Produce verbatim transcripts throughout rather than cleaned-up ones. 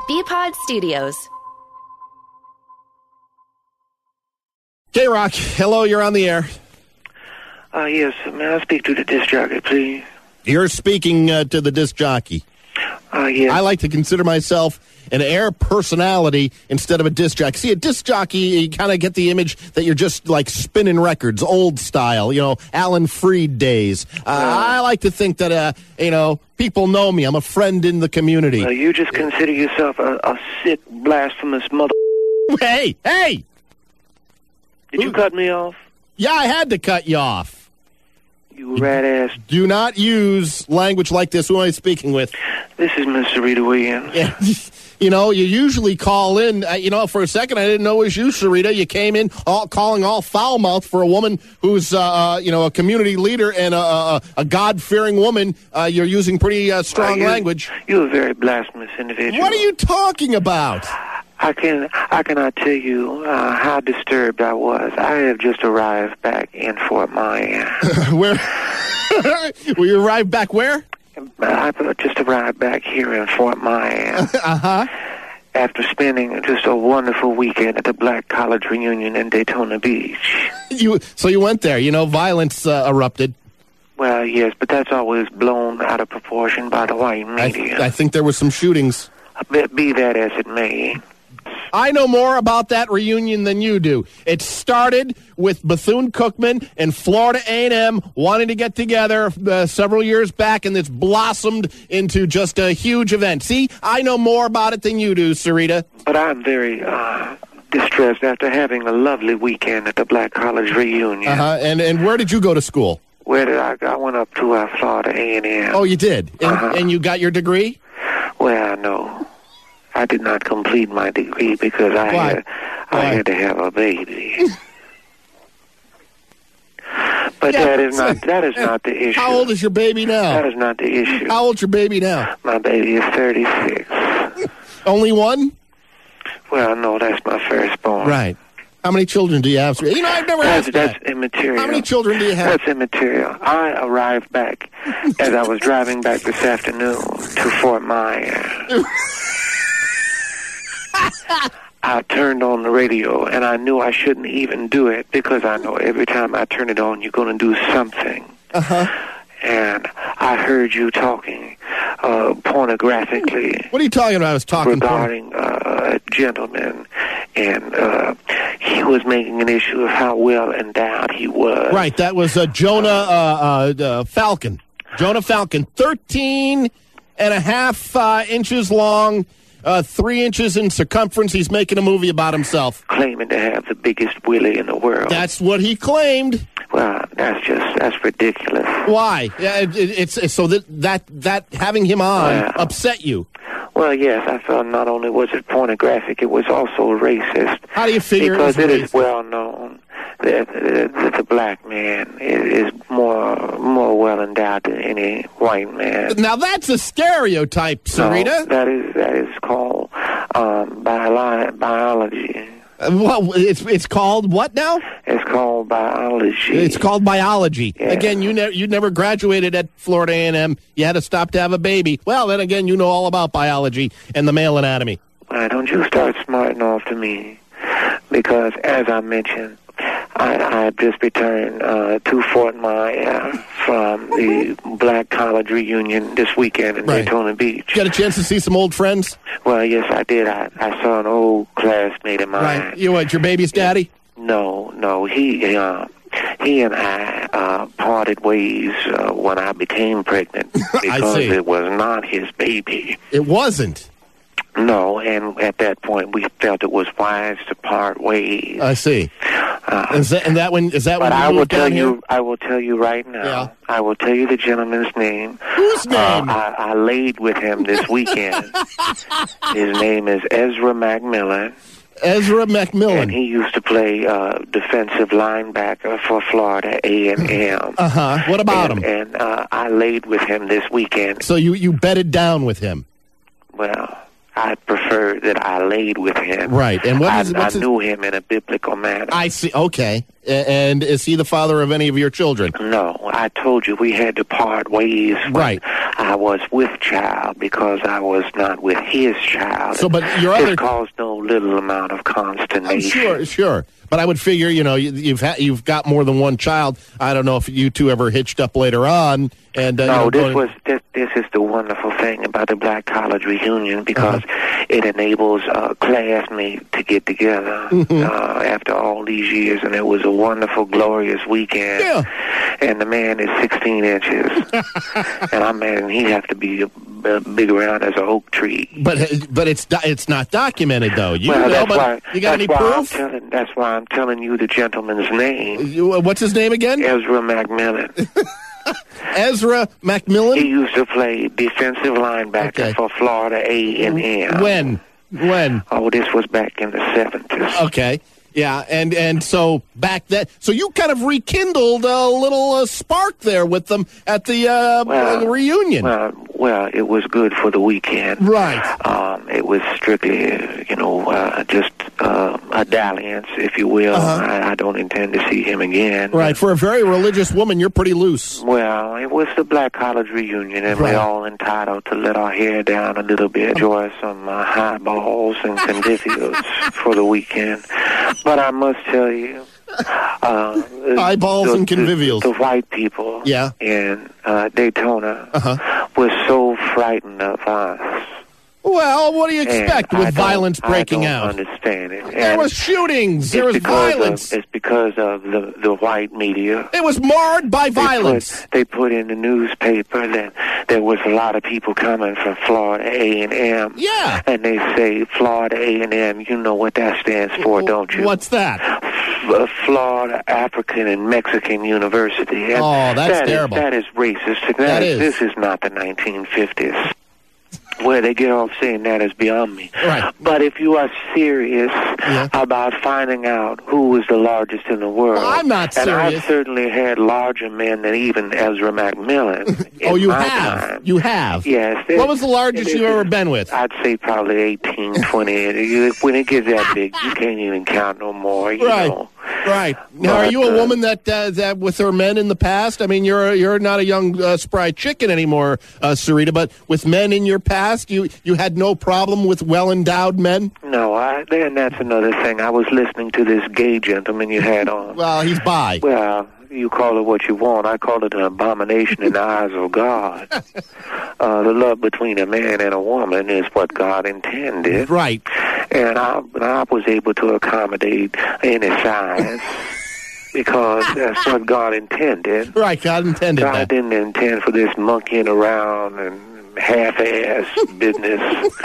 B-Pod Studios. K-Rock, hello, you're on the air. Uh, yes, may I speak to the disc jockey, please? You're speaking uh, to the disc jockey. Uh, yes. I like to consider myself an air personality instead of a disc jockey. See, a disc jockey, you kind of get the image that you're just like spinning records, old style, you know, Alan Freed days. Uh, uh, I like to think that, uh, you know, people know me. I'm a friend in the community. Uh, you just consider yourself a, a sick, blasphemous mother... Hey, hey! Did you Ooh. cut me off? Yeah, I had to cut you off. You rat-ass. Do not use language like this. Who am I speaking with? This is Miss Sarita Williams. Yeah. You know, you usually call in, uh, you know, for a second I didn't know it was you, Sarita. You came in all, calling all foul-mouthed for a woman who's, uh, uh, you know, a community leader and a, a, a God-fearing woman. Uh, you're using pretty uh, strong uh, you, language. You're a very blasphemous individual. What are you talking about? I can I cannot tell you uh, how disturbed I was. I have just arrived back in Fort Myers. Where? Will you arrive back where? I've just arrived back here in Fort Myers. Uh-huh. After spending just a wonderful weekend at the Black College Reunion in Daytona Beach. You So you went there. You know, violence uh, erupted. Well, yes, but that's always blown out of proportion by the white media. I, th- I think there were some shootings. Be, be that as it may. I know more about that reunion than you do. It started with Bethune-Cookman and Florida A and M wanting to get together uh, several years back, and this blossomed into just a huge event. See, I know more about it than you do, Sarita. But I'm very uh, distressed after having a lovely weekend at the Black College Reunion. Uh-huh. And, and where did you go to school? Where did I go? I went up to uh, Florida A and M. Oh, you did? And, uh-huh. and you got your degree? Well, no. I did not complete my degree because I Why? had I Why? had to have a baby. But Yeah, that is not that is not the issue. How old is your baby now? That is not the issue. How old's your baby now? My baby is thirty-six. Only one? Well, no, that's my firstborn. Right. How many children do you have? You know, I've never That's, asked that's that. immaterial. How many children do you have? That's immaterial. I arrived back as I was driving back this afternoon to Fort Myers. I turned on the radio, and I knew I shouldn't even do it because I know every time I turn it on, you're going to do something. Uh-huh. And I heard you talking uh, pornographically. What are you talking about? I was talking regarding uh, a gentleman, and uh, he was making an issue of how well endowed he was. Right, that was uh, Jonah uh, uh, uh, Falcon. Jonah Falcon, thirteen and a half uh, inches long, uh, three inches in circumference. He's making a movie about himself. Claiming to have the biggest willy in the world. That's what he claimed. Well, that's just, that's ridiculous. Why? Yeah, it, it, it's, it's so that, that that having him on Well, upset you. Well, yes, I felt not only was it pornographic, it was also racist. How do you figure because it was it racist? is well known that, that, that the black man is, is more more well endowed than any white man. Now that's a stereotype, Sarita. No, that is that is called um, bio- biology. Uh, well, it's it's called what now? It's called biology. It's called biology. Yeah. Again, you never you never graduated at Florida A and M. You had to stop to have a baby. Well, then again, you know all about biology and the male anatomy. Why don't you start smarting off to me? Because as I mentioned, I, I just returned uh, to Fort Myers from the Black College Reunion this weekend in Right. Daytona Beach. You got a chance to see some old friends? Well, yes, I did. I, I saw an old classmate of mine. Right. You what? Your baby's daddy? No, no. He uh, he and I uh, parted ways uh, when I became pregnant because see. it was not his baby. It wasn't. No, and at that point we felt it was wise to part ways. I see. Uh, Is that and that when is that but when you I will moved tell down you, here? I will tell you right now. Yeah. I will tell you the gentleman's name. Whose name? Uh, I, I laid with him this weekend. His name is Ezra McMillan. Ezra McMillan. And he used to play uh, defensive linebacker for Florida A and M. Uh huh. What about and, him? And uh, I laid with him this weekend. So you you bedded down with him. Well, I, I preferred that I laid with him. Right. And what is, I, what's I his, knew him in a biblical manner. I see. Okay. A- And is he the father of any of your children? No, I told you we had to part ways when Right. I was with child because I was not with his child. So, but your This other... caused no little amount of consternation. I'm sure, sure. But I would figure, you know, you, you've ha- you've got more than one child. I don't know if you two ever hitched up later on. And uh, No, you know, this going- was this, this is the wonderful thing about the Black College reunion because Uh-huh. it enables uh, classmates to get together Mm-hmm. uh, after all these years, and it was a wonderful, glorious weekend. Yeah. And the man is sixteen inches, and I imagine he'd have to be a, a big around as an oak tree. But but it's do- it's not documented though. You well, know, that's but why. you got that's any why proof? I'm telling, that's why I'm telling you the gentleman's name, You- What's his name again? Ezra McMillan. Ezra He McMillan. used to play defensive linebacker Okay. for Florida A and M. When? When? Oh, this was back in the seventies. Okay. Yeah, and, and so back then, so you kind of rekindled a little uh, spark there with them at the uh, Well, uh, reunion. Well, well, it was good for the weekend. Right. Um, it was strictly, uh, you know, uh, just uh, a dalliance, if you will. Uh-huh. I, I don't intend to see him again. Right. For a very religious woman, you're pretty loose. Well, it was the Black College reunion, and Right. we're all entitled to let our hair down a little bit, enjoy some uh, highballs and convivials for the weekend. But I must tell you, uh, Eyeballs the, and convivials. The, the white people Yeah. in uh, Daytona Uh-huh. were so frightened of us. Well, what do you expect And I with don't- violence breaking I out? don't understand it. There And was shootings. There it's was because violence. Of, it's because of the, the white media. It was marred by They violence. put, they put in the newspaper that there was a lot of people coming from Florida A and M. Yeah. And they say Florida A and M, you know what that stands for, don't you? What's that? F- Florida African and Mexican University. And Oh, that's that is- terrible. that is racist. That, That is, is. This is not the nineteen fifties. Where they get off saying that is beyond me. Right. But if you are serious Yeah. about finding out who is the largest in the world, Well, I'm not and I've serious. certainly had larger men than even Ezra McMillan. Oh, in you my have. time. You have. Yes. What was the largest you've ever been with? I'd say probably eighteen, twenty. You- when it gets that big, you can't even count no more. You Right. know. Right. Now, are But, you a uh, woman that uh, that with her men in the past? I mean, you're you're not a young uh, spry chicken anymore, uh, Sarita. But with men in your past, you you had no problem with well endowed men. No, I, then that's another thing. I was listening to this gay gentleman you had on. Well, he's bi. Well, you call it what you want. I call it an abomination in the eyes of God. Uh, the love between a man and a woman is what God intended. Right. And I, I was able to accommodate any size because that's what God intended. Right. God intended God that. didn't intend for this monkeying around and half-ass business.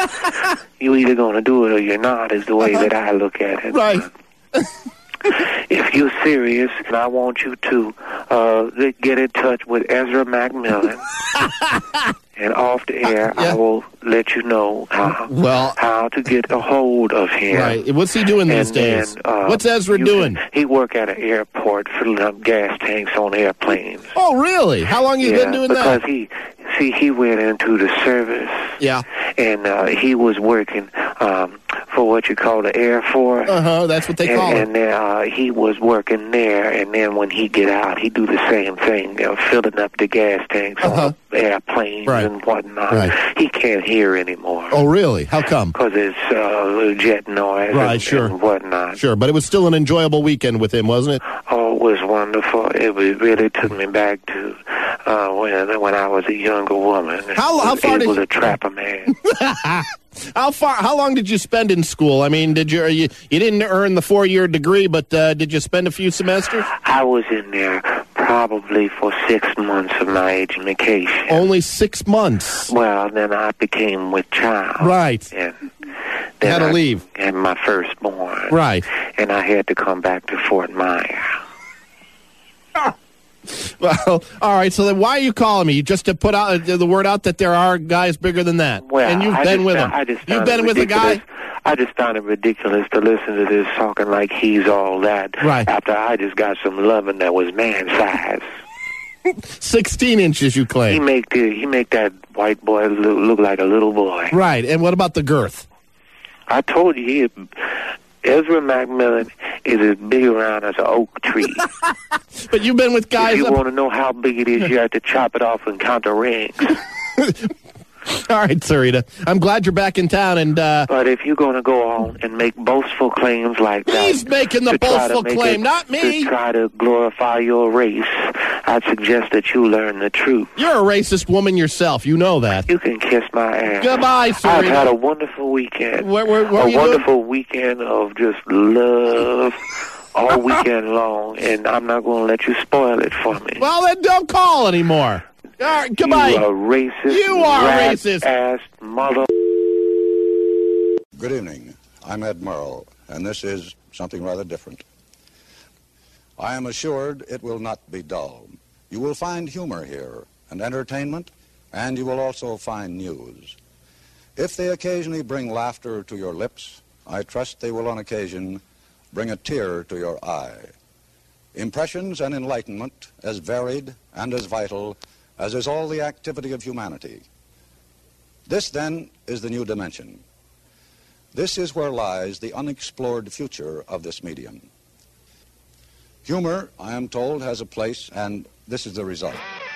You either going to do it or you're not is the way that I look at it. Right. If you're serious, and I want you to uh, get in touch with Ezra McMillan, and off the air, Yeah. I will let you know how Well- how to get a hold of him. Right. What's he doing these And days? then, uh, What's Ezra you doing? can- he work at an airport filling up gas tanks on airplanes. Oh, really? How long you yeah, been doing because that? he see he went into the service. Yeah. And uh, he was working um, for what you call the Air Force. Uh huh. That's what they and, call it. and then uh, he was working there, and then when he get out, he do the same thing, you know, filling up the gas tanks Uh-huh. on the airplanes Right. and whatnot. Right. He can't hear anymore. Oh, really? How come? Because it's uh, jet noise Right, and, sure. and whatnot. Sure, but it was still an enjoyable weekend with him, wasn't it? Oh, it was wonderful. It was, really took me back to uh, when when I was a younger woman. How- how was far did able you- to trap a man. How far? How long did you spend in school? I mean, did you you, you didn't earn the four year degree, but uh, did you spend a few semesters? I was in there probably for six months of my education. Only six months. Well, then I became with child. Right. And You then had to I leave. had my firstborn. Right. And I had to come back to Fort Myer. Well, all right. So then, why are you calling me? Just to put out uh, the word out that there are guys bigger than that, Well, and you've I been just, with them. I just You've found been it with a guy. ridiculous. I just found it ridiculous to listen to this talking like he's all that. Right. After I just got some loving that was man size. Sixteen inches, you He claim. make the, he make that white boy look, look like a little boy. Right. And what about the girth? I told you, he, Ezra McMillan is as big around as an oak tree. But you've been with guys... If you up... want to know how big it is, you have to chop it off and count the rings. All right, Sarita. I'm glad you're back in town. And uh, But if you're going to go on and make boastful claims like that... He's making the boastful claim, it, not me. To try to glorify your race, I'd suggest that you learn the truth. You're a racist woman yourself. You know that. You can kiss my ass. Goodbye, Sarita. I've had a wonderful weekend. Where, where, where a you wonderful doing? weekend of just love all weekend long, and I'm not going to let you spoil it for me. Well, then don't call anymore. All right, goodbye. You are racist. You are rat racist. Ass mother. Good evening. I'm Ed Murrow, and this is something rather different. I am assured it will not be dull. You will find humor here and entertainment, and you will also find news. If they occasionally bring laughter to your lips, I trust they will on occasion bring a tear to your eye. Impressions and enlightenment as varied and as vital as is all the activity of humanity. This, then, is the new dimension. This is where lies the unexplored future of this medium. Humor, I am told, has a place, and this is the result.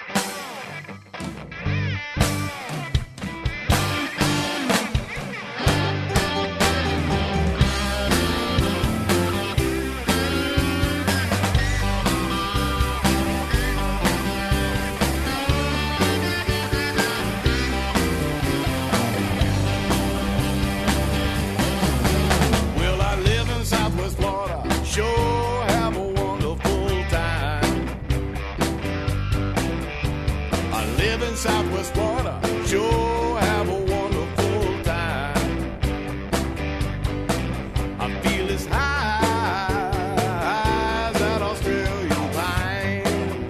Southwest Florida, sure have a wonderful time. I feel as high as that Australian pine.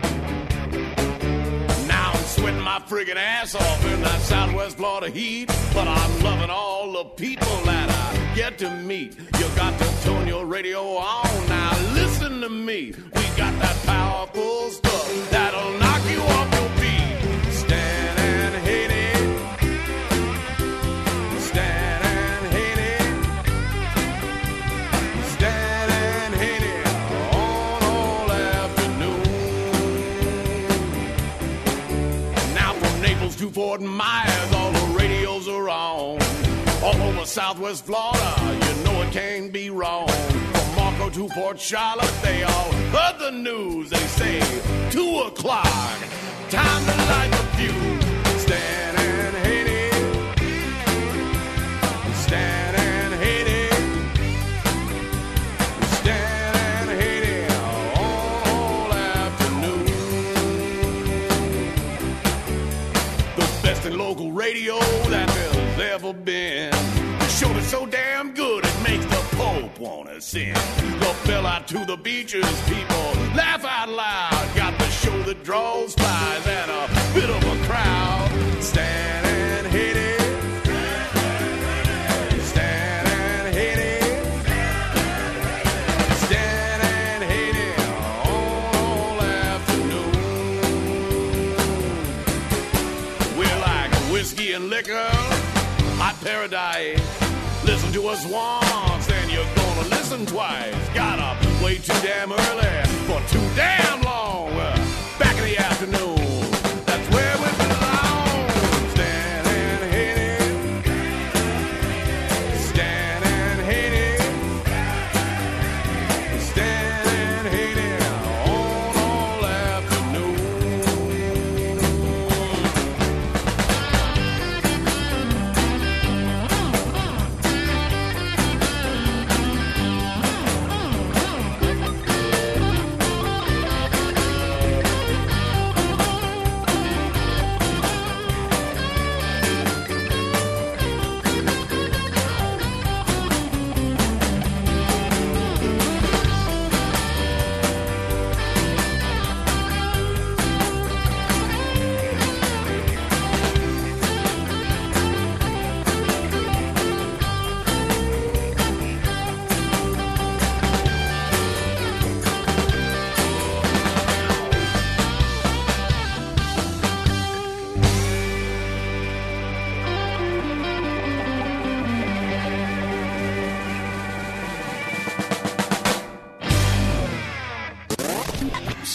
Now I'm sweating my friggin' ass off in that Southwest Florida heat, but I'm loving all the people that I get to meet. You got to turn your radio on now. Listen to me. We got that powerful stuff that'll knock you off your feet. Stand and hate it. Stand and hate it. Stand and hate it on all afternoon. Now from Naples to Fort Myers, all the radios are on. All over Southwest Florida, you know it can't be wrong. From Marco to Port Charlotte, they all heard the news. They say two o'clock. Time to light the fuse. Stand and hate it. Stand and hate it. Stand and hate it all afternoon. The best in local radio that there's ever been. The show that's so damn good it makes the Pope wanna sing. The bell out to the beaches, people laugh out loud. Got the show that draws flies and a bit of a crowd. Stand and hit it. Stand and hit it. Stand and hit it all afternoon. We're like whiskey and liquor, hot paradise. Listen to us once, then you're gonna listen twice. Got up way too damn early for too damn long. Back in the afternoon, that's where we belong. Stand and hit it. Stand and hit it. Stand and hit it on all afternoon.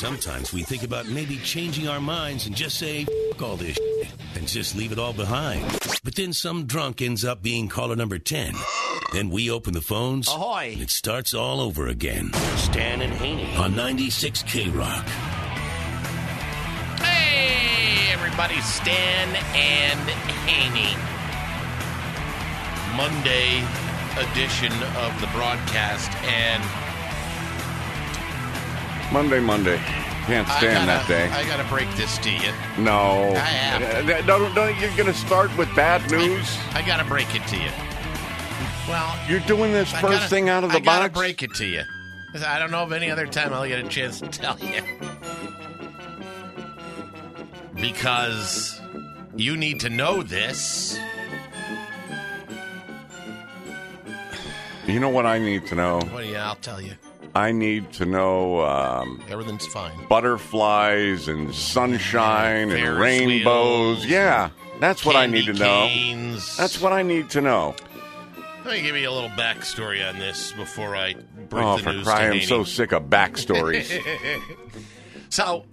Sometimes we think about maybe changing our minds and just say, F all this shit, and just leave it all behind. But then some drunk ends up being caller number ten. Then we open the phones. Ahoy! And it starts all over again. Stan and Haney on ninety-six K Rock. Hey, everybody, Stan and Haney. Monday edition of the broadcast, and Monday, Monday. Can't stand I gotta, that day. I gotta break this to you. No. I have Uh, Don't, don't, you're going to start with bad news? I, I gotta break it to you. Well, You're doing this I first gotta- thing out of the I gotta box? break it to you. I don't know if any other time I'll get a chance to tell you. Because you need to know this. You know what I need to know? Well, yeah, I'll tell you. I need to know um, Everything's fine. butterflies and sunshine and Ferris rainbows. wheels, Yeah, that's what I need to candy know. canes. That's what I need to know. Let me give you a little backstory on this before I break Oh, the for news crying, to I'm Haney. so sick of backstories. So,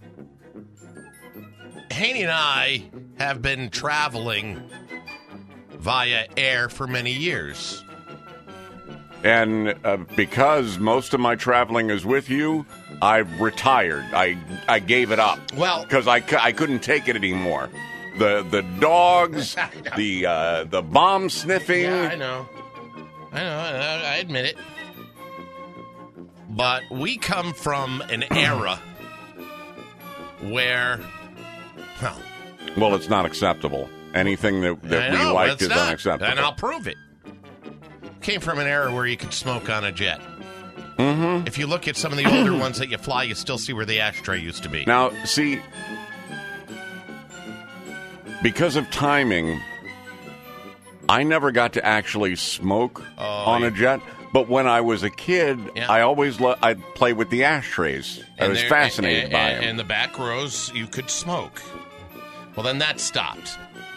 Haney and I have been traveling via air for many years. And uh, because most of my traveling is with you, I've retired. I I gave it up. Well- because I, c- I couldn't take it anymore. The the dogs, the uh, the bomb sniffing. Yeah, I know. I know. I, I admit it. But we come from an era where, well, Well, it's not acceptable. Anything that, that I we know, like it's is not, unacceptable. and I'll prove it. Came from an era where you could smoke on a jet. Mm-hmm. If you look at some of the older ones that you fly, you still see where the ashtray used to be. Now, see, because of timing, I never got to actually smoke Oh, on yeah. a jet. But when I was a kid, Yeah. I always lo- I'd play with the ashtrays. I And was there- fascinated and, by and, them. and the back rows, you could smoke. Well, then that stopped.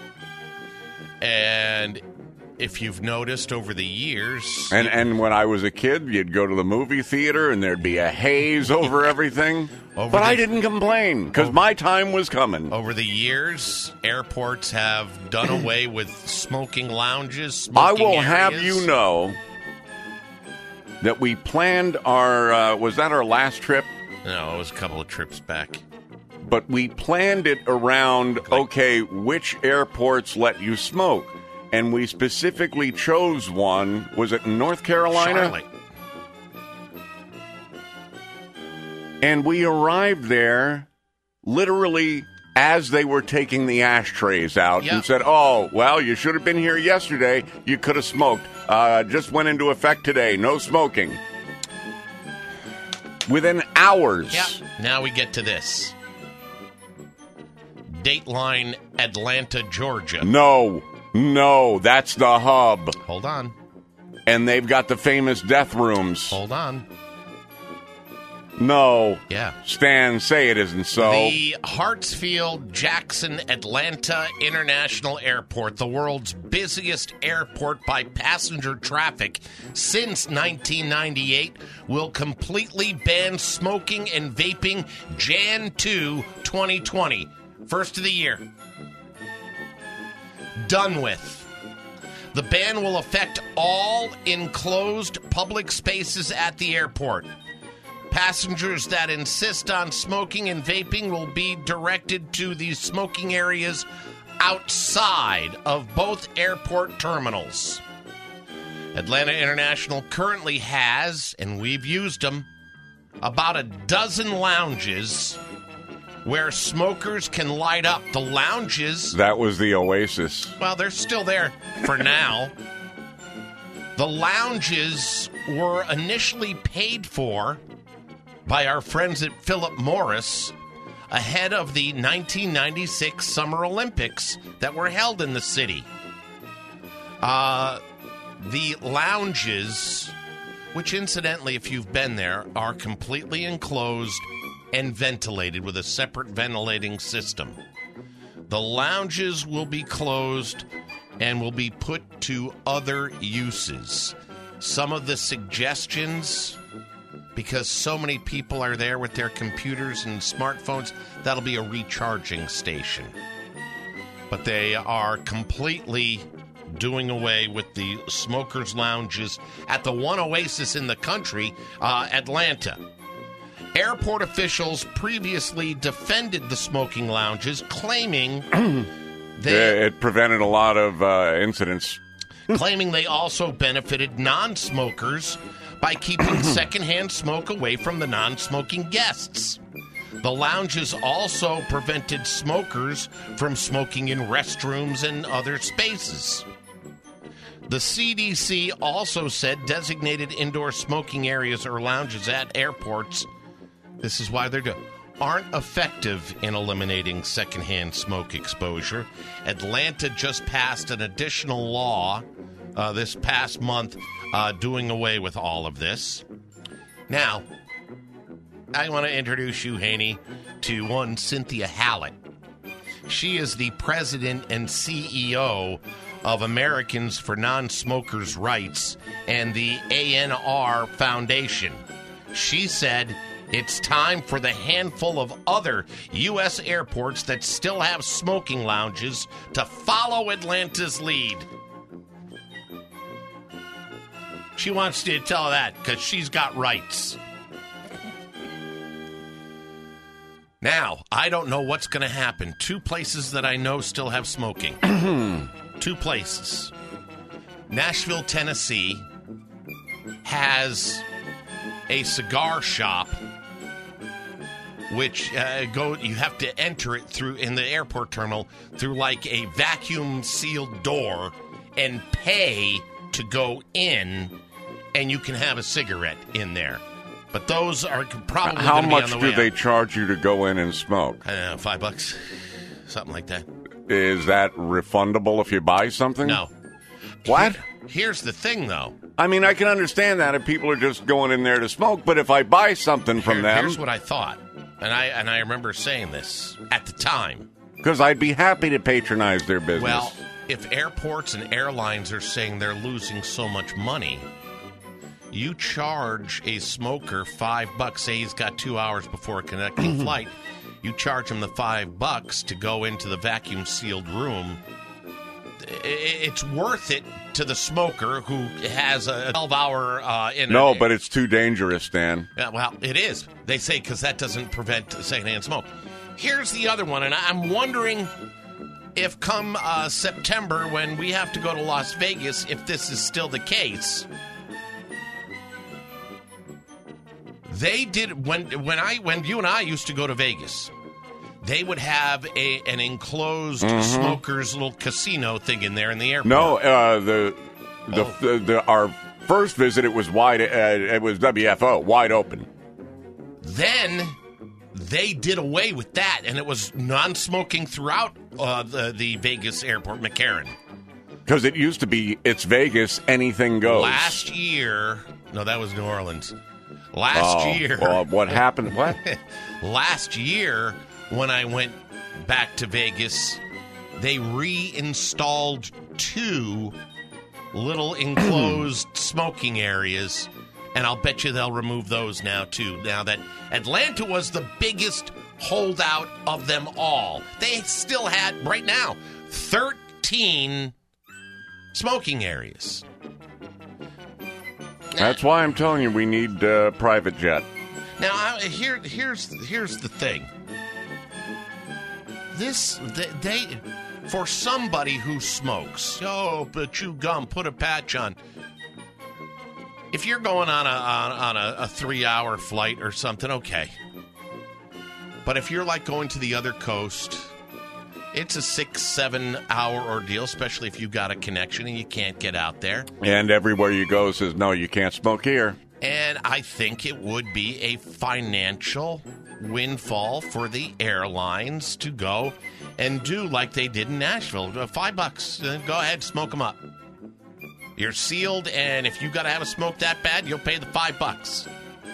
And if you've noticed over the years, And and when I was a kid, you'd go to the movie theater and there'd be a haze over everything. Over but the- I didn't complain because my time was coming. over the years, airports have done away with smoking lounges. I Smoking will have areas. you know that we planned our uh, was that our last trip, No, it was a couple of trips back. but we planned it around okay, which airports let you smoke, and we specifically chose one. Was it in North Carolina? Charlotte. And we arrived there literally as they were taking the ashtrays out Yep. and said, oh, well, you should have been here yesterday. You could have smoked. Uh, just went into effect today. No smoking. Within hours. Yep. Now we get to this. Dateline, Atlanta, Georgia. No, no, that's the hub. Hold on. And they've got the famous death rooms. Hold on. No. Yeah. Stan, say it isn't so. The Hartsfield Jackson Atlanta International Airport, the world's busiest airport by passenger traffic since nineteen ninety-eight, will completely ban smoking and vaping January second, twenty twenty. First of the year. Done with. The ban will affect all enclosed public spaces at the airport. Passengers that insist on smoking and vaping will be directed to the smoking areas outside of both airport terminals. Atlanta International currently has, and we've used them, about a dozen lounges where smokers can light up. The lounges, That was the Oasis. well, they're still there for now. The lounges were initially paid for by our friends at Philip Morris ahead of the nineteen ninety-six Summer Olympics that were held in the city. Uh, the lounges, which incidentally, if you've been there, are completely enclosed and ventilated with a separate ventilating system. The lounges will be closed and will be put to other uses. Some of the suggestions because so many people are there with their computers and smartphones. That'll be a recharging station. But they are completely doing away with the smokers' lounges at the one oasis in the country, uh, Atlanta. Airport officials previously defended the smoking lounges, claiming they... It prevented a lot of uh, incidents. claiming they also benefited non-smokers by keeping secondhand smoke away from the non-smoking guests. The lounges also prevented smokers from smoking in restrooms and other spaces. The C D C also said designated indoor smoking areas or lounges at airports, this is why they're doing, aren't effective in eliminating secondhand smoke exposure. Atlanta just passed an additional law uh, this past month uh, doing away with all of this. Now, I want to introduce you, Haney, to one Cynthia Hallett. She is the president and C E O of Americans for Non-Smokers' Rights and the A N R Foundation. She said it's time for the handful of other U S airports that still have smoking lounges to follow Atlanta's lead. She wants you to tell that because she's got rights. Now, I don't know what's going to happen. Two places that I know still have smoking. Two places. Nashville, Tennessee has a cigar shop which uh, go you have to enter it through in the airport terminal through like a vacuum sealed door and pay to go in, and you can have a cigarette in there. But those are probably How gonna be much on the do way they out. charge you to go in and smoke? I don't know, five bucks, something like that. Is that refundable if you buy something? No. What? Here- here's the thing, though. I mean, I can understand that if people are just going in there to smoke, but if I buy something from Here- them, Here's what I thought, and I and I remember saying this at the time. because I'd be happy to patronize their business. Well, if airports and airlines are saying they're losing so much money, you charge a smoker five bucks. Say he's got two hours before a connecting flight. You charge him the five bucks to go into the vacuum sealed room. I- It's worth it to the smoker who has a twelve hour uh, in. no, a, but it's too dangerous, Dan. Yeah, well, it is. They say because that doesn't prevent secondhand smoke. Here's the other one, and I'm wondering if come uh, September when we have to go to Las Vegas, if this is still the case. They did when when I when you and I used to go to Vegas. They would have a an enclosed smokers little casino thing in there in the airport. No, uh, the the, Oh. the the our first visit it was wide. Uh, it was W F O, wide open. Then they did away with that, and it was non-smoking throughout uh, the the Vegas airport, McCarran. Because it used to be, it's Vegas, anything goes. Last year, no, that was New Orleans. Last Oh, year, well, what happened? What? last year when I went back to Vegas, they reinstalled two little enclosed smoking areas, and I'll bet you they'll remove those now too. Now that Atlanta was the biggest holdout of them all, they still had right now thirteen smoking areas. That's why I'm telling you, we need uh, private jet. Now, I, here, here's here's the thing. This they, they for somebody who smokes, oh, but chew gum, put a patch on. If you're going on a on, on a, a three hour flight or something, okay. But if you're like going to the other coast, it's a six, seven hour ordeal, especially if you've got a connection and you can't get out there. And everywhere you go says, no, you can't smoke here. And I think it would be a financial windfall for the airlines to go and do like they did in Nashville. Uh, Five bucks. Uh, go ahead, smoke them up. You're sealed, and if you got to have a smoke that bad, you'll pay the five bucks.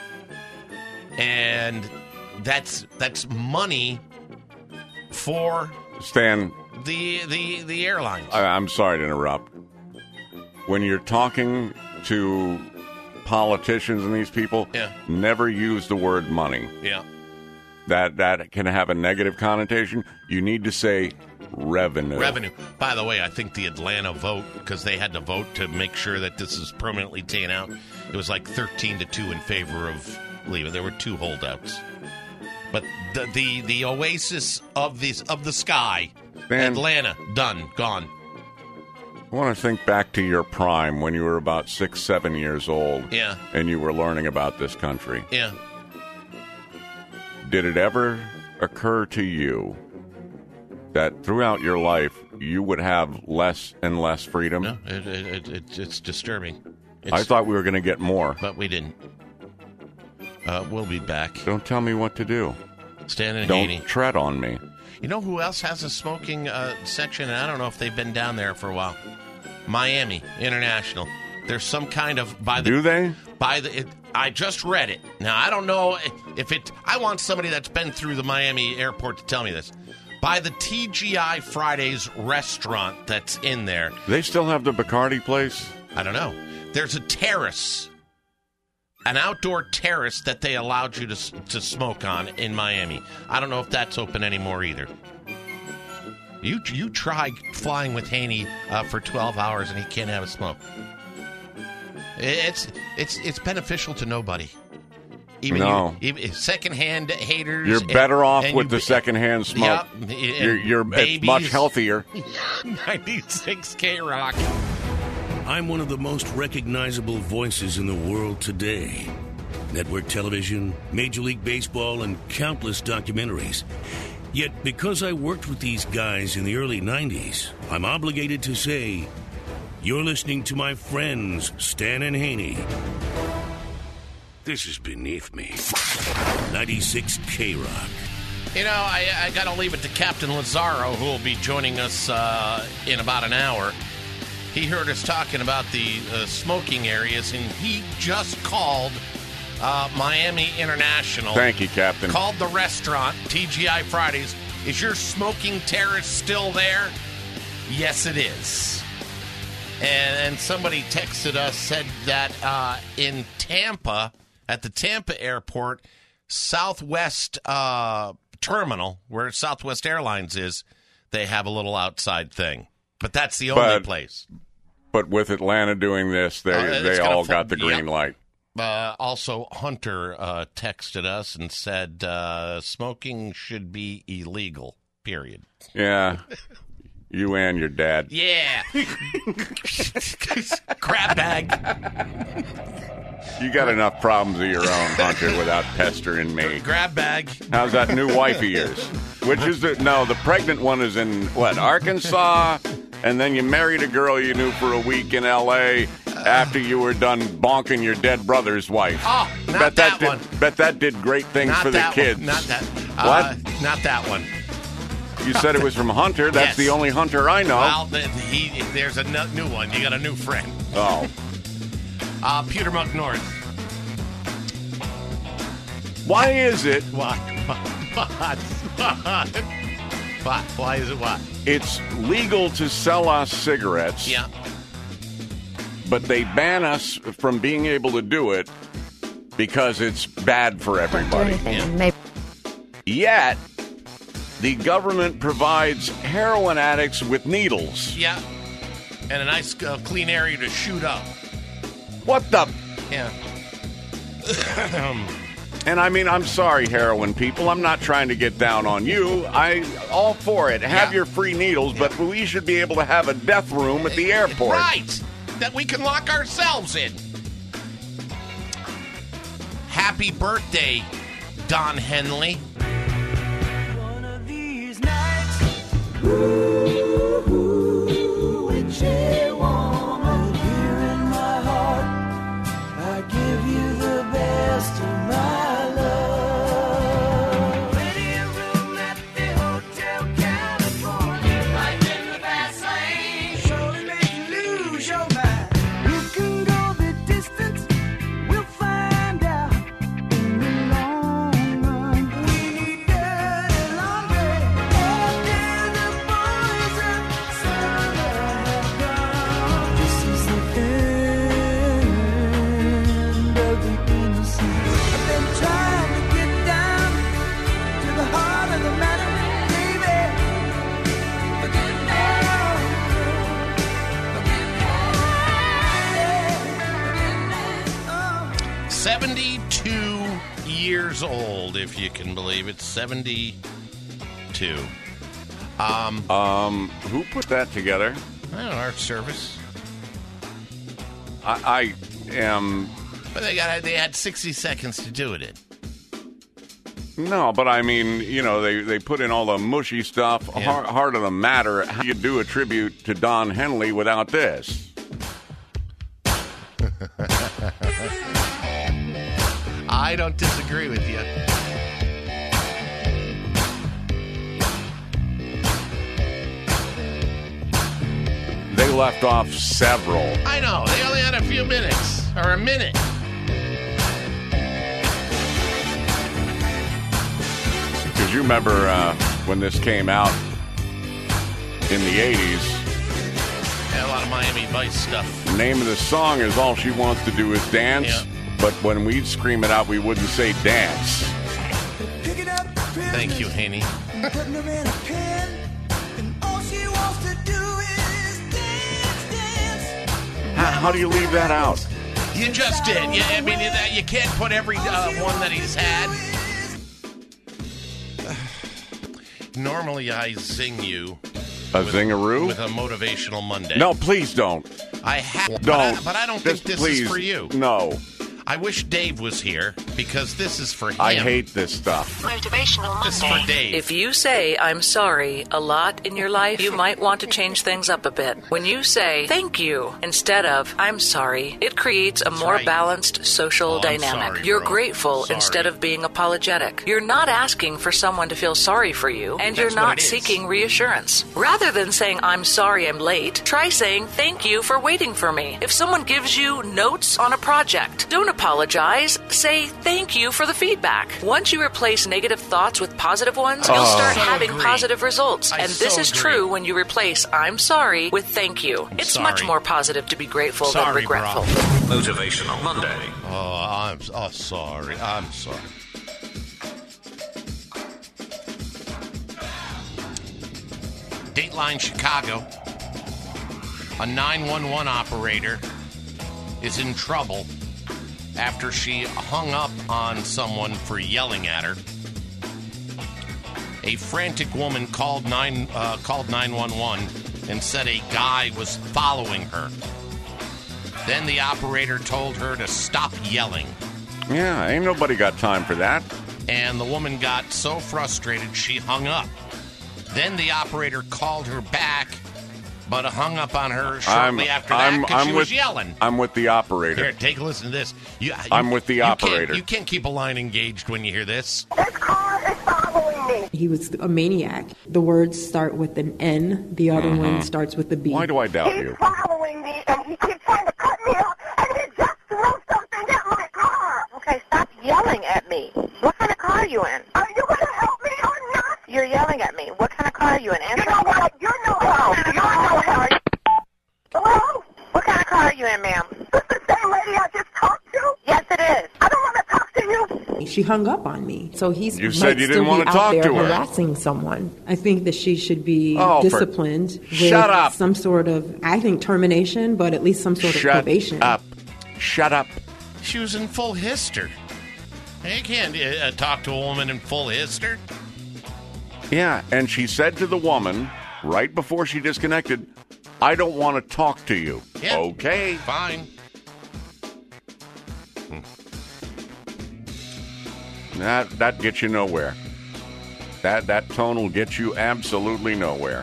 And that's that's money for Stan, the the the airlines. I, I'm sorry to interrupt. When you're talking to politicians and these people, Yeah. never use the word money. Yeah. That that can have a negative connotation. You need to say revenue. Revenue. By the way, I think the Atlanta vote, because they had to vote to make sure that this is permanently taken out, it was like thirteen to two in favor of leaving. There were two holdouts. But the the, the oasis of these of the sky, Man. Atlanta, done, gone. I want to think back to your prime when you were about six, seven years old. Yeah. And you were learning about this country. Yeah. Did it ever occur to you that throughout your life you would have less and less freedom? No, it, it, it, it, it's disturbing. It's, I thought we were going to get more. But we didn't. Uh, we'll be back. Don't tell me what to do. Stan and Don't Haney. tread on me. You know who else has a smoking uh, section? And I don't know if they've been down there for a while. Miami International. There's some kind of by the Do they? by the. It, I just read it. Now I don't know if it. I want somebody that's been through the Miami airport to tell me this. By the T G I Fridays restaurant that's in there. They still have the Bacardi place? I don't know. There's a terrace, an outdoor terrace that they allowed you to to smoke on in Miami. I don't know if that's open anymore either. You you try flying with Haney uh, for twelve hours and he can't have a smoke. It's it's it's beneficial to nobody. Even No. you, even secondhand haters. You're and- better off and with you- the secondhand smoke. Yep, and You're, you're it's babies. much healthier. ninety-six K Rock. I'm one of the most recognizable voices in the world today. Network television, Major League Baseball, and countless documentaries. Yet, because I worked with these guys in the early nineties, I'm obligated to say, you're listening to my friends, Stan and Haney. This is beneath me. ninety-six K Rock. You know, I, I got to leave it to Captain Lazaro, who will be joining us uh, in about an hour. He heard us talking about the uh, smoking areas, and he just called uh, Miami International. Thank you, Captain. Called the restaurant, T G I Fridays. Is your smoking terrace still there? Yes, it is. And, and somebody texted us, said that uh, in Tampa, at the Tampa airport, Southwest uh, terminal, where Southwest Airlines is, they have a little outside thing. But that's the only But- place. But with Atlanta doing this, they, Uh, it's they gonna all fu- got the green yep. light. Uh, also, Hunter uh, texted us and said uh, smoking should be illegal, period. Yeah. You and your dad. Yeah. Crab bag. You got enough problems of your own, Hunter, without pestering me. Grab bag. How's that new wife of yours? Which is the... No, the pregnant one is in, what, Arkansas? And then you married a girl you knew for a week in L A after you were done bonking your dead brother's wife. Oh, not bet that did, one. Bet that did great things Not for the that kids. one. Not that. What? Uh, not that one. You said it was from Hunter. That's Yes. the only Hunter I know. Well, the, he, there's a n- new one. You got a new friend. Oh. Uh, Peter McNorth. Why is it What? What? What? What? Why is it what? it's legal to sell us cigarettes, Yeah. but they ban us from being able to do it because it's bad for everybody? Yeah. Yet, the government provides heroin addicts with needles. Yeah. And a nice uh, clean area to shoot up. What the... Yeah. And I mean, I'm sorry, heroin people. I'm not trying to get down on you. I all for it. Have Yeah. your free needles, but we should be able to have a death room at the airport. Right. That we can lock ourselves in. Happy birthday, Don Henley. One of these nights, ooh, witchy woman, here in my heart, I give you the best of my love. Ready a room at the Hotel California, right in the fast lane, surely make you lose your mind. You can go the distance, we'll find out in the long run. We need dirty laundry after the boys of summer have gone. This is the end. seventy-two years old, if you can believe it. seventy-two. Um, um, who put that together? I don't know, Art Service. I, I am. But they got they had sixty seconds to do it in. No, but I mean, you know, they, they put in all the mushy stuff. Yeah. Heart, heart of the matter. How do you do a tribute to Don Henley without this? I don't disagree with you. They left off several. I know. They only had a few minutes. Or a minute. Because you remember uh, when this came out in the eighties. Had a lot of Miami Vice stuff. The name of the song is All She Wants to Do Is Dance. Yeah. But when we'd scream it out, we wouldn't say dance. Thank you, Haney. Putting her in a pen, and all she wants to do is dance, dance. How, how do you leave that out? You just did. Yeah, I mean, that you can't put every uh, one that he's had. Normally, I zing you. A with, zingaroo? With a motivational Monday. No, please don't. I have. Don't. But I, but I don't Just think this please, is for you. No. I wish Dave was here because this is for him. I hate this stuff. Motivational This is for Dave. If you say, I'm sorry, a lot in your life, you might want to change things up a bit. When you say, thank you, instead of, I'm sorry, it creates a more right. balanced social Oh, I'm dynamic. sorry, you're bro. grateful Sorry. instead of being apologetic. You're not asking for someone to feel sorry for you, and That's you're what not it is. seeking reassurance. Rather than saying, I'm sorry I'm late, try saying, thank you for waiting for me. If someone gives you notes on a project, don't apologize. Say thank you for the feedback. Once you replace negative thoughts with positive ones, you'll start So having agree. positive results. I and this so is agree. true when you replace I'm sorry with thank you. it's sorry. much more positive to be grateful than Sorry, regretful. bro. Motivational Monday. Oh, I'm oh, sorry. I'm sorry. Dateline Chicago. A nine one one operator is in trouble after she hung up on someone for yelling at her. A frantic woman called nine uh, called nine one one and said a guy was following her. Then the operator told her to stop yelling. Yeah, ain't nobody got time for that. And the woman got so frustrated she hung up. Then the operator called her back, but hung up on her shortly after that because she was with, yelling. I'm with the operator. Here, take a listen to this. You, you, I'm with the you can't- operator. You can't keep a line engaged when you hear this. This car is following me. He was a maniac. The words start with an N. The other Mm-hmm. one starts with a B. Why do I doubt He's you? following me, and he keeps trying to cut me off, and he just threw something at my car. Okay, stop yelling at me. What kind of car are you in? Are you going to help me or not? You're yelling at me. What kind of car are you in? Answer. You know what? You're no help. You're no help. Hello? What kind of car are you in, ma'am? This the same lady I just talked to? Yes, it is. I don't want to talk to you. She hung up on me. So he's You might said you didn't still want be to out talk there to her. harassing someone. I think that she should be Oh, for- disciplined with Shut up. some sort of, I think, termination, but at least some sort of Shut probation. up. Shut up. She was in full hyster. You can't uh, talk to a woman in full hyster. Yeah, and she said to the woman right before she disconnected, I don't want to talk to you. Yeah. Okay. Fine. That that gets you nowhere. That that tone will get you absolutely nowhere.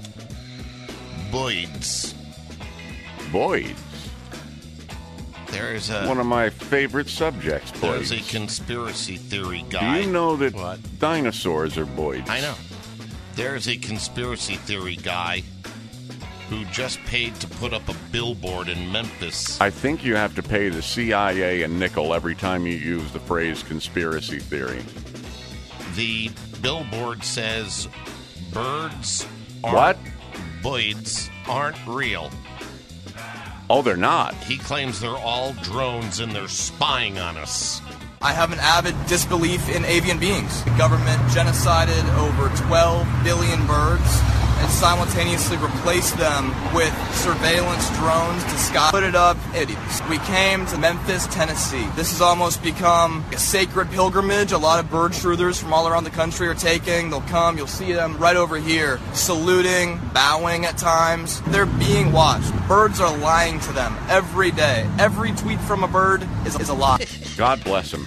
Boyd's. Boyd, There is a one of my favorite subjects, there's Boyd. a conspiracy theory Do guy. you know that What? dinosaurs are Boyds? I know. There's a conspiracy theory guy who just paid to put up a billboard in Memphis. I think you have to pay the C I A a nickel every time you use the phrase conspiracy theory. The billboard says birds aren't What? Boyds aren't real. Oh, they're not. He claims they're all drones and they're spying on us. I have an avid disbelief in avian beings. The government genocided over twelve billion birds, and simultaneously replace them with surveillance drones to sky. Put it up, idiots. We came to Memphis, Tennessee. This has almost become a sacred pilgrimage. A lot of bird truthers from all around the country are taking. They'll come, you'll see them right over here, saluting, bowing at times. They're being watched. Birds are lying to them every day. Every tweet from a bird is, is a lie. God bless him.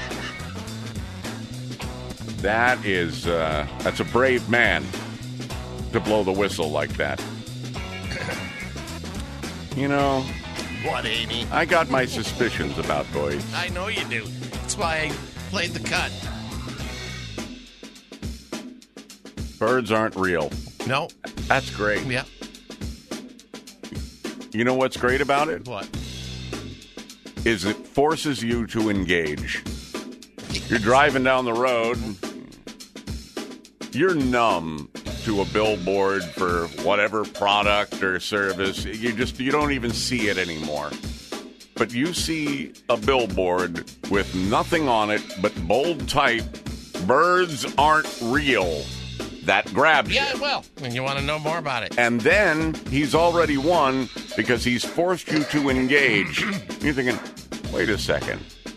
That is, uh, that's a brave man to blow the whistle like that. You know, What, Amy? I got my suspicions about boys. I know you do. That's why I played the cut. Birds aren't real. No. That's great. Yeah. You know what's great about it? What? Is it forces you to engage. You're driving down the road. You're numb to a billboard for whatever product or service. You just, you don't even see it anymore. But you see a billboard with nothing on it but bold type, birds aren't real. That grabs you. Yeah, well, and you want to know more about it. And then he's already won because he's forced you to engage. You're thinking, wait a second.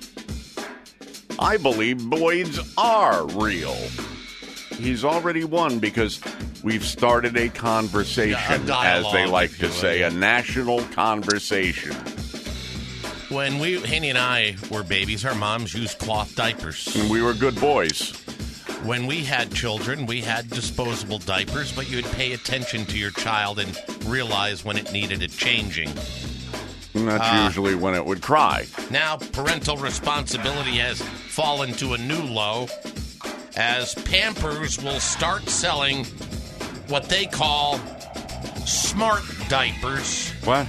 I believe Boyd's are real. He's already won because we've started a conversation, Yeah, a as they dialogue, like if to you say, will. a national conversation. When we, Haney and I were babies, our moms used cloth diapers. And we were good boys. When we had children, we had disposable diapers, but you'd pay attention to your child and realize when it needed a changing. And that's Uh, usually when it would cry. Now, parental responsibility has fallen to a new low as Pampers will start selling what they call smart diapers. What?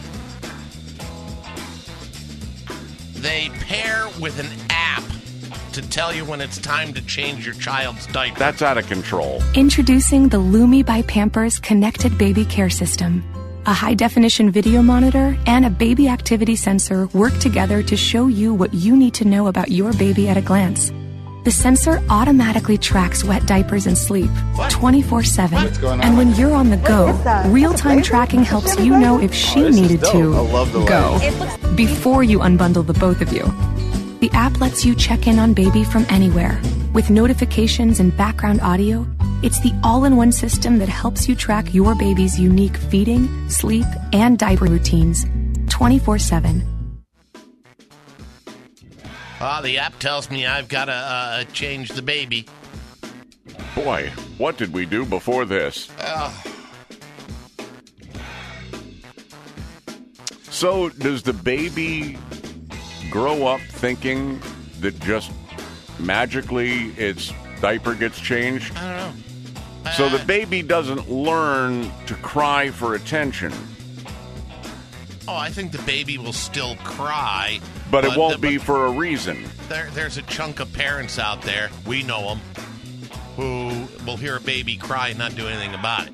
They pair with an app to tell you when it's time to change your child's diaper. That's out of control. Introducing the Lumi by Pampers Connected Baby Care System. A high-definition video monitor and a baby activity sensor work together to show you what you need to know about your baby at a glance. The sensor automatically tracks wet diapers and sleep twenty-four seven. And when you're on the go, real-time tracking helps you know if she needed to go before you unbundle the both of you. The app lets you check in on baby from anywhere. With notifications and background audio, it's the all-in-one system that helps you track your baby's unique feeding, sleep, and diaper routines twenty-four seven. Ah, the app tells me I've got to uh, change the baby. Boy, what did we do before this? Uh, So, does the baby grow up thinking that just magically its diaper gets changed? I don't know. So the baby doesn't learn to cry for attention. Oh, I think the baby will still cry. But it won't the- be for a reason. There, there's a chunk of parents out there, we know them, who will hear a baby cry and not do anything about it.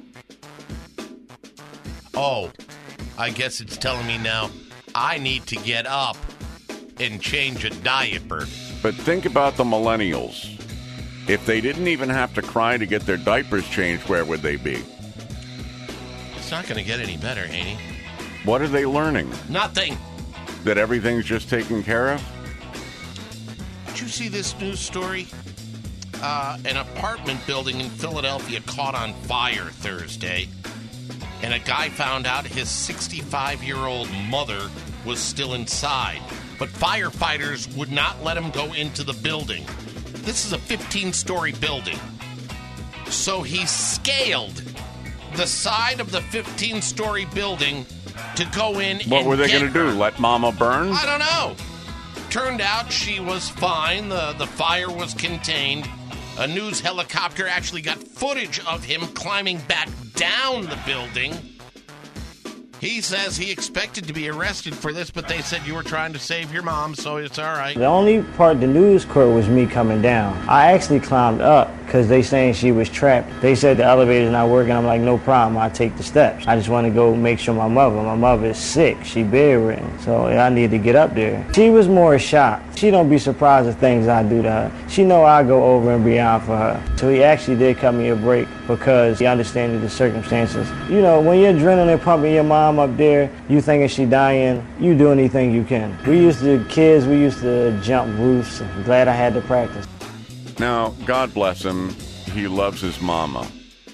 Oh, I guess it's telling me now I need to get up and change a diaper. But think about the millennials. If they didn't even have to cry to get their diapers changed, where would they be? It's not going to get any better, Haney. What are they learning? Nothing. That everything's just taken care of? Did you see this news story? Uh, an apartment building in Philadelphia caught on fire Thursday, and a guy found out his sixty-five-year-old mother was still inside. But firefighters would not let him go into the building. This is a fifteen-story building. So he scaled the side of the fifteen-story building to go in What and were they get going to do? her. Let Mama burn? I don't know. Turned out she was fine. The, the fire was contained. A news helicopter actually got footage of him climbing back down the building. He says he expected to be arrested for this, but they said you were trying to save your mom, so it's all right. The only part the news caught was me coming down. I actually climbed up because they saying she was trapped. They said the elevator's not working. I'm like, no problem. I'll take the steps. I just want to go make sure my mother, my mother is sick. She bedridden. So I need to get up there. She was more shocked. She don't be surprised at things I do to her. She know I go over and beyond for her. So he actually did cut me a break because he understood the circumstances. You know, when you're adrenaline pumping your mom up there, you thinking she dying, you do anything you can. We used to, kids, we used to jump roofs. I'm glad I had to practice. Now, God bless him, he loves his mama.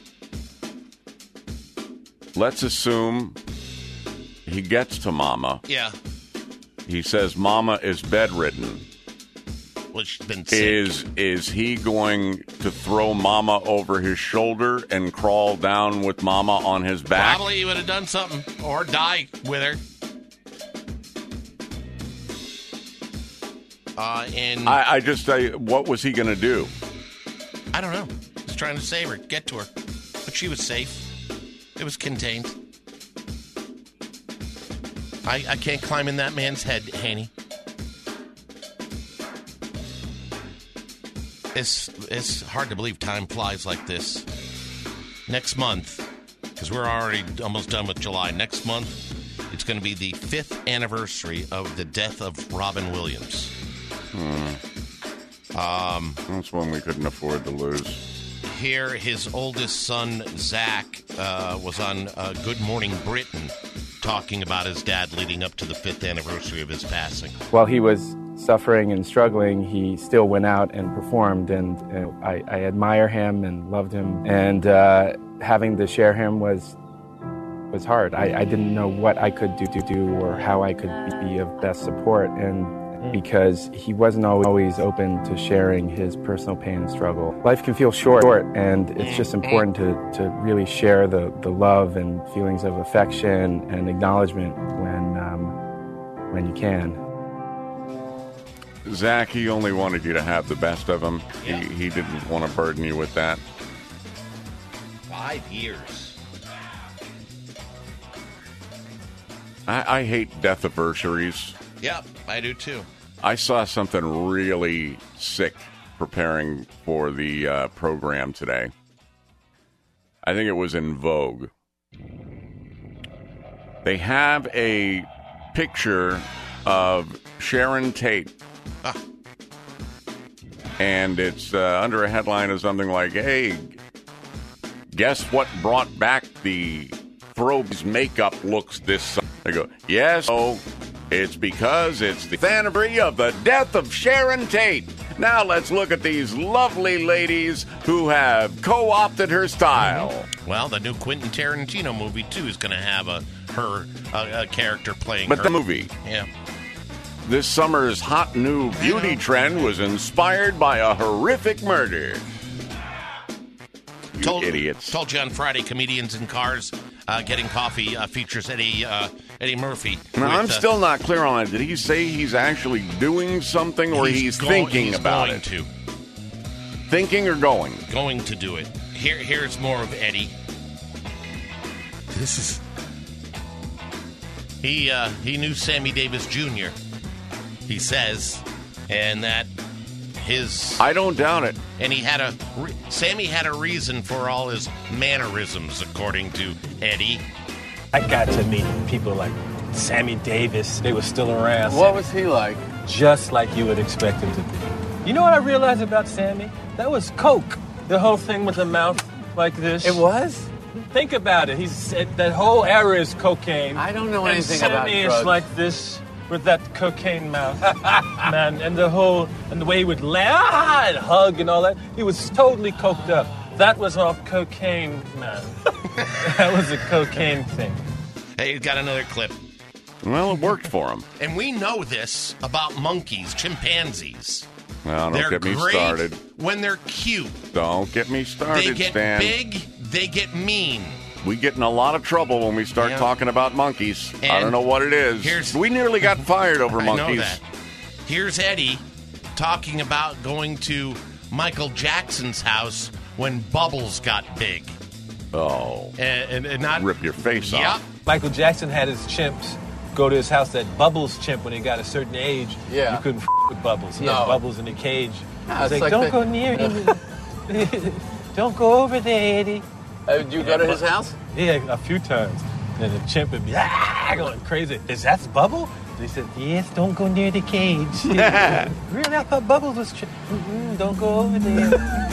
Let's assume he gets to mama. Yeah. He says mama is bedridden. Well, she's been sick. Is is he going to throw mama over his shoulder and crawl down with mama on his back? Probably he would have done something or die with her. Uh, and I, I just say, what was he going to do? I don't know. He's trying to save her, get to her. But she was safe. It was contained. I, I can't climb in that man's head, Haney. It's, it's hard to believe time flies like this. Next month, because we're already almost done with July, next month, it's going to be the fifth anniversary of the death of Robin Williams. Hmm. Um, That's one we couldn't afford to lose. Here, his oldest son, Zach, uh, was on uh, Good Morning Britain talking about his dad leading up to the fifth anniversary of his passing. While he was suffering and struggling, he still went out and performed, and, and I, I admire him and loved him. And uh, having to share him was was hard. I, I didn't know what I could do, do, do or how I could be of best support. And because he wasn't always open to sharing his personal pain and struggle. Life can feel short, and it's just important to, to really share the, the love and feelings of affection and acknowledgement when um, when you can. Zach, he only wanted you to have the best of him. Yeah. He, he didn't want to burden you with that. Five years. I, I hate death anniversaries. Yep, I do too. I saw something really sick preparing for the uh, program today. I think it was in Vogue. They have a picture of Sharon Tate. Ah. And it's uh, under a headline of something like, hey, guess what brought back the Throw's makeup looks this summer? They go, yes, oh, it's because it's the anniversary of the death of Sharon Tate. Now let's look at these lovely ladies who have co-opted her style. Well, the new Quentin Tarantino movie, too, is going to have a her a, a character playing But her. the movie. Yeah. This summer's hot new beauty trend was inspired by a horrific murder. You told, idiots. Told you on Friday, Comedians in Cars uh, Getting Coffee uh, features Eddie uh, Eddie Murphy. Now, with, I'm uh, still not clear on it. Did he say he's actually doing something or he's, go- thinking he's about going it? to. Thinking or going? Going to do it. Here, Here's more of Eddie. This is... He, uh, he knew Sammy Davis Junior, he says, and that his... I don't doubt it. And he had a... Re- Sammy had a reason for all his mannerisms, according to Eddie. I got to meet people like Sammy Davis. They were still around. What was he like? Just like you would expect him to be. You know what I realized about Sammy? That was coke. The whole thing with the mouth like this. It was? Think about it. He's said that whole era is cocaine. I don't know and anything Sammy about is drugs. like this with that cocaine mouth, man, and the whole and the way he would laugh and hug and all that. He was totally coked up. That was all cocaine, man. That was a cocaine thing. Hey, you got another clip. Well, it worked for him. And we know this about monkeys, chimpanzees. Well, don't They're get me great started. when they're cute. Don't get me started, They get Stan. big, they get mean. We get in a lot of trouble when we start Yeah. talking about monkeys. I And don't know what it is. here's- we nearly got fired over I monkeys. know that. Here's Eddie talking about going to Michael Jackson's house when Bubbles got big. Oh. And, and, and not Rip your face Yep. off. Michael Jackson had his chimps go to his house. That Bubbles chimp, when he got a certain age, Yeah. you couldn't f- with Bubbles. He No. had Bubbles in a cage. No, He was it's like, like don't the- go near him. Don't go over there, Eddie. Uh, did you go to his house? Yeah, a few times. And the chimp would be ah, going crazy. Is that Bubble? They said, yes, don't go near the cage. Really? I thought Bubbles was... Ch- mm-mm, don't go over there.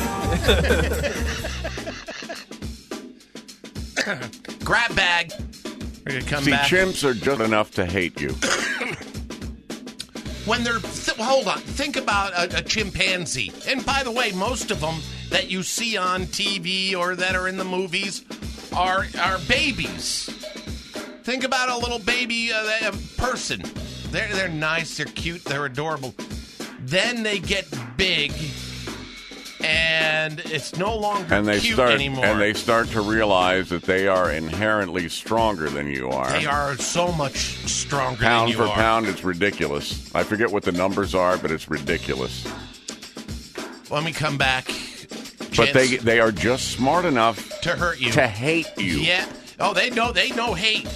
Grab bag. We're going to come See, back. chimps are just enough to hate you. When they're... Th- hold on. Think about a, a chimpanzee. And by the way, most of them that you see on T V or that are in the movies are, are babies. Think about a little baby uh, person. They're, they're nice, they're cute, they're adorable. Then they get big, and it's no longer And they cute start anymore. and they start to realize that they are inherently stronger than you are. They are so much stronger Pound than you for are. pound, it's ridiculous. I forget what the numbers are, but it's ridiculous. When we come back, But chance they they are just smart enough to hurt you, to hate you. Yeah. Oh, they know. They know hate.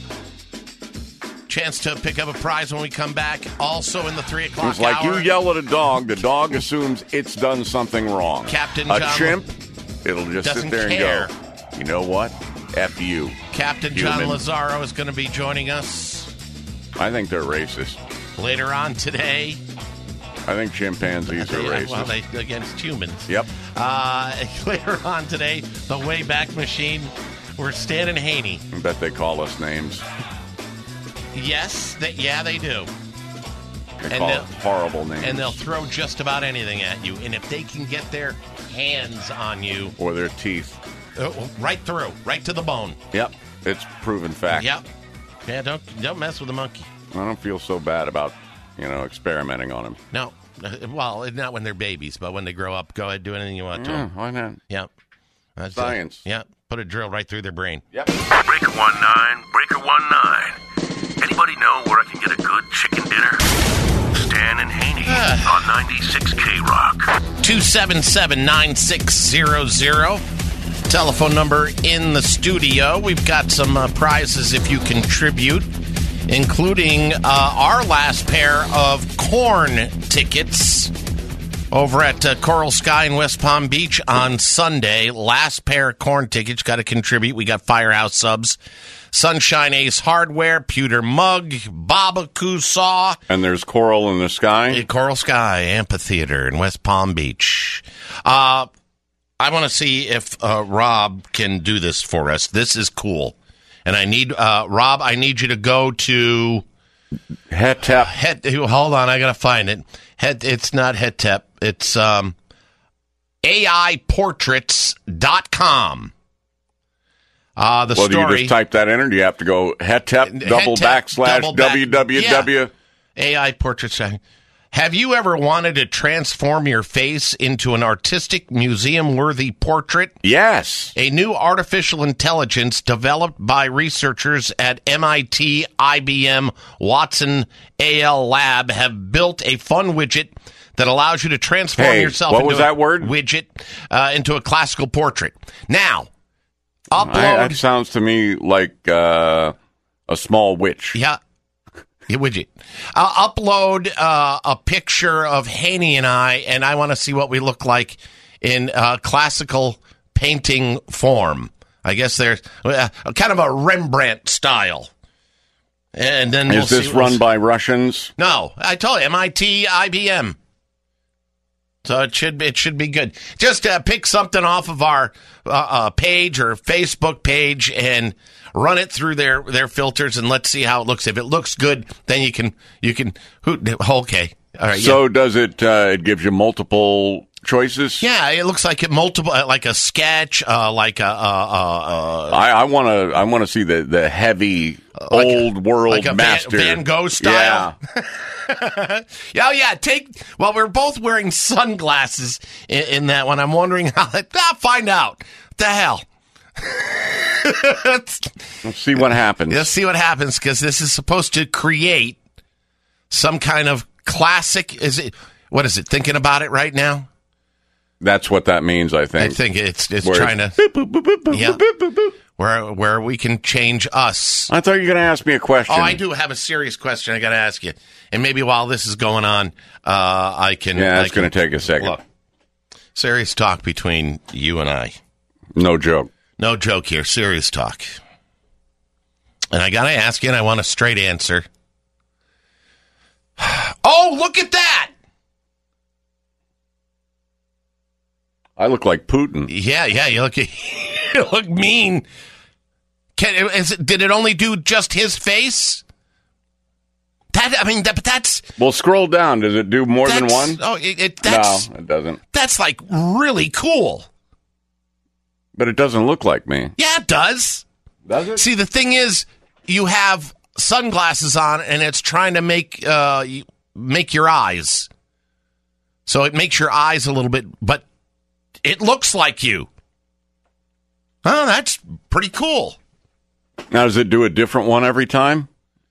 Chance to pick up a prize when we come back. Also in the three o'clock It's like hour. you yell at a dog, the dog assumes it's done something wrong. Captain a John chimp, it'll just doesn't sit there care. and go, you know what? F you. Captain John human." Lazaro is going to be joining us I think they're racist. later on today. I think chimpanzees are Yeah, racist. well, they against humans. Yep. Uh, later on today, the Wayback Machine. We're Stan and Haney. I bet they call us names. Yes, they, yeah, they do. They And call they'll- us horrible names. And they'll throw just about anything at you. And if they can get their hands on you, or their teeth. uh, right through, right to the bone. Yep. It's proven fact. Yep. Yeah, don't don't mess with the monkey. I don't feel so bad about, you know, experimenting on them. No. Uh, Well, not when they're babies, but when they grow up, go ahead, do anything you want to Yeah, them. why not? Yep. That's Science. It. Yep. Put a drill right through their brain. Yep. Breaker one nine, Breaker one nine. Anybody know where I can get a good chicken dinner? Stan and Haney on ninety-six K Rock. two seven seven, nine six zero zero. Telephone number in the studio. We've got some uh, prizes if you contribute, including uh, our last pair of corn tickets over at uh, Coral Sky in West Palm Beach on Sunday. Last pair of corn tickets. Got to contribute. We got Firehouse Subs, Sunshine Ace Hardware, Pewter Mug, Babaku Saw. And there's Coral in the Sky. At Coral Sky Amphitheater in West Palm Beach. Uh, I want to see if uh, Rob can do this for us. This is cool. And I need, uh, Rob, I need you to go to... Hetep. Het, hold on, I got to find it. Het, it's not Hetep. It's um, A I portraits dot com. Uh, the well, story... do you just type that in, or do you have to go Hetep, double Hetep, backslash double back- www? Yeah. A I portraits. Have you ever wanted to transform your face into an artistic, museum-worthy portrait? Yes. A new artificial intelligence developed by researchers at M I T, I B M, Watson, A L Lab have built a fun widget that allows you to transform Hey, yourself what into was a that word? widget uh, into a classical portrait. Now, upload. I, that sounds to me like uh, a small witch. Yeah. Yeah, widget. I'll upload uh, a picture of Haney and I, and I want to see what we look like in uh, classical painting form. I guess there's uh, kind of a Rembrandt style. And then we'll Is this see run what's- by Russians? No, I told you, M I T, I B M. So it should it should be good. Just uh, pick something off of our uh, uh, page or Facebook page and run it through their, their filters, and let's see how it looks. If it looks good, then you can you can who, okay. All right. So yeah. does it? Uh, it gives you multiple choices. Yeah, it looks like it multiple uh, like a sketch, uh, like a. Uh, uh, I, I want to. I want to see the the heavy old world like a Van, master Van Gogh style. Yeah. yeah, yeah. Take. Well, we're both wearing sunglasses in, in that one. I'm wondering how. That, I'll find out. What the hell. Let's see what happens. Let's see what happens, because this is supposed to create some kind of classic. Is it? What is it? Thinking about it right now. That's what that means. I think. I think it's it's Where trying it's to. boop, boop, boop, boop, Yeah. boop, boop, boop. Where where we can change us. I thought you were going to ask me a question. Oh, I do have a serious question I got to ask you. And maybe while this is going on, uh, I can. Yeah, I it's going can- to take a second. Look, serious talk between you and I. No joke. No joke here. Serious talk. And I got to ask you, and I want a straight answer. Oh, look at that. I look like Putin. Yeah, yeah, you look, you look mean. Can, is it, did it only do just his face? That I mean, that, but that's... Well, scroll down. Does it do more than one? Oh, it, it, that's, no, it doesn't. That's, like, really cool. But it doesn't look like me. Yeah, it does. Does it? See, the thing is, you have sunglasses on, and it's trying to make uh, make your eyes. So it makes your eyes a little bit, but it looks like you. Oh, that's pretty cool. Now, does it do a different one every time?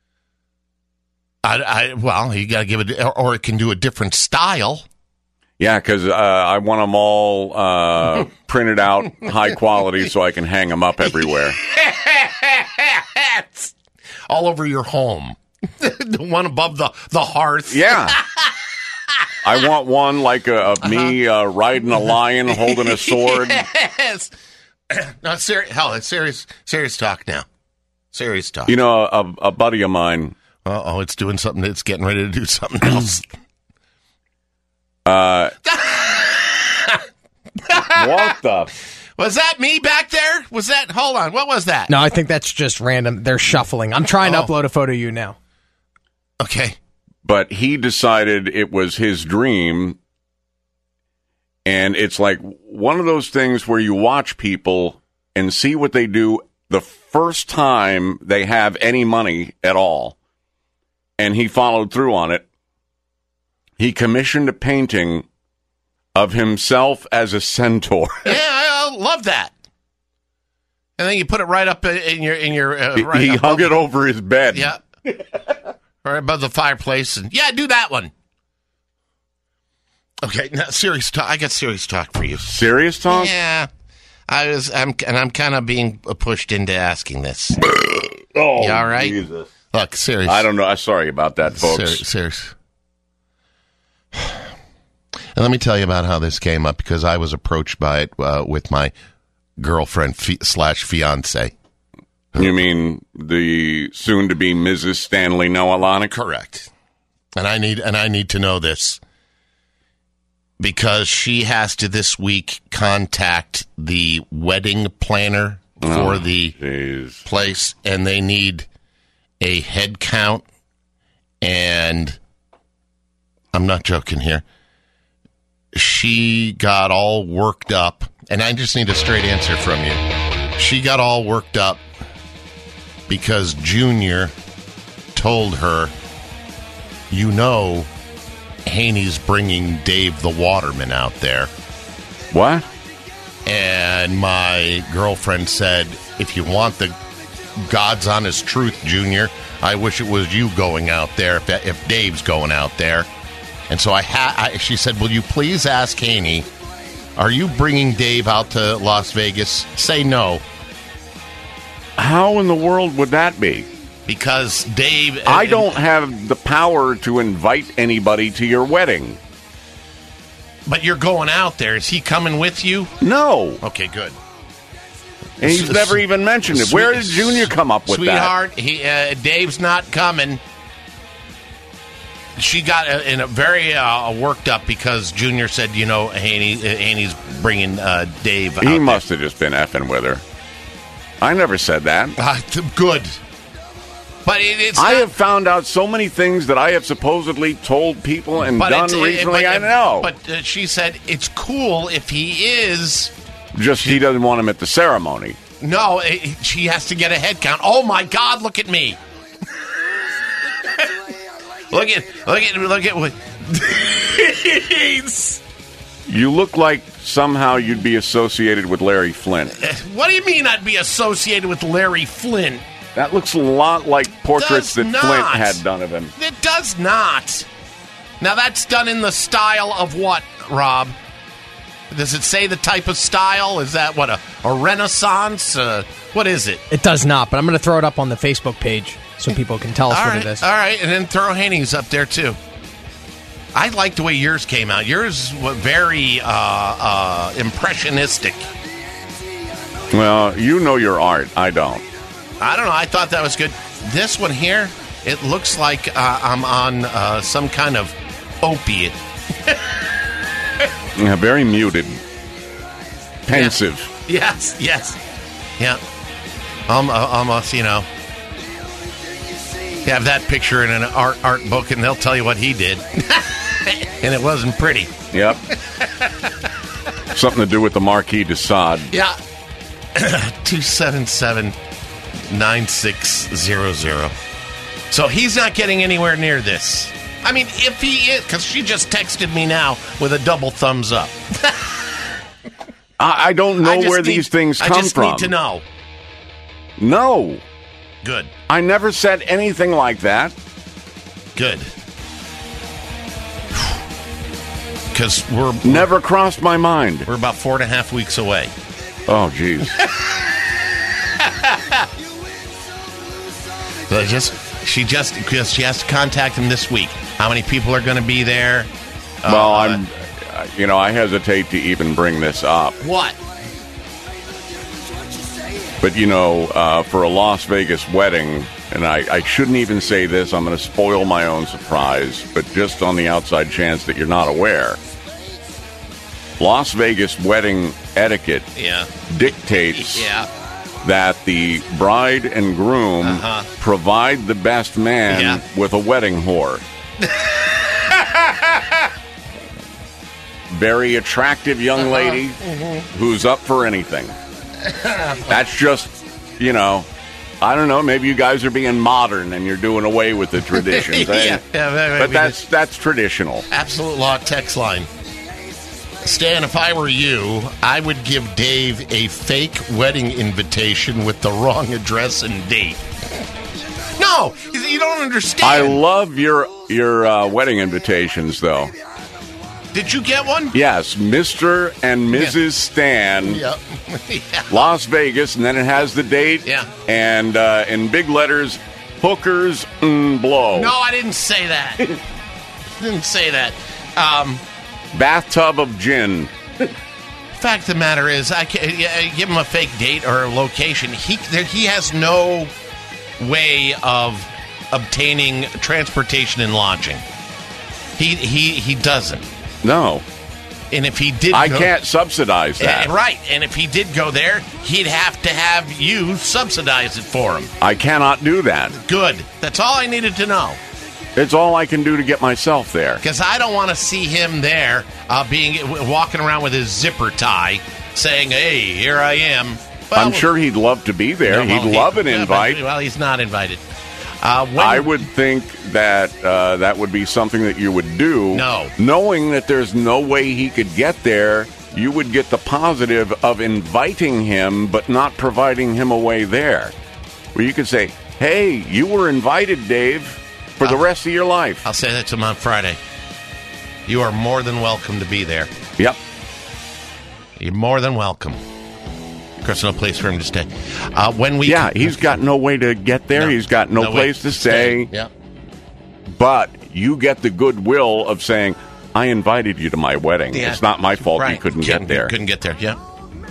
I, I well, you got to give it, or, or it can do a different style. Yeah, because uh, I want them all uh, printed out, high quality, so I can hang them up everywhere. All over your home. The one above the, the hearth. Yeah. I want one like a, of me uh, riding a lion, holding a sword. Yes. No, serious. Hell, it's serious. Serious talk now. Serious talk. You know, a, a buddy of mine. Uh oh, it's doing something. It's getting ready to do something else. Uh, what the? Was that me back there? Was that? Hold on. What was that? No, I think that's just random. They're shuffling. I'm trying Oh. to upload a photo of you now. Okay. But he decided it was his dream. And it's like one of those things where you watch people and see what they do the first time they have any money at all. And he followed through on it. He commissioned a painting of himself as a centaur. Yeah, I, I love that. And then you put it right up in your in your. Uh, He, right he above- hung it over his bed. Yeah. Right above the fireplace, and yeah, do that one. Okay, now serious talk. I got serious talk for you. Serious talk? Yeah, I was. I'm and I'm kind of being pushed into asking this. Oh, you all right? Jesus. Look, serious. I don't know. I'm sorry about that, folks. Serious. serious. And let me tell you about how this came up, because I was approached by it uh, with my girlfriend fi- slash fiance. You mean the soon-to-be Missus Stanley Noelani? Correct. And I need and I need to know this, because she has to this week contact the wedding planner for Oh, the geez. place, and they need a head count. And I'm not joking here. She got all worked up, and I just need a straight answer from you. She got all worked up because Junior told her, you know, Haney's bringing Dave the Waterman out there. What? And my girlfriend said, if you want the God's honest truth, Junior, I wish it was you going out there if, if Dave's going out there. And so I, ha- I she said, will you please ask Haney, are you bringing Dave out to Las Vegas? Say no. How in the world would that be? Because Dave... I don't have the power to invite anybody to your wedding. But you're going out there. Is he coming with you? No. Okay, good. And he's S- never even mentioned it. Sweet- Where did Junior come up with Sweetheart, he, uh, Dave's not coming. She got uh, in a very uh, worked up because Junior said, you know, Haney, uh, Haney's bringing uh, Dave out that? He there. must have just been effing with her. I never said that. Uh, t- good. But it, it's I not- have found out so many things that I have supposedly told people and but done it's- it- recently. but- I know. But uh, she said it's cool if he is. Just he doesn't want him at the ceremony. No, it, she has to get a head count. Oh my God! Look at me. look at look at look at what. You look like somehow you'd be associated with Larry Flint. What do you mean I'd be associated with Larry Flint? That looks a lot like portraits Does that Flint not. had done of him. It does not. Now that's done in the style of what, Rob? Does it say the type of style? Is that what, a, a Renaissance? Uh, what is it? It does not, but I'm going to throw it up on the Facebook page so people can tell us All what right, it is. all right, and then throw Haney's up there too. I like the way yours came out. Yours was very uh, uh, impressionistic. Well, you know your art. I don't. I don't know. I thought that was good. This one here, It looks like uh, I'm on uh, some kind of opiate. Yeah, very muted. Pensive. Yeah. Yes, yes. Yeah. Um, uh, almost, you know. You have that picture in an art art book, and they'll tell you what he did. And it wasn't pretty. Yep. Something to do with the Marquis de Sade. Yeah. two seven seven, nine six zero zero. So he's not getting anywhere near this. I mean, if he is, because she just texted me now with a double thumbs up. I, I don't know I just where need- these things I come just from. need to know. No. Good. I never said anything like that. Good. Because we're, we're never crossed my mind. We're about four and a half weeks away. Oh, jeez. So just she just because she has to contact him this week. How many people are going to be there? Well, Uh, I'm, uh, you know, I hesitate to even bring this up. What? But, you know, uh, for a Las Vegas wedding, and I, I shouldn't even say this, I'm going to spoil my own surprise, but just on the outside chance that you're not aware, Las Vegas wedding etiquette Yeah. dictates Yeah. that the bride and groom Uh-huh. provide the best man Yeah. with a wedding whore. Very attractive young lady Mhm. who's up for anything. That's just, you know, I don't know. Maybe you guys are being modern and you're doing away with the traditions. Yeah, eh? yeah, yeah, but we that's that's traditional. Absolute Law text line. Stan, if I were you, I would give Dave a fake wedding invitation with the wrong address and date. No, you don't understand. I love your your uh, wedding invitations, though. Did you get one? Yes, Mister and Missus Stan, Yep. Yeah. Las Vegas, and then it has the date. Yeah. And uh, in big letters, hookers and blow. No, I didn't say that. Didn't say that. Um, Bathtub of gin. fact of the matter is, I can, yeah, give him a fake date or a location. He there, he has no way of obtaining transportation and lodging. He he he doesn't. No. And if he did, I go, can't subsidize that. Yeah, right. And if he did go there, he'd have to have you subsidize it for him. I cannot do that. Good. That's all I needed to know. It's all I can do to get myself there. Because I don't want to see him there, uh, being w- walking around with his zipper tie, saying, "Hey, here I am." Well, I'm sure he'd love to be there. No, well, he'd he- love an yeah, but- invite. well, he's not invited. Uh, when, I would think that uh, that would be something that you would do. No. Knowing that there's no way he could get there, you would get the positive of inviting him but not providing him a way there. Where you could say, hey, you were invited, Dave, for the rest of your life. I'll say that to him on Friday. You are more than welcome to be there. Yep. You're more than welcome. Of course, no place for him to stay. Uh, when we Yeah, he's got no way to get there. No. He's got no, No way place to stay. Yeah. But you get the goodwill of saying, I invited you to my wedding. Yeah. It's not my fault Right. you couldn't Couldn't- get there. Couldn't get there. Yeah.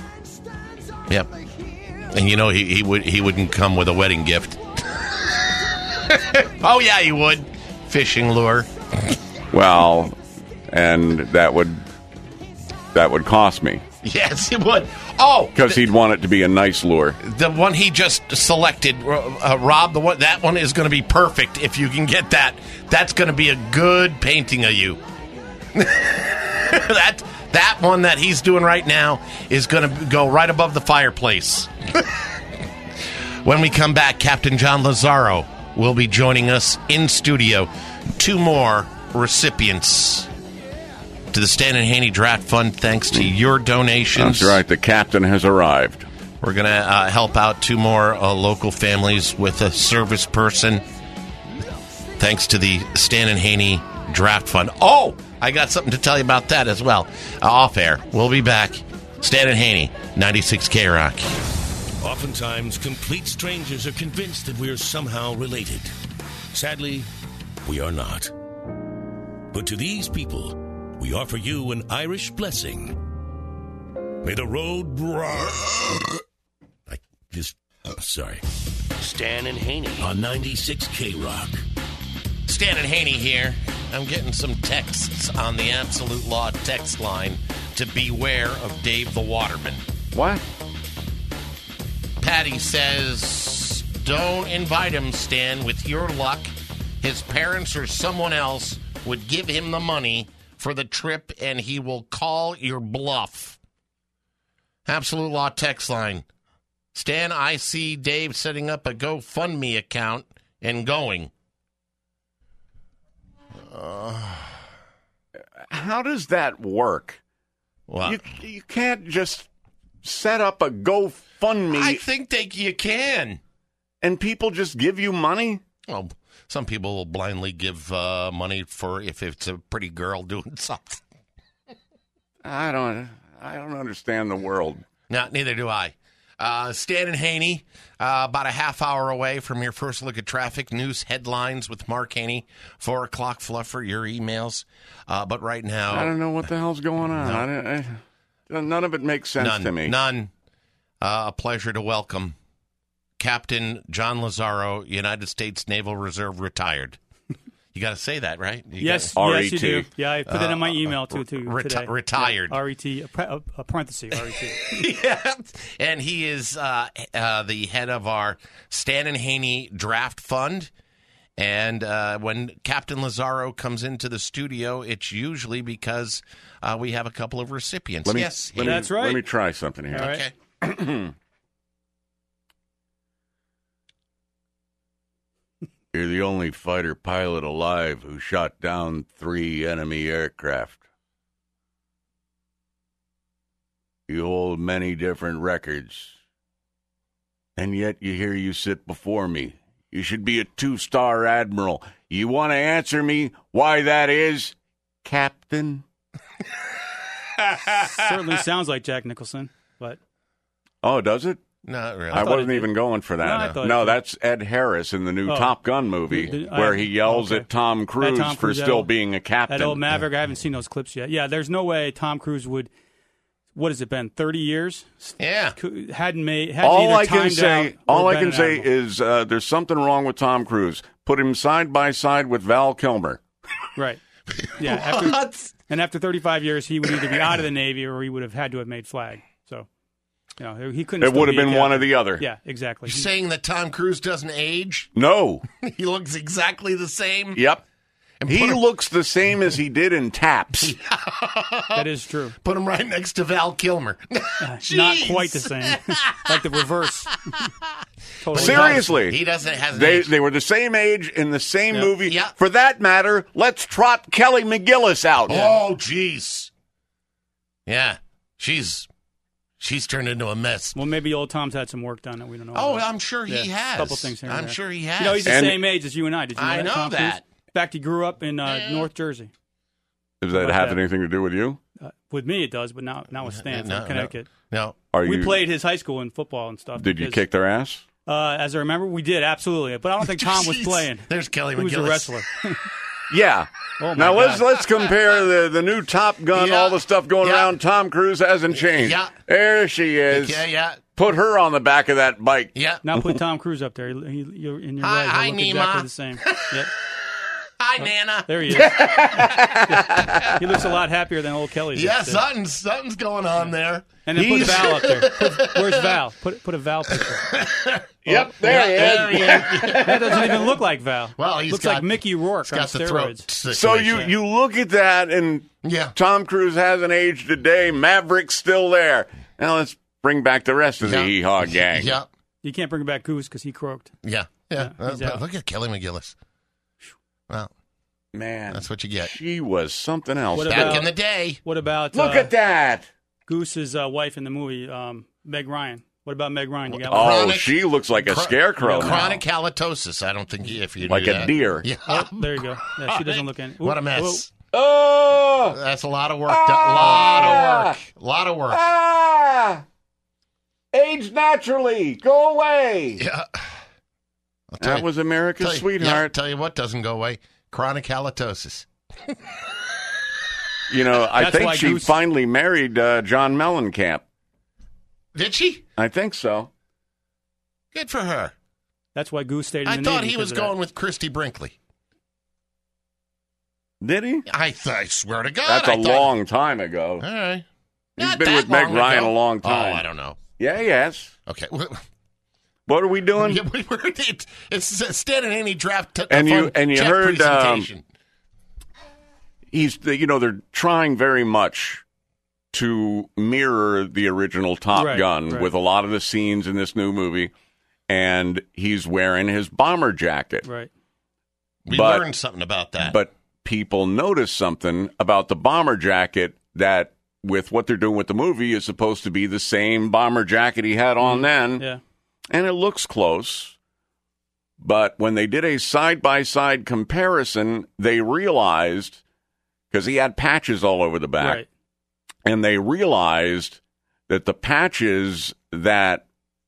Yep. And you know he, he would he wouldn't come with a wedding gift. Oh yeah, he would. Fishing lure. Well, and that would that would cost me Yes, he would. Oh, because he'd want it to be a nice lure. the one he just selected, uh, Rob. The one that one is going to be perfect if you can get that. That's going to be a good painting of you. that that one that he's doing right now is going to go right above the fireplace. When we come back, Captain John Lazaro will be joining us in studio. Two more recipients to the Stan and Haney Draft Fund, thanks to your donations. That's right. The captain has arrived. We're going to uh, help out two more uh, local families with a service person, thanks to the Stan and Haney Draft Fund. Oh, I got something to tell you about that as well. Uh, off air. We'll be back. Stan and Haney, ninety-six K Rock. Oftentimes, complete strangers are convinced that we are somehow related. Sadly, we are not. But to these people, we offer you an Irish blessing. May the road... I just... Oh, sorry. Stan and Haney on ninety-six K Rock. Stan and Haney here. I'm getting some texts on the Absolute Law text line to beware of Dave the Waterman. What? Patty says, don't invite him, Stan. With your luck, his parents or someone else would give him the money for the trip, and he will call your bluff. Absolute Law text line. Stan, I see Dave setting up a GoFundMe account and going. Uh, how does that work? What? You, you can't just set up a GoFundMe. I think they, you can. And people just give you money? Well, some people will blindly give uh, money for if it's a pretty girl doing something. I don't I don't understand the world. No, neither do I. Uh, Stan and Haney, uh, about a half hour away from your first look at traffic news headlines with Mark Haney. Four o'clock fluffer, your emails. Uh, but right now, I don't know what the hell's going on. No. I don't- I- none of it makes sense none, to me. None. Uh, a pleasure to welcome Captain John Lazaro, United States Naval Reserve, retired. You got to say that, right? You Yes, gotta- yes, you do. Yeah, I put it in my email too, too Reti- today. retired. Yeah, R E T, a, pre- a, a parenthesis, R E T. Yeah, and he is uh, uh, the head of our Stan and Haney Draft Fund. And uh, when Captain Lazaro comes into the studio, it's usually because uh, we have a couple of recipients. Let me, yes, let he- me, Let me try something here. All right. Okay. You're the only fighter pilot alive who shot down three enemy aircraft. You hold many different records. And yet you hear you sit before me. You should be a two-star admiral. You want to answer me why that is, Captain? Certainly sounds like Jack Nicholson, but Oh, does it? Not really. I, I thought wasn't it even did. going for No, I that. thought it No, did. that's Ed Harris in the new Oh. Top Gun movie, Did- I- where he yells okay. at Tom Cruise At Tom for Cruise, that still old- being a captain. That old Maverick, I haven't seen those clips yet. Yeah, there's no way Tom Cruise would. What has it been? Thirty years? Yeah, hadn't made. Hadn't all either I can timed say, out or all I been can an say admiral. is uh, there's something wrong with Tom Cruise. Put him side by side with Val Kilmer. Right. Yeah. After, and after thirty-five years, he would either be out of the Navy or he would have had to have made flag. So, you know, he couldn't. It still would have be a been one or captain. the other. Yeah, exactly. You're saying that Tom Cruise doesn't age? No. He looks exactly the same? Yep. And He put him- looks the same as he did in Taps. That is true. Put him right next to Val Kilmer. Not Jeez. quite the same. Like the reverse. Totally. Seriously. He doesn't has They they were the same age in the same Yeah. movie. Yeah. For that matter, let's trot Kelly McGillis out. Oh, jeez. Yeah, she's she's turned into a mess. Well, maybe old Tom's had some work done that we don't know. Oh, about. I'm sure he Yeah, has. A couple things here. and I'm there. sure he has. You know, he's the And- same age as you and I. Did you know I that? know Tom Cruise? that. In fact, he grew up in uh, North Jersey. Does that About have that. anything to do with you? Uh, with me, it does, but not not with Stan No, from Connecticut. No. Are We you, played his high school in football and stuff. Did you because, kick their ass? Uh, as I remember, we did absolutely, but I don't think Tom was Jeez. playing. There's Kelly He was a McGillis. wrestler. Yeah. Oh, my now let's God. let's compare the, the new Top Gun, Yeah. all the stuff going Yeah. around. Tom Cruise hasn't changed. Yeah. There she is. Yeah, yeah, Put her on the back of that bike. yeah. Now put Tom Cruise up there. He, he, you're, and you're Hi- right. hi, He'll look Nima. exactly the same. Yep. Hi, Nana. There he is. He looks a lot happier than old Kelly did. Yeah, too. something's, something's going on there. And then He's- put Val up there. Put, where's Val? Put put a Val picture. Yep, there he is. There he is. That doesn't even look like Val. Well, he's looks got- like Mickey Rourke He's on got the throat steroids. So situation. you, you look at that, and Yeah. Tom Cruise hasn't aged a day. Maverick's still there. Now let's bring back the rest of the Yeah. Hee Haw gang. Yeah, You can't bring back Goose because he croaked. yeah, yeah. Yeah, he's Uh, out. look at Kelly McGillis. Well, Man, that's what you get. she was something else. What Back about- in the day. What about Look uh, at that. Goose's uh, wife in the movie, um, Meg Ryan? What about Meg Ryan? You got Oh, one? Chronic- she looks like a Chro- scarecrow now. Chronic halitosis. I don't think you, if you Like knew a that. deer. Yeah. Oh, there you go. Yeah, she doesn't look any. What a Ooh, mess. Oh! That's a lot of work. A lot of work. A lot of work. Ah! Age naturally. Go away. Yeah. I'll tell That you- was America's tell you- sweetheart. Yeah, tell you what doesn't go away. Chronic halitosis. You know, I That's think why she Goose- finally married uh, John Mellencamp. Did she? I think so. Good for her. That's why Goose stayed in I the thought Navy he was because of going that. with Christy Brinkley. Did he? I, th- I swear to God. That's a a long time ago. All right. He's Not been that with Meg long Ryan ago. a long time. Oh, I don't know. Yeah, yes. Okay. What are we doing? Yeah, we were, it, it's a Stan and Haney draft t- And you fun and you check heard um, presentation. he's you know they're trying very much to mirror the original Top Right, Gun right. with a lot of the scenes in this new movie, and he's wearing his bomber jacket. Right. We but- learned something about that. But people noticed something about the bomber jacket that, with what they're doing with the movie, is supposed to be the same bomber jacket he had on then. Yeah. And it looks close. But when they did a side-by-side comparison, they realized, because he had patches all over the back, Right. and they realized that the patches that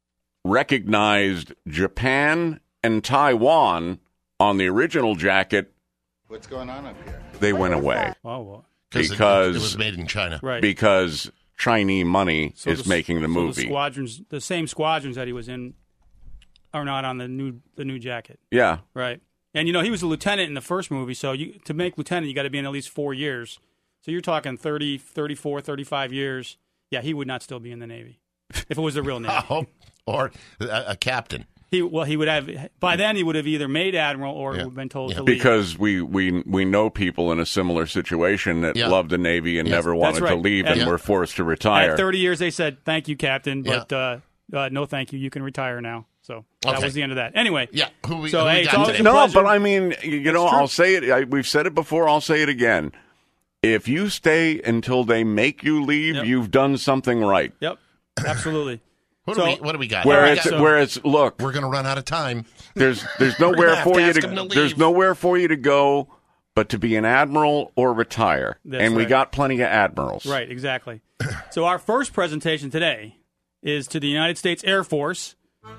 recognized Japan and Taiwan on the original jacket, What's going on up here? they went away. Oh, well. it- Because it was made in China. Right. Because Chinese money So is the- making the so movie. The squadrons, the same squadrons that he was in, are not on the new the new jacket. Yeah. Right. And you know he was a lieutenant in the first movie, so you to make lieutenant you got to be in at least four years. So you're talking thirty, thirty-four, thirty-five years. Yeah, he would not still be in the Navy if it was the real Navy. Oh, or a, a captain. He well he would have by then he would have either made admiral or Yeah. been told Yeah. to leave. Because we, we we know people in a similar situation that Yeah. loved the Navy and Yes. never That's wanted to right. leave and Yeah. were forced to retire. At thirty years, they said, thank you, Captain, but uh, uh, no thank you. You can retire now. So that Okay. was the end of that. Anyway. Yeah. Who we, So, who we hey, it's got always today? a No, pleasure. but I mean, you know, true. I'll say it. I, we've said it before. I'll say it again. If you stay until they make you leave, Yep. you've done something right. Yep. Absolutely. What, So- do we, what do we got? Where All right, it's so- where it's look, We're going to run out of time. there's there's We're gonna nowhere have for to you ask to, him to leave. there's nowhere for you to go but to be an admiral or retire. That's and we right. got plenty of admirals. Right, exactly. So our first presentation today is to the United States Air Force,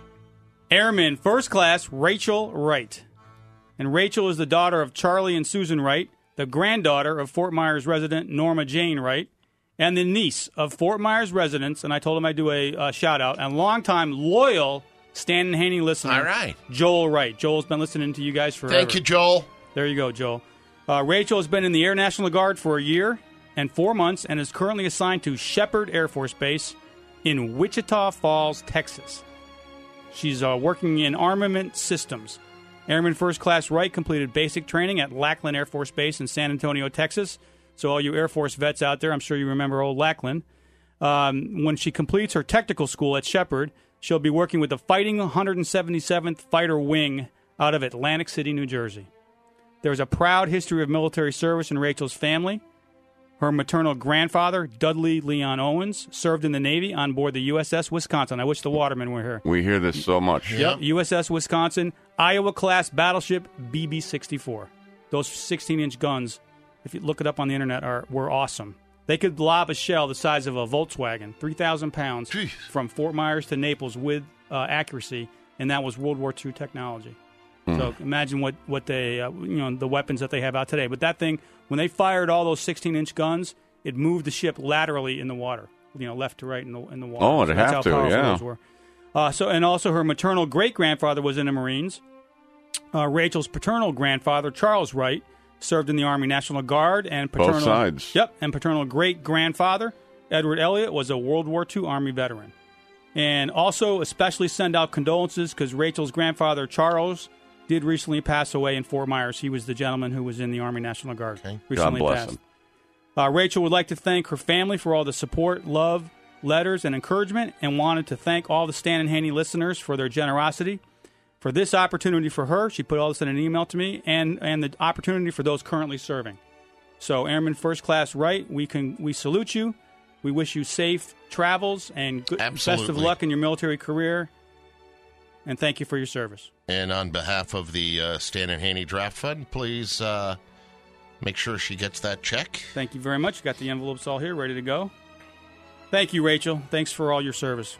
Airman First Class Rachel Wright. And Rachel is the daughter of Charlie and Susan Wright, the granddaughter of Fort Myers resident Norma Jane Wright, and the niece of Fort Myers residents, and I told him I'd do a uh, shout-out, and longtime loyal Stan and Haney listener, All right. Joel Wright. Joel's been listening to you guys forever. Thank you, Joel. There you go, Joel. Uh, Rachel has been in the Air National Guard for a year and four months and is currently assigned to Shepherd Air Force Base in Wichita Falls, Texas. She's uh, working in armament systems. Airman First Class Wright completed basic training at Lackland Air Force Base in San Antonio, Texas. So all you Air Force vets out there, I'm sure you remember old Lackland. Um, when she completes her technical school at Shepherd, she'll be working with the Fighting one hundred seventy-seventh Fighter Wing out of Atlantic City, New Jersey. There's a proud history of military service in Rachel's family. Her maternal grandfather, Dudley Leon Owens, served in the Navy on board the U S S Wisconsin. I wish the watermen were here. We hear this so much. Yep, U S S Wisconsin, Iowa-class battleship B B sixty-four. Those sixteen-inch guns, if you look it up on the internet, are were awesome. They could lob a shell the size of a Volkswagen, three thousand pounds, Jeez. from Fort Myers to Naples with uh, accuracy, and that was World War Two technology. So imagine what, what they, uh, you know, the weapons that they have out today. But that thing, when they fired all those sixteen-inch guns, it moved the ship laterally in the water, you know, left to right in the in the water. Oh, it'd So that's have how to, powerful yeah. those were. Uh, so, and also her maternal great-grandfather was in the Marines. Uh, Rachel's paternal grandfather, Charles Wright, served in the Army National Guard, and Both paternal sides. Yep, and paternal great-grandfather, Edward Elliott, was a World War Two Army veteran. And also, especially send out condolences because Rachel's grandfather, Charles, did recently pass away in Fort Myers. He was the gentleman who was in the Army National Guard. Okay. Recently God bless passed. him. Uh, Rachel would like to thank her family for all the support, love, letters, and encouragement, and wanted to thank all the Stan and Haney listeners for their generosity. For this opportunity for her, she put all this in an email to me, and, and the opportunity for those currently serving. So, Airman First Class Wright, we can we salute you. We wish you safe travels and good, best of Absolutely. luck in your military career. And thank you for your service. And on behalf of the uh, Stan and Haney Draft Fund, please uh, make sure she gets that check. Thank you very much. Got the envelopes all here, ready to go. Thank you, Rachel. Thanks for all your service.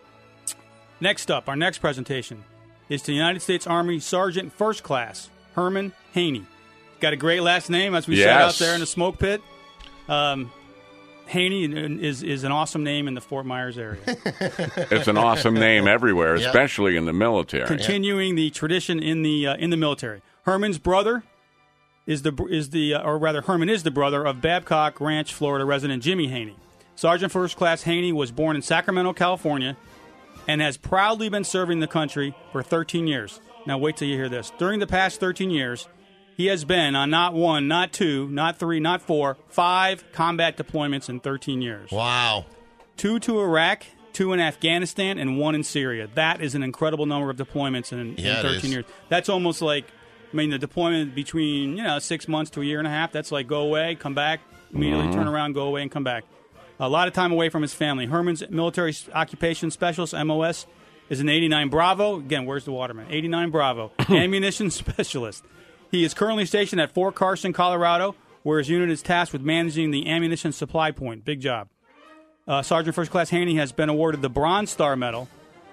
Next up, our next presentation is to the United States Army Sergeant First Class, Herman Haney. Got a great last name, as we said out Yes. there in the smoke pit. Um, Haney is is an awesome name in the Fort Myers area. It's an awesome name everywhere, Yep. especially in the military. Continuing the tradition in the uh, in the military. Herman's brother is the is the uh, or rather Herman is the brother of Babcock Ranch, Florida resident Jimmy Haney. Sergeant First Class Haney was born in Sacramento, California, and has proudly been serving the country for thirteen years. Now wait till you hear this. During the past thirteen years, he has been on not one, not two, not three, not four, five combat deployments in thirteen years. Wow. Two to Iraq, two in Afghanistan, and one in Syria. That is an incredible number of deployments in, Yeah, in it thirteen is. years. That's almost like, I mean, the deployment between, you know, six months to a year and a half, that's like go away, come back, immediately Mm-hmm. Mhm. turn around, go away, and come back. A lot of time away from his family. Herman's Military Occupation Specialist, M O S, is an eighty-nine Bravo. Again, where's the Waterman? eighty-nine Bravo. Ammunition Specialist. He is currently stationed at Fort Carson, Colorado, where his unit is tasked with managing the ammunition supply point. Big job. Uh, Sergeant First Class Haney has been awarded the Bronze Star Medal,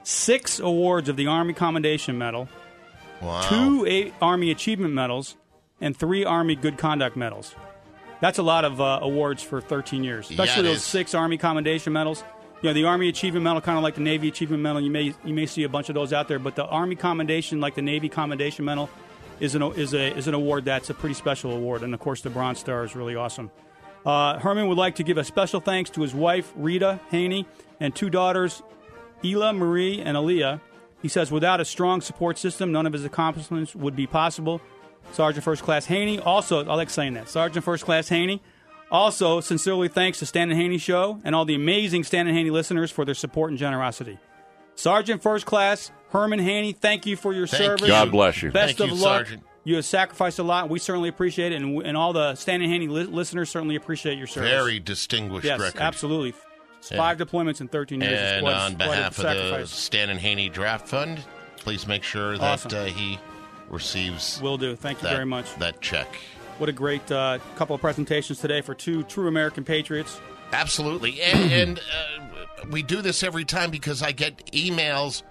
six awards of the Army Commendation Medal, Wow. two eight Army Achievement Medals, and three Army Good Conduct Medals. That's a lot of uh, awards for thirteen years, Yeah, especially it those is. six Army Commendation Medals. You know, the Army Achievement Medal, kind of like the Navy Achievement Medal. You may you may see a bunch of those out there, but the Army Commendation, like the Navy Commendation Medal, is an is a is an award that's a pretty special award. And of course, the Bronze Star is really awesome. Uh, Herman would like to give a special thanks to his wife Rita Haney and two daughters, Ela Marie and Aaliyah. He says, without a strong support system, none of his accomplishments would be possible. Sergeant First Class Haney also, I like saying that, Sergeant First Class Haney also sincerely thanks the Stan and Haney Show and all the amazing Stan and Haney listeners for their support and generosity. Sergeant First Class Herman Haney, thank you for your Thank service. you. God bless you. Best Thank of you, luck. Sergeant. You have sacrificed a lot, and we certainly appreciate it, and, and all the Stan and Haney li- listeners certainly appreciate your service. Very distinguished yes, record. absolutely. Yeah. Five deployments in thirteen years. is And quite, on quite a behalf of the sacrifice. Stan and Haney Draft Fund, please make sure that Awesome. uh, he receives Will do. Thank you that- very much. that check. What a great uh, couple of presentations today for two true American patriots. Absolutely. And, and uh, we do this every time because I get emails.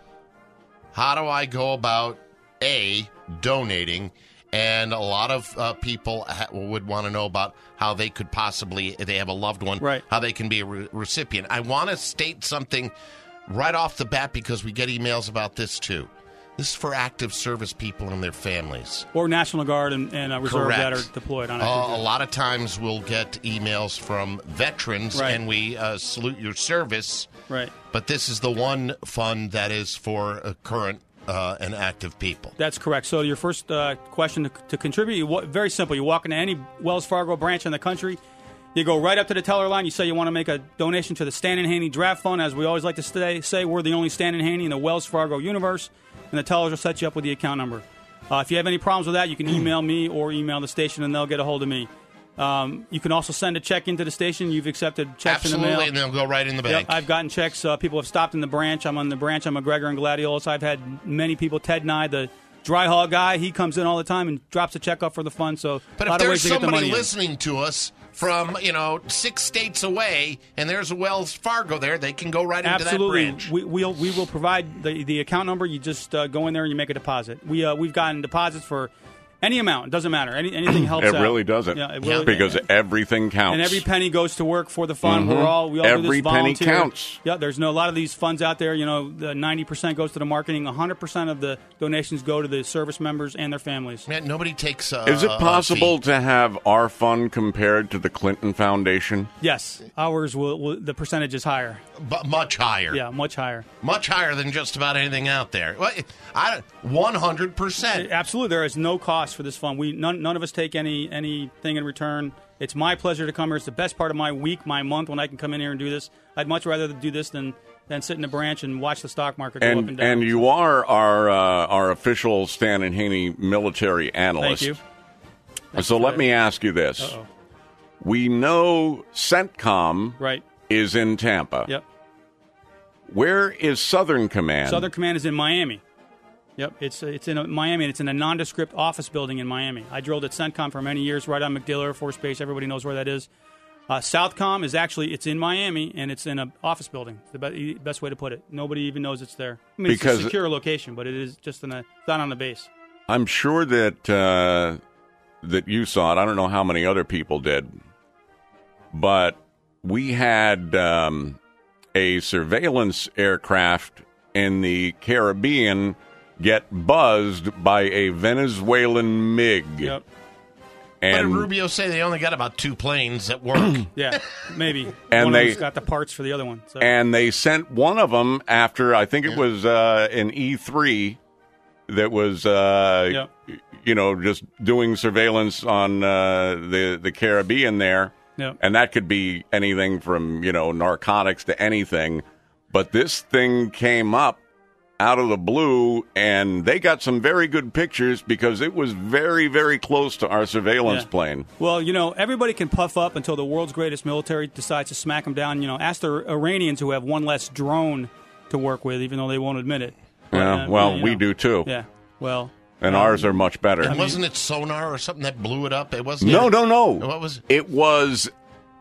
How do I go about, A, donating? And a lot of uh, people ha- would want to know about how they could possibly, if they have a loved one, right. how they can be a re- recipient. I want to state something right off the bat because we get emails about this too. This is for active service people and their families. Or National Guard and, and uh, Reserve Correct. that are deployed on Uh, active a duty. lot of times we'll get emails from veterans, Right. and we uh, salute your service. Right. But this is the one fund that is for uh, current uh, and active people. That's correct. So your first uh, question to, to contribute, you, wa- very simple. You walk into any Wells Fargo branch in the country, you go right up to the teller line, you say you want to make a donation to the Stan and Haney Draft Fund. As we always like to stay, say, we're the only Stan and Haney in the Wells Fargo universe, and the tellers will set you up with the account number. Uh, if you have any problems with that, you can email me or email the station, and they'll get a hold of me. Um, you can also send a check into the station. You've accepted checks Absolutely, in the mail. and they'll go right in the Yep, bank. I've gotten checks. Uh, people have stopped in the branch. I'm on the branch. I'm McGregor and Gladiolus. I've had many people. Ted Nye, the dry haul guy, he comes in all the time and drops a check up for the fund. So But a if lot of there's ways to get the somebody money in. listening to us from, you know, six states away, and there's a Wells Fargo there, they can go right into Absolutely, that branch. we we'll, we will provide the the account number. You just uh, go in there and you make a deposit. We uh, we've gotten deposits for any amount. It doesn't matter. Any, anything helps. It out. really doesn't. Yeah, it really, because everything counts. And every penny goes to work for the fund. Mhm. We're all we all do Every this penny volunteer. counts. Yeah, there's no a lot of these funds out there. You know, the ninety percent goes to the marketing. one hundred percent of the donations go to the service members and their families. Man, nobody takes. Uh, Is it a possible to have our fund compared to the Clinton Foundation? Yes, ours will, will the percentage is higher. But much higher. Yeah, much higher. Much higher than just about anything out there. Well, I one hundred percent. Absolutely, there is no cost for this fund. We none, none of us take any anything in return. It's my pleasure to come here. It's the best part of my week, my month, when I can come in here and do this. I'd much rather do this than than sit in the branch and watch the stock market go up And and down. and you are our uh, our official Stan and Haney military analyst. Thank you. So let me ask you this: Uh-oh. we know CENTCOM Right. is in Tampa. Yep. Where is Southern Command? Southern Command is in Miami. Yep, it's it's in a, Miami, and it's in a nondescript office building in Miami. I drilled at CENTCOM for many years, right on MacDill Air Force Base. Everybody knows where that is. Uh, Southcom is actually it's in Miami, and it's in an office building. The be- best way to put it. Nobody even knows it's there. I mean, Because- it's a secure location, but it is just in a, it's not on the base. I'm sure that uh, that you saw it. I don't know how many other people did, but we had um, a surveillance aircraft in the Caribbean get buzzed by a Venezuelan MiG. Yep. But did And Rubio say they only got about two planes that work? Yeah, maybe. And one they- of them's got the parts for the other one. So. and they sent one of them after, I think it was uh, an E three that was, uh, Yep. you know, just doing surveillance on uh, the, the Caribbean there. Yep. And that could be anything from, you know, narcotics to anything. But this thing came up out of the blue, and they got some very good pictures because it was very, very close to our surveillance Yeah. plane. Well, you know, everybody can puff up until the world's greatest military decides to smack them down. You know, ask the Iranians who have one less drone to work with, even though they won't admit it. Yeah, Uh, well, you we know. do too. Yeah, well. And um, ours are much better. And wasn't it sonar or something that blew it up? It wasn't. No, it? no, no. What was? It was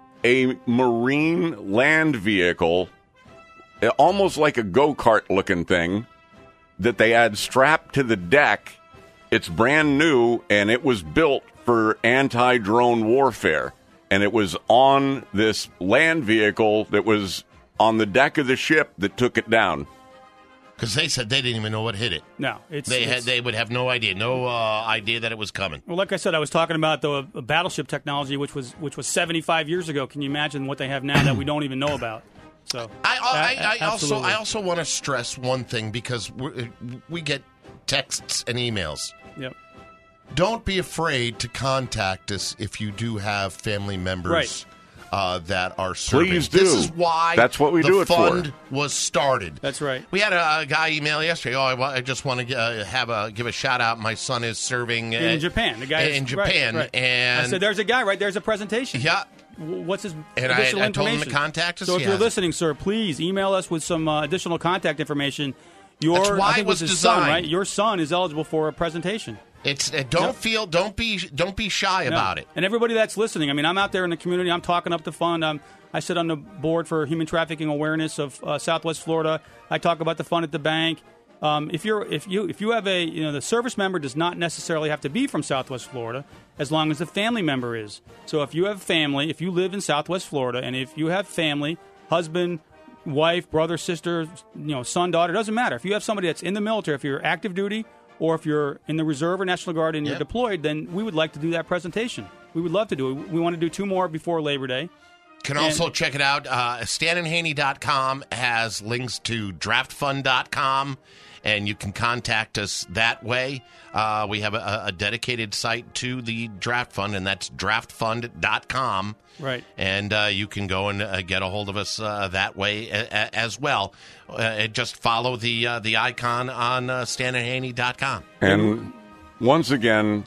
a marine land vehicle, uh, almost like a go-kart looking thing, that they had strapped to the deck. It's brand new, and it was built for anti-drone warfare. And it was on this land vehicle that was on the deck of the ship that took it down. Because they said they didn't even know what hit it. No, it's They it's- had. They would have no idea, no uh, idea that it was coming. Well, like I said, I was talking about the uh, battleship technology, which was which was seventy-five years ago. Can you imagine what they have now that we don't even know about? So I, I, I, a- I also absolutely. I also want to stress one thing because we we get texts and emails. Yep. Don't be afraid to contact us if you do have family members Right. uh, that are serving. Please do. This is why That's what we the do it for. fund was started. That's right. We had a, a guy email yesterday. Oh, I, wa- I just want to uh, have a give a shout out. My son is serving uh, in Japan. The guy in is- right, Japan, right. and I said, "There's a guy right there's a presentation." Yeah. W- What's his And I- additional I told him to information? contact us. So if He you're hasn't. listening, sir, please email us with some uh, additional contact information. Your That's why I think it was his son, designed. right? Your son is eligible for a presentation. It's uh, don't Yep. feel don't be don't be shy No. about it. And everybody that's listening, I mean, I'm out there in the community. I'm talking up the fund. I'm, I sit on the board for human trafficking awareness of uh, Southwest Florida. I talk about the fund at the bank. Um, if you're if you if you have a you know the service member does not necessarily have to be from Southwest Florida, as long as the family member is. So if you have family, if you live in Southwest Florida, and if you have family, husband, wife, brother, sister, you know, son, daughter, doesn't matter. If you have somebody that's in the military, if you're active duty, or if you're in the reserve or National Guard and you're Yep. deployed, then we would like to do that presentation. We would love to do it. We want to do two more before Labor Day. Can And- also check it out. Uh, Stan and Haney dot com has links to draft fund dot com, and you can contact us that way. Uh, we have a, a dedicated site to the Draft Fund, and that's draft fund dot com. Right. And uh, you can go and uh, get a hold of us uh, that way a- a- as well. Uh, just follow the uh, the icon on uh, Stan and Haney dot com. And once again,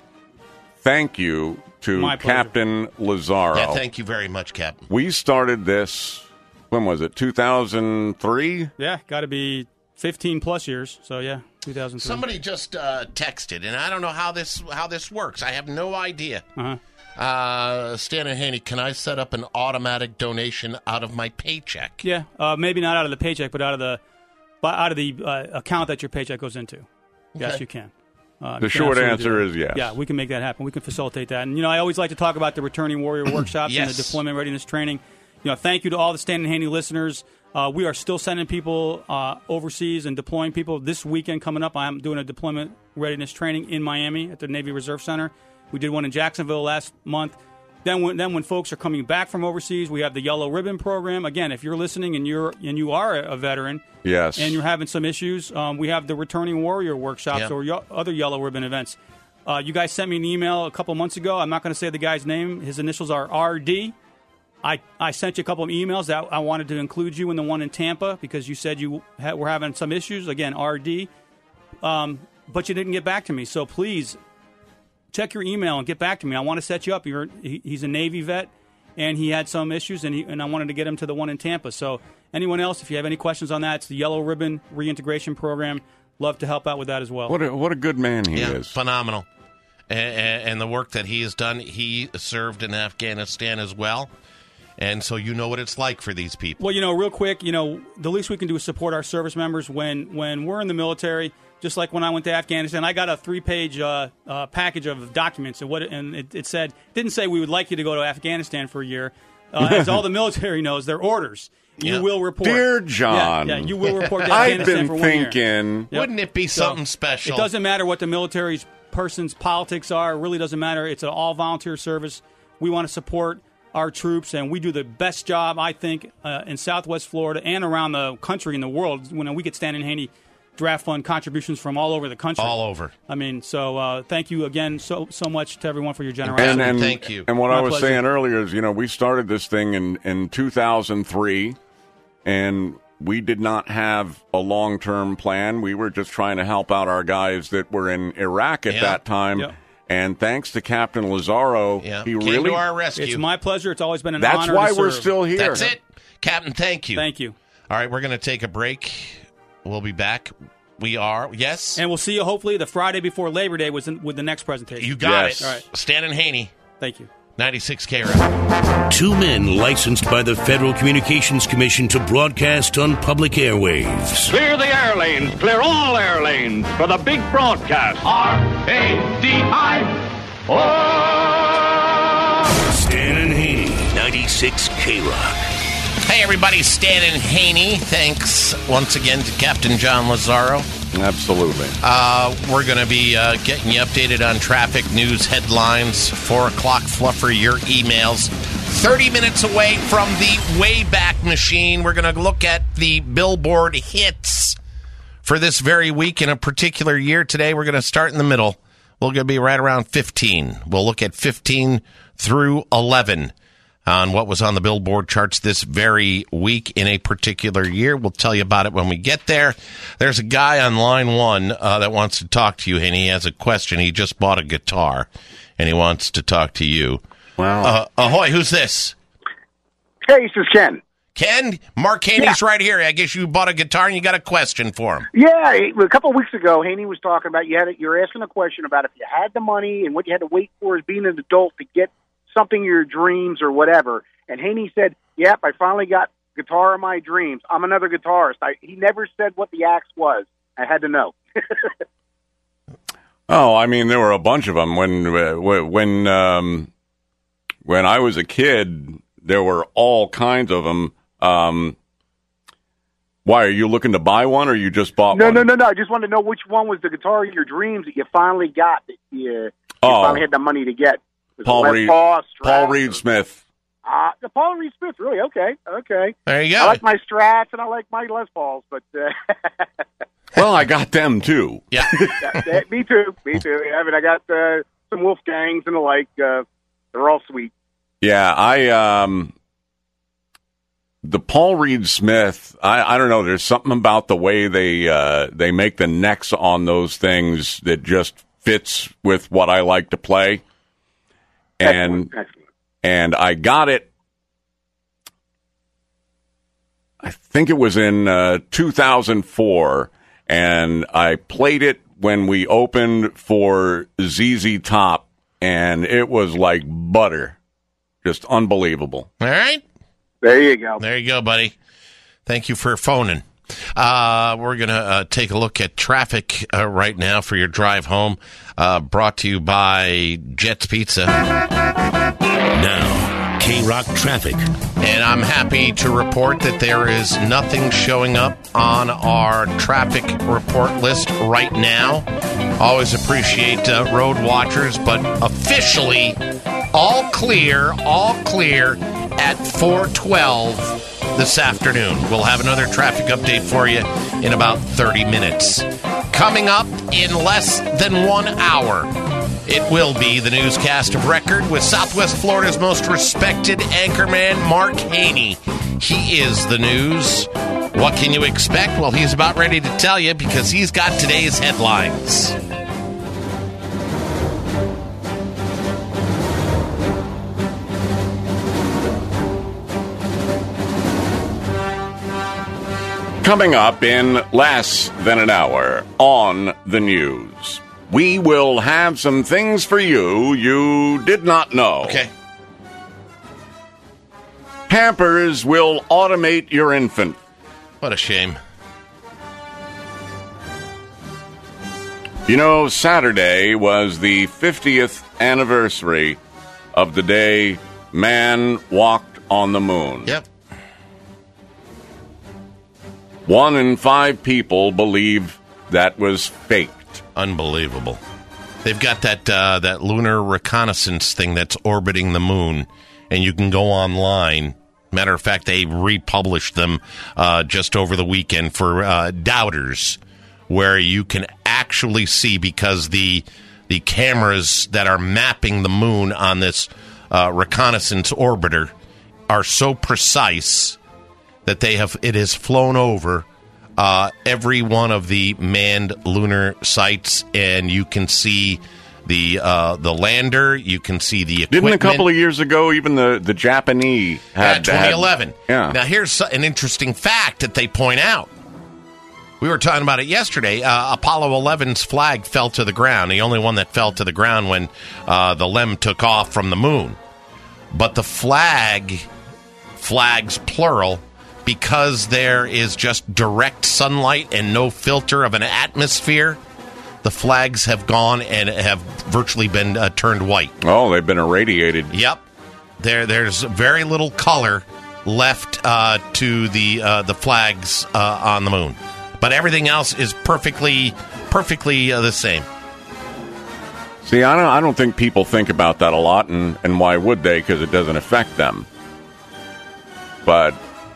thank you to My pleasure. Captain Lazaro. Yeah, thank you very much, Captain. We started this, when was it, two thousand three? Yeah, got to be fifteen plus years. So yeah, two thousand three. Somebody just uh, texted, and I don't know how this how this works. I have no idea. Uh-huh. Uh, Stan and Haney, can I set up an automatic donation out of my paycheck? Yeah, uh, maybe not out of the paycheck, but out of the but out of the uh, account that your paycheck goes into. Yes, Okay. you can. Uh, The you can short absolutely answer do is that. yes. Yeah, we can make that happen. We can facilitate that. And you know, I always like to talk about the returning warrior workshops and Yes. the deployment readiness training. You know, thank you to all the Stan and Haney listeners. Uh, we are still sending people uh, overseas and deploying people. This weekend coming up, I'm doing a deployment readiness training in Miami at the Navy Reserve Center. We did one in Jacksonville last month. Then when, then when folks are coming back from overseas, we have the Yellow Ribbon program. Again, if you're listening and you're and you are a veteran, Yes. and you're having some issues, um, we have the Returning Warrior workshops Yeah. or yo- other Yellow Ribbon events. Uh, you guys sent me an email a couple months ago. I'm not going to say the guy's name. His initials are R D. I, I sent you a couple of emails that I wanted to include you in the one in Tampa because you said you ha- were having some issues. Again, R D. Um, but you didn't get back to me. So please check your email and get back to me. I want to set you up. You're, he, he's a Navy vet, and he had some issues, and, he, and I wanted to get him to the one in Tampa. So anyone else, if you have any questions on that, it's the Yellow Ribbon Reintegration Program. Love to help out with that as well. What a, what a good man he yeah, is. phenomenal. And, and the work that he has done, he served in Afghanistan as well. And so you know what it's like for these people. Well, you know, real quick, you know, the least we can do is support our service members when, when we're in the military. Just like when I went to Afghanistan, I got a three-page uh, uh, package of documents, and what and it, it said didn't say we would like you to go to Afghanistan for a year. Uh, as all the military knows, they're orders. You Yeah. will report. Dear John, Yeah, yeah, you will report to I've Afghanistan been for one year. thinking, Yep. Wouldn't it be So, something special? It doesn't matter what the military's person's politics are. It really doesn't matter. It's an all-volunteer service. We want to support our troops, and we do the best job, I think, uh, in Southwest Florida and around the country and the world. When we get Stan and Haney draft fund contributions from all over the country. All over. I mean, so uh, thank you again so so much to everyone for your generosity. and, and, Thank you. And what My I was pleasure. saying earlier is, you know, we started this thing in, in two thousand three, and we did not have a long-term plan. We were just trying to help out our guys that were in Iraq at Yeah. that time. Yeah. And thanks to Captain Lazaro, Yeah. he Came really to our rescue. It's my pleasure. It's always been an That's honor why to we're serve. still here. That's it. Captain, thank you. Thank you. All right, we're going to take a break. We'll be back. We are. Yes? And we'll see you hopefully the Friday before Labor Day was in, with the next presentation. You got Yes. it. All right. Stan and Haney, Thank you. ninety-six K Rock. Two men licensed by the Federal Communications Commission to broadcast on public airwaves. Clear the air lanes. Clear all air lanes for the big broadcast. R A D I O. Stan and Haney, ninety-six K Rock. Hey, everybody. Stan and Haney. Thanks once again to Captain John Lazaro. Absolutely. Uh, we're going to be uh, getting you updated on traffic news headlines. Four o'clock fluffer, your emails. thirty minutes away from the Wayback Machine. We're going to look at the Billboard hits for this very week in a particular year. Today, we're going to start in the middle. We're going to be right around fifteen. We'll look at fifteen through eleven on what was on the Billboard charts this very week in a particular year. We'll tell you about it when we get there. There's a guy on line one uh, that wants to talk to you, and he has a question. He just bought a guitar, and he wants to talk to you. Wow. Uh, ahoy, who's this? Hey, this is Ken. Ken? Mark Haney's right here. I guess you bought a guitar and you got a question for him. Yeah, a couple of weeks ago, Haney was talking about you had a, you're asking a question about if you had the money and what you had to wait for as being an adult to get something of your dreams or whatever. And Haney said, "Yep, I finally got guitar of my dreams. I'm another guitarist." I, he never said what the axe was. I had to know. Oh, I mean, there were a bunch of them. When uh, when um, when I was a kid, there were all kinds of them. Um, why, are you looking to buy one, or you just bought no, one? no, no, no. I just wanted to know which one was the guitar of your dreams that you finally got, that you, you Oh. finally had the money to get. Was it Paul Les Reed. Paul, Paul Strat? Reed Smith. Uh, the Paul Reed Smith, really? Okay, okay. There you I go. like my Strats and I like my Les Pauls, but uh, Well, I got them too. Yeah. that, that, me too, me too. I mean, I got uh, some Wolfgangs and the like. Uh, they're all sweet. Yeah, I um, the Paul Reed Smith. I, I don't know. There's something about the way they uh, they make the necks on those things that just fits with what I like to play. And Excellent, excellent. and I got it. I think it was in uh, two thousand four, and I played it when we opened for Z Z Top, and it was like butter, just unbelievable. All right. There you go. There you go, buddy. Thank you for phoning. Uh, we're going to uh, take a look at traffic uh, right now for your drive home, uh, brought to you by Jets Pizza. Now, K-Rock traffic. And I'm happy to report that there is nothing showing up on our traffic report list right now. Always appreciate uh, road watchers, but officially all clear, all clear at four twelve this afternoon. We'll have another traffic update for you in about thirty minutes. Coming up in less than one hour, it will be the newscast of record with Southwest Florida's most respected anchorman, Mark Haney. He is the news. What can you expect? Well, he's about ready to tell you because he's got today's headlines. Coming up in less than an hour on the news, we will have some things for you you did not know. Okay. Pampers will automate your infant. What a shame. You know, Saturday was the fiftieth anniversary of the day man walked on the moon. Yep. One in five people believe that was faked. Unbelievable. They've got that uh, that lunar reconnaissance thing that's orbiting the moon, and you can go online. Matter of fact, they republished them uh, just over the weekend for uh, doubters, where you can actually see, because the the cameras that are mapping the moon on this uh, reconnaissance orbiter are so precise that they have it has flown over uh, every one of the manned lunar sites, and you can see the uh, the lander. You can see the equipment. Didn't a couple of years ago, even the, the Japanese had yeah, twenty eleven. Had, yeah. Now, here's an interesting fact that they point out. We were talking about it yesterday. Uh, Apollo eleven's flag fell to the ground, the only one that fell to the ground when uh, the LEM took off from the moon. But the flag, flags plural, because there is just direct sunlight and no filter of an atmosphere, the flags have gone and have virtually been uh, turned white. Oh, they've been irradiated. Yep. There, there's very little color left uh, to the uh, the flags uh, on the moon. But everything else is perfectly, perfectly uh, the same. See, I don't, I don't think people think about that a lot, and, and why would they? Because it doesn't affect them. But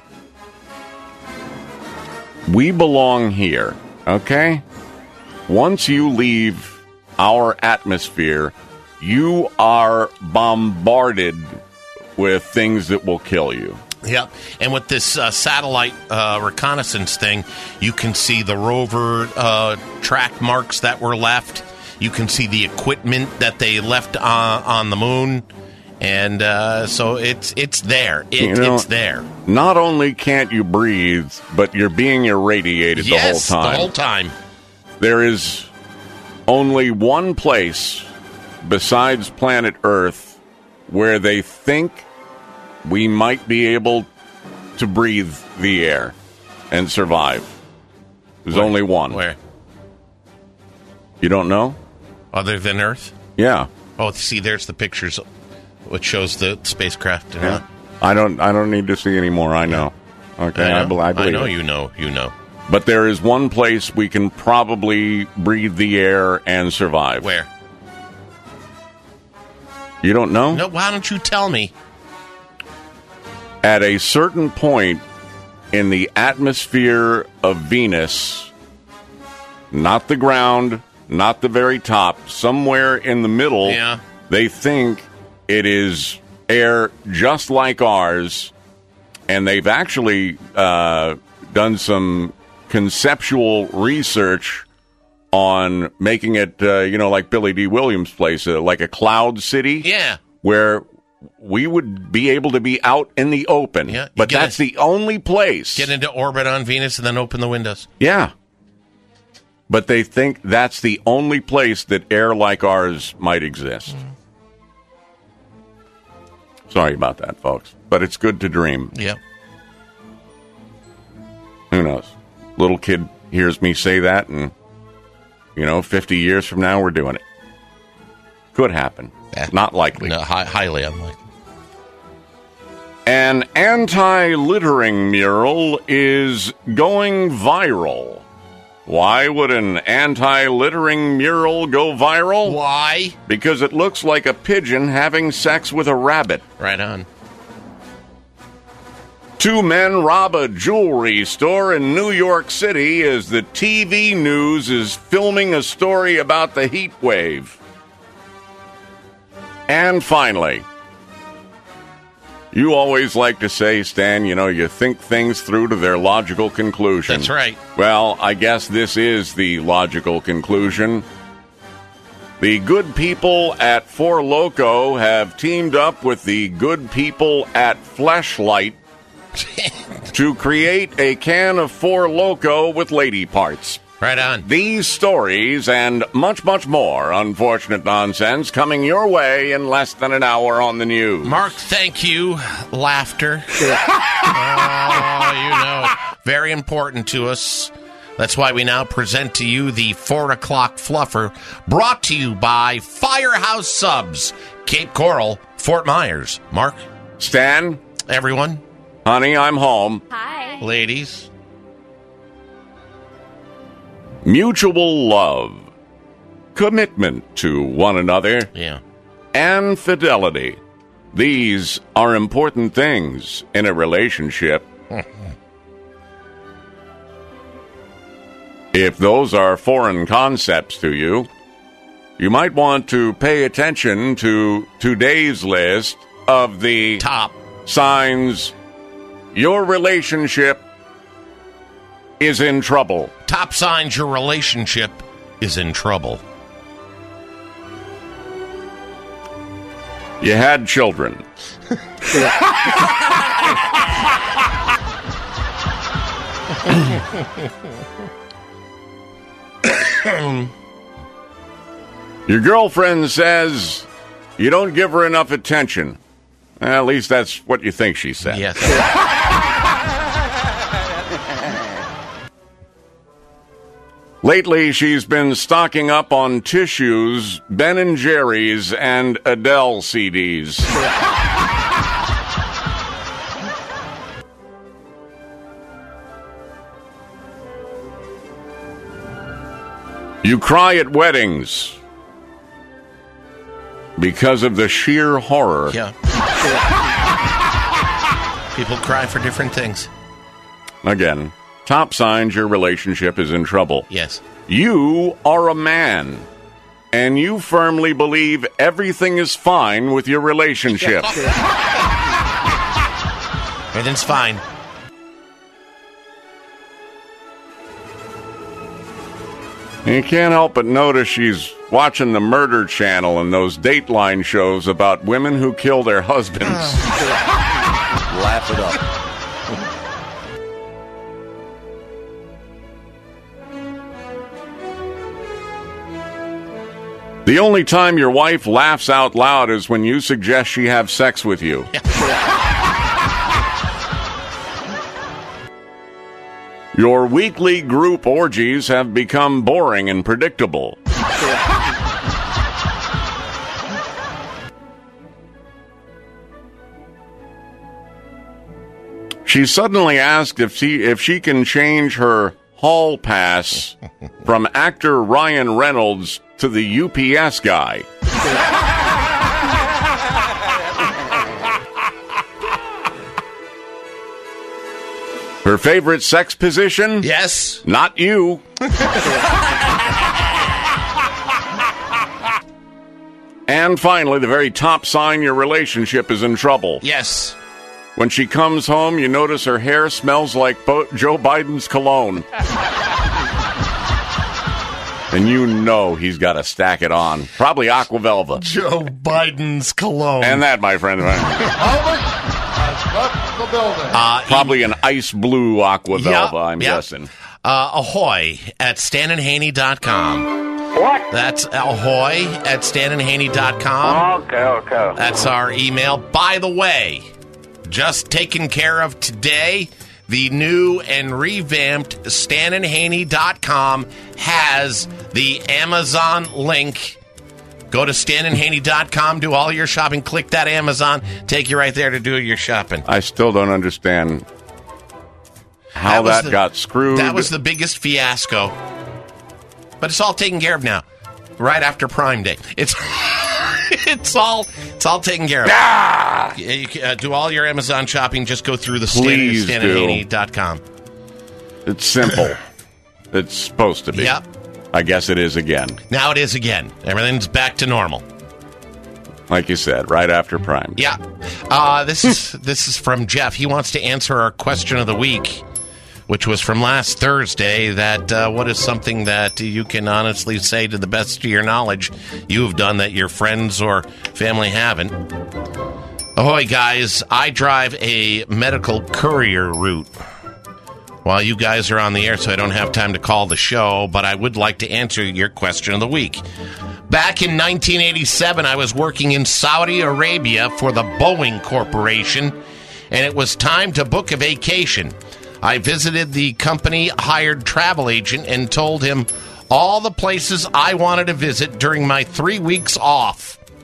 we belong here, okay? Once you leave our atmosphere, you are bombarded with things that will kill you. Yep. And with this uh, satellite uh, reconnaissance thing, you can see the rover uh, track marks that were left. You can see the equipment that they left on, on the moon. And uh, so it's it's there. It, you know, it's there. Not only can't you breathe, but you're being irradiated yes, the whole time. the whole time. There is only one place besides planet Earth where they think we might be able to breathe the air and survive. There's Where? only one. Where? You don't know? Other than Earth? Yeah. Oh, see, there's the pictures, which shows the spacecraft. Yeah. I don't. I don't need to see any more. I know. Okay, I, I, know. bel- I believe I know it. you know. You know. But there is one place we can probably breathe the air and survive. Where? You don't know? No. Why don't you tell me? At a certain point in the atmosphere of Venus, not the ground, not the very top, somewhere in the middle, yeah. they think it is air just like ours, and they've actually uh, done some conceptual research on making it, uh, you know, like Billy D. Williams' place, uh, like a cloud city. Yeah. Where we would be able to be out in the open. Yeah, but get that's it. the only place. Get into orbit on Venus and then open the windows. Yeah. But they think that's the only place that air like ours might exist. Mm. Sorry about that, folks. But it's good to dream. Yeah. Who knows? Little kid hears me say that, and, you know, fifty years from now, we're doing it. Could happen. Eh. Not likely. No, hi- highly unlikely. An anti-littering mural is going viral. Why would an anti-littering mural go viral? Why? Because it looks like a pigeon having sex with a rabbit. Right on. Two men rob a jewelry store in New York City as the T V news is filming a story about the heat wave. And finally, you always like to say, Stan, you know, you think things through to their logical conclusion. That's right. Well, I guess this is the logical conclusion. The good people at Four Loko have teamed up with the good people at Fleshlight to create a can of Four Loko with lady parts. Right on. These stories and much, much more unfortunate nonsense coming your way in less than an hour on the news. Mark, thank you. Laughter. Oh, you know, very important to us. That's why we now present to you the four o'clock Fluffer, brought to you by Firehouse Subs, Cape Coral, Fort Myers. Mark? Stan? Everyone. Honey, I'm home. Hi. Ladies. Mutual love, commitment to one another, yeah, and fidelity. These are important things in a relationship. If those are foreign concepts to you, you might want to pay attention to today's list of the top signs your relationship is in trouble. Top signs your relationship is in trouble. You had children. Your girlfriend says you don't give her enough attention. At least that's what you think she said. Yes. Lately, she's been stocking up on tissues, Ben and Jerry's, and Adele C Ds. You cry at weddings because of the sheer horror. Yeah. People cry for different things. Again, top signs your relationship is in trouble. Yes. You are a man, and you firmly believe everything is fine with your relationship. Everything's fine. You can't help but notice she's watching the Murder Channel and those Dateline shows about women who kill their husbands. Laugh it up. The only time your wife laughs out loud is when you suggest she have sex with you. Your weekly group orgies have become boring and predictable. She suddenly asked if she if she can change her hall pass from actor Ryan Reynolds to the U P S guy. Her favorite sex position? Yes. Not you. And finally, the very top sign your relationship is in trouble. Yes. When she comes home, you notice her hair smells like Bo- Joe Biden's cologne. And you know he's got to stack it on. Probably Aquavelva. Joe Biden's cologne. And that, my friend. Uh, Probably an ice blue Aquavelva, Yep, I'm yep. guessing. Uh, ahoy at stan and haney dot com. What? That's ahoy at stan and haney dot com. Okay, okay. That's our email. By the way, just taken care of today, the new and revamped stan and haney dot com has the Amazon link. Go to stan and haney dot com, do all your shopping, click that Amazon, take you right there to do your shopping. I still don't understand how was that, the- got screwed. That was the biggest fiasco. But it's all taken care of now. Right after Prime Day. It's it's all it's all taken care of. Ah! You, you can, uh, do all your Amazon shopping, just go through the Please stan do. and haney dot com. It's simple. It's supposed to be. Yep. I guess it is again. Now it is again. Everything's back to normal. Like you said, right after Prime. Yeah. Uh, this is this is from Jeff. He wants to answer our question of the week, which was from last Thursday, that uh, what is something that you can honestly say to the best of your knowledge you've done that your friends or family haven't. Ahoy, guys. I drive a medical courier route. While you guys are on the air, so I don't have time to call the show, but I would like to answer your question of the week. Back in nineteen eighty-seven, I was working in Saudi Arabia for the Boeing Corporation, and it was time to book a vacation. I visited the company-hired travel agent and told him all the places I wanted to visit during my three weeks off.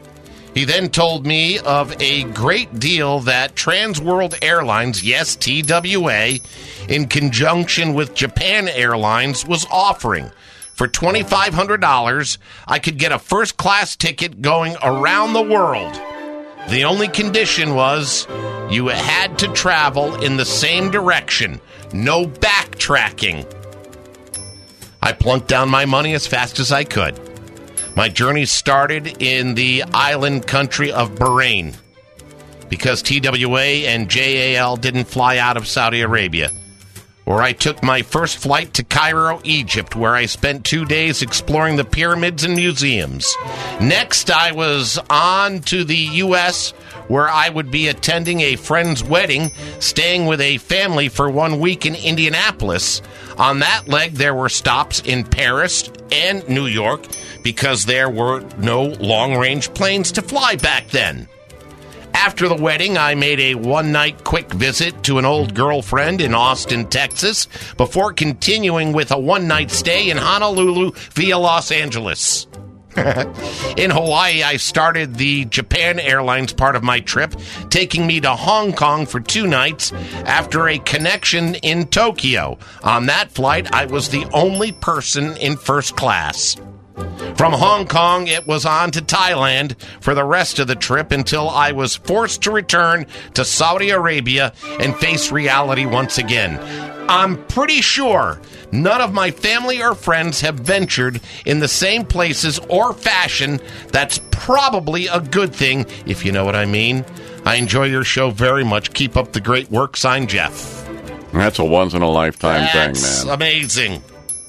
He then told me of a great deal that Trans World Airlines, yes, T W A, in conjunction with Japan Airlines, was offering. For twenty-five hundred dollars, I could get a first-class ticket going around the world. The only condition was you had to travel in the same direction. No backtracking. I plunked down my money as fast as I could. My journey started in the island country of Bahrain because T W A and J A L didn't fly out of Saudi Arabia, where I took my first flight to Cairo, Egypt, where I spent two days exploring the pyramids and museums. Next, I was on to the U S, where I would be attending a friend's wedding, staying with a family for one week in Indianapolis. On that leg, there were stops in Paris and New York because there were no long-range planes to fly back then. After the wedding, I made a one-night quick visit to an old girlfriend in Austin, Texas, before continuing with a one-night stay in Honolulu via Los Angeles. In Hawaii, I started the Japan Airlines part of my trip, taking me to Hong Kong for two nights after a connection in Tokyo. On that flight, I was the only person in first class. From Hong Kong, it was on to Thailand for the rest of the trip until I was forced to return to Saudi Arabia and face reality once again. I'm pretty sure none of my family or friends have ventured in the same places or fashion. That's probably a good thing, if you know what I mean. I enjoy your show very much. Keep up the great work. Signed, Jeff. That's a once-in-a-lifetime thing, That's man. amazing.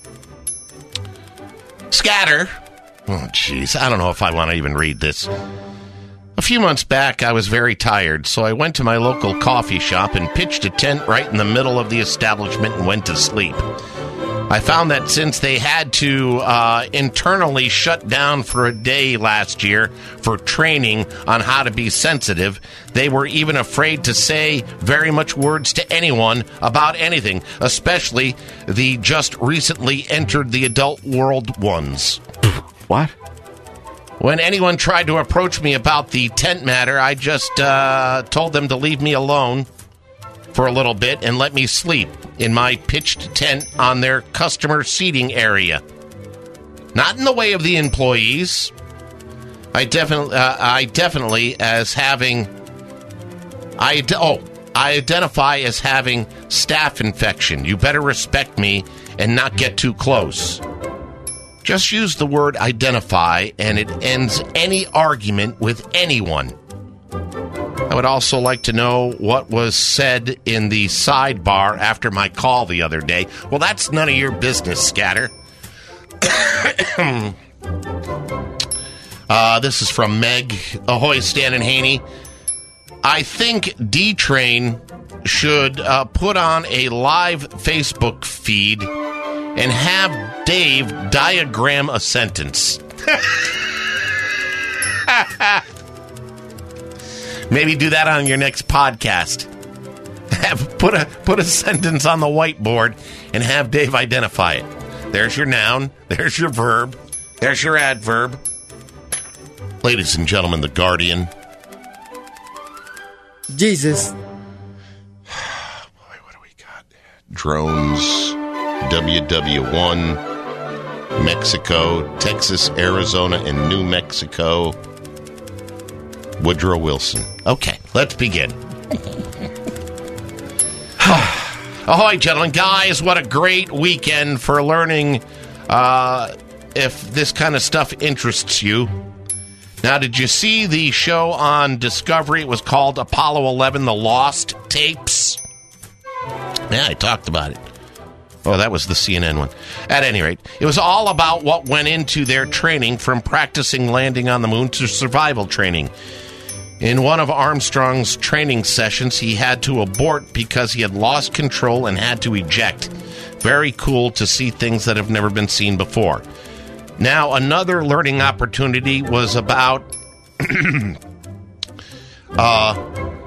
Scatter. Oh, jeez. I don't know if I want to even read this. A few months back, I was very tired, so I went to my local coffee shop and pitched a tent right in the middle of the establishment and went to sleep. I found that since they had to uh, internally shut down for a day last year for training on how to be sensitive, they were even afraid to say very much words to anyone about anything, especially the just recently entered the adult world ones. What? When anyone tried to approach me about the tent matter, I just uh, told them to leave me alone for a little bit and let me sleep in my pitched tent on their customer seating area. Not in the way of the employees. I definitely, uh, I definitely as having, I oh, I identify as having staph infection. You better respect me and not get too close. Just use the word identify, and it ends any argument with anyone. I would also like to know what was said in the sidebar after my call the other day. Well, that's none of your business, Scatter. uh, this is from Meg. Ahoy, Stan and Haney. I think D-Train should uh, put on a live Facebook feed and have Dave diagram a sentence. Maybe do that on your next podcast. Have, put a put a sentence on the whiteboard and have Dave identify it. There's your noun. There's your verb. There's your adverb. Ladies and gentlemen, The Guardian. Jesus. Boy, what do we got? Drones. W W one. Mexico. Texas, Arizona, and New Mexico. Woodrow Wilson. Okay, let's begin. Ahoy, gentlemen. Guys, what a great weekend for learning uh, if this kind of stuff interests you. Now, did you see the show on Discovery? It was called Apollo eleven, The Lost Tapes. Yeah, I talked about it. Oh, that was the C N N one. At any rate, it was all about what went into their training, from practicing landing on the moon to survival training. In one of Armstrong's training sessions, he had to abort because he had lost control and had to eject. Very cool to see things that have never been seen before. Now, another learning opportunity was about uh,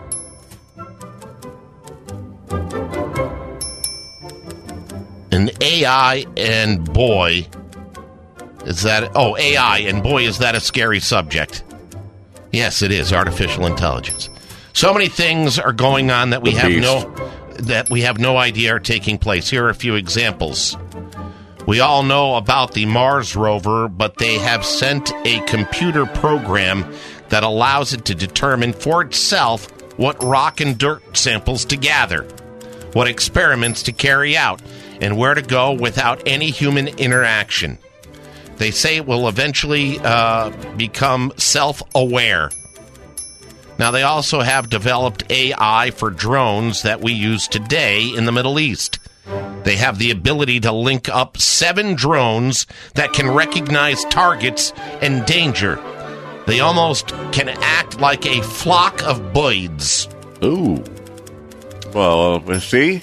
an A I, and boy, is that... Oh, A I, and boy, is that a scary subject. Yes, it is artificial intelligence. So many things are going on that we The have beast. no that we have no idea are taking place. Here are a few examples. We all know about the Mars rover, but they have sent a computer program that allows it to determine for itself what rock and dirt samples to gather, what experiments to carry out, and where to go without any human interaction. They say it will eventually uh, become self-aware. Now, they also have developed A I for drones that we use today in the Middle East. They have the ability to link up seven drones that can recognize targets and danger. They almost can act like a flock of birds. Ooh. Well, uh, see?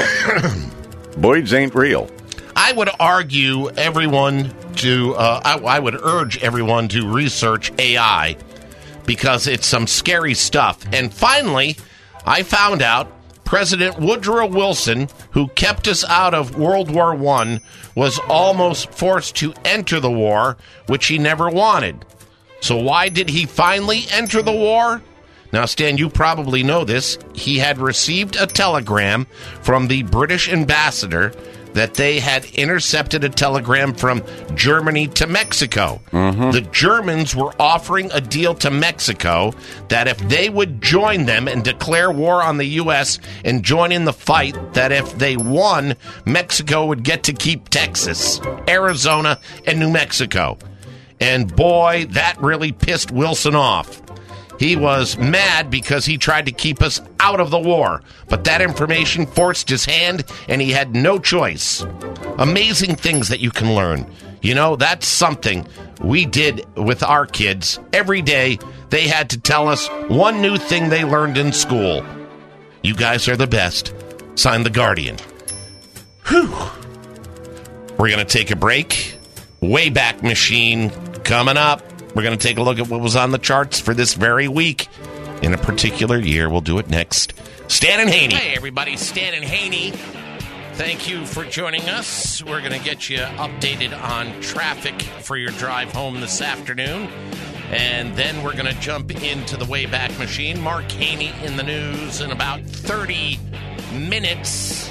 Boyds ain't real. I would argue everyone to, uh, I, I would urge everyone to research A I because it's some scary stuff. And finally, I found out President Woodrow Wilson, who kept us out of World War One, was almost forced to enter the war, which he never wanted. So why did he finally enter the war? Now, Stan, you probably know this. He had received a telegram from the British ambassador that they had intercepted a telegram from Germany to Mexico. Mm-hmm. The Germans were offering a deal to Mexico that if they would join them and declare war on the U S and join in the fight, that if they won, Mexico would get to keep Texas, Arizona, and New Mexico. And boy, that really pissed Wilson off. He was mad because he tried to keep us out of the war, but that information forced his hand and he had no choice. Amazing things that you can learn. You know, that's something we did with our kids. Every day, they had to tell us one new thing they learned in school. You guys are the best. Signed, The Guardian. Whew. We're going to take a break. Wayback Machine coming up. We're going to take a look at what was on the charts for this very week in a particular year. We'll do it next. Stan and Haney. Hey, everybody. Stan and Haney. Thank you for joining us. We're going to get you updated on traffic for your drive home this afternoon. And then we're going to jump into the Wayback Machine. Mark Haney in the news in about thirty minutes.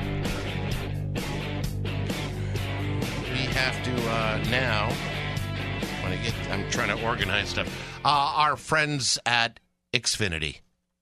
We have to uh, now... I get, I'm trying to organize stuff. Uh, our friends at Xfinity.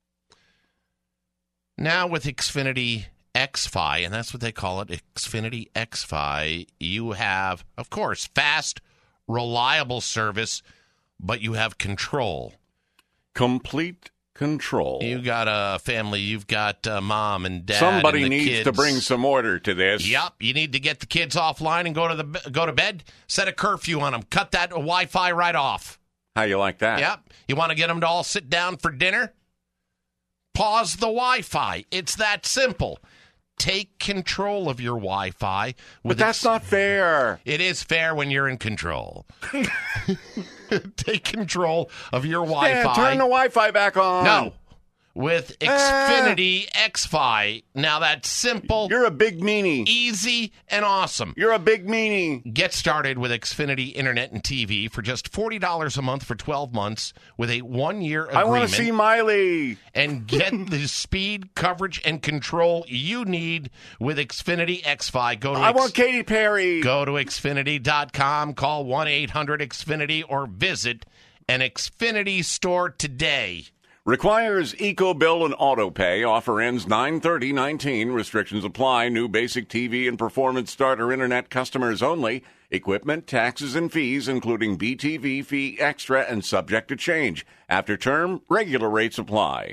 Now with Xfinity X-Fi, and that's what they call it, Xfinity X-Fi, you have, of course, fast, reliable service, but you have control. Complete control. You got a family, you've got uh, mom and dad. Somebody and the needs kids. to bring some order to this. Yep, you need to get the kids offline and go to the go to bed. Set a curfew on them. Cut that Wi-Fi right off. How you like that? Yep. You want to get them to all sit down for dinner? Pause the Wi-Fi. It's that simple. Take control of your Wi-Fi. But that's not fair. It is fair when you're in control. Take control of your Wi-Fi. Yeah, turn the Wi-Fi back on. No. With Xfinity X-Fi. Now that's simple. You're a big meanie. Easy and awesome. You're a big meanie. Get started with Xfinity Internet and T V for just forty dollars a month for twelve months with a one-year agreement. I want to see Miley. And get the speed, coverage, and control you need with Xfinity X-Fi. Go to I X- want Katy Perry. Go to Xfinity dot com, call one eight hundred X Finity, or visit an Xfinity store today. Requires EcoBill and AutoPay. Offer ends nine thirty nineteen. Restrictions apply. New basic T V and performance starter internet customers only. Equipment, taxes, and fees, including B T V fee extra and subject to change. After term, regular rates apply.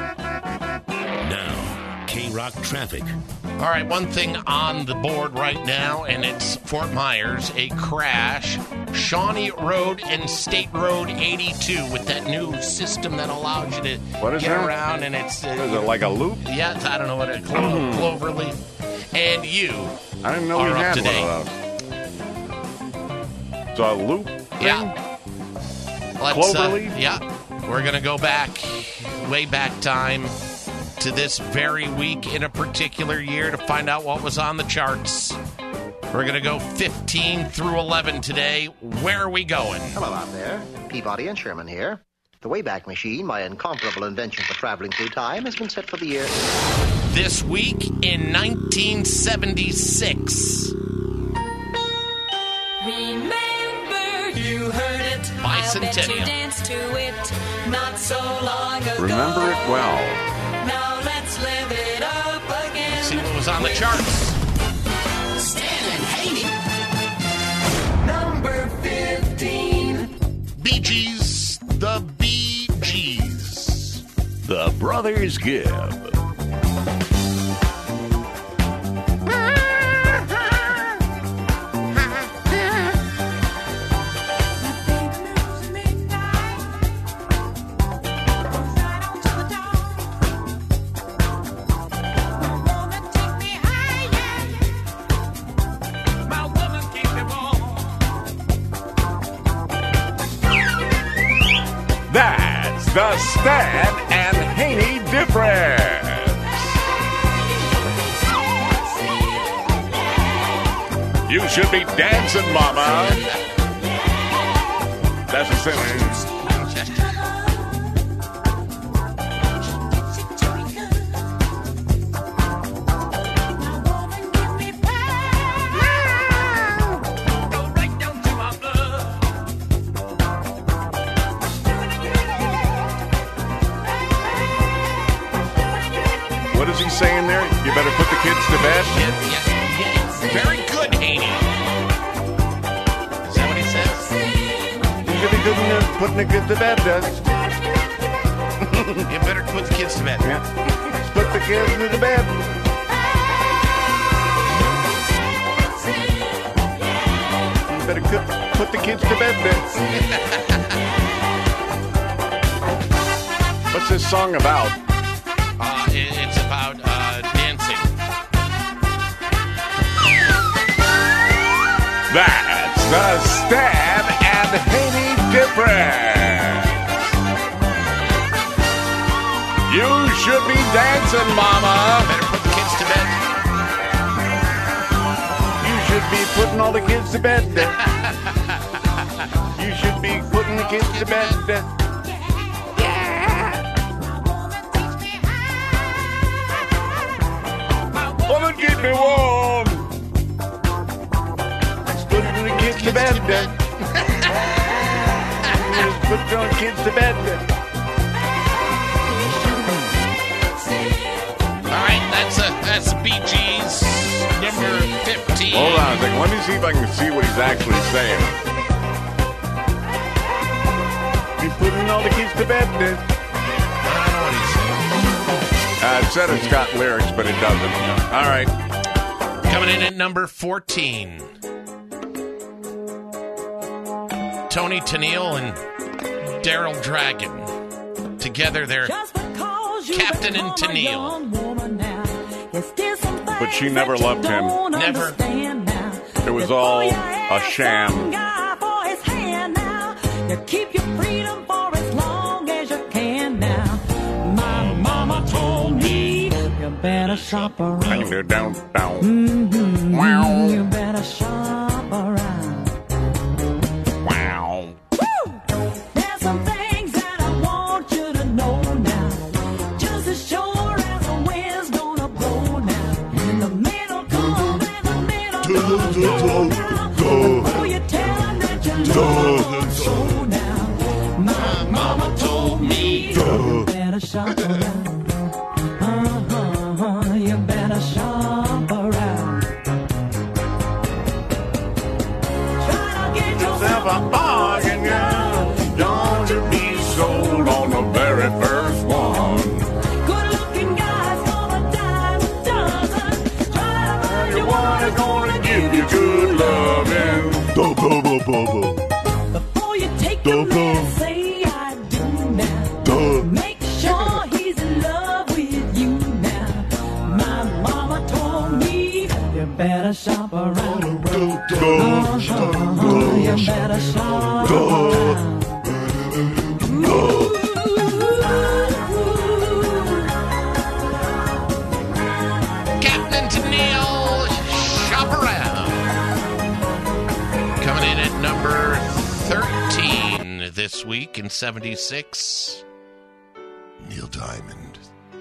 Now, K-Rock traffic. All right, one thing on the board right now, and it's Fort Myers, a crash. Shawnee Road and State Road eighty-two with that new system that allows you to What is get that? around, and it's... Uh, Is it like a loop? Yeah, it's, I don't know what it clo- clover leaf. And you I didn't know are we up had to date. one of those. It's a loop thing? Yeah. Let's, Clover uh, leaf? Yeah. We're going to go back, way back time, to this very week in a particular year to find out what was on the charts. We're going to go fifteen through eleven today. Where are we going? Hello out there. Peabody and Sherman here. The Wayback Machine, my incomparable invention for traveling through time, has been set for the year... This week in nineteen seventy-six. Remember, you heard it. Bicentennial. I'll bet you danced to it not so long ago. Remember it well. Now let's live it up again. Let's see what was on the charts. Stan and Haney. Number fifteen. Bee Gees, the Bee Gees. The Brothers Gibb. That's the Stan and Haney difference. You should be dancing, mama. That's the same. What is he saying there? You better put the kids to bed? Yeah, yeah, yeah. Very good, Haney. Is that what he says? You should be good enough putting the kids to bed, does You better put the kids to bed. Yeah. Put the kids to the bed. You better cook, put the kids to bed, then. What's this song about? Uh, it, it's about uh, dancing. That's the Stan and Haney difference. You should be dancing, mama. Better put the kids to bed. You should be putting all the kids to bed. You should be putting the kids to bed. Woman, keep me warm. Put the kids to bed. Just put your kids to bed. All right, that's a that's Bee Gees number fifteen. Hold on a second. Let me see if I can see what he's actually saying. You putting all the kids to bed. I don't know what he's saying. Uh, it said it's got lyrics, but it doesn't. All right. Coming in at number fourteen. Tony Tennille and Daryl Dragon. Together they're Captain and Tennille. But she never loved him. Never. It was all a sham. You keep your freedom for as long as you can now. My mama told me you better shop around. Bang, down, down. Mm-hmm. Wow. You better shop around. Wow. There's some things that I want you to know now. Just as sure as the wind's gonna blow now. The men will come and the men will go now. Before you tell them that you love them so now. My mama told me you better shop around. Uh-huh, you better shop around. Try to get yourself a bargain, girl. Don't you be sold on the very first one. Good-looking guys gonna dime a dozen. Try to find you one that's gonna give you good loving. Before you take the man, say I do now. Make sure he's in love with you now. My mama told me you better shop around. Uh-huh, you better shop around. Captain Tennille, shop around. Coming in at number thirteen this week. week in seventy-six. Neil Diamond.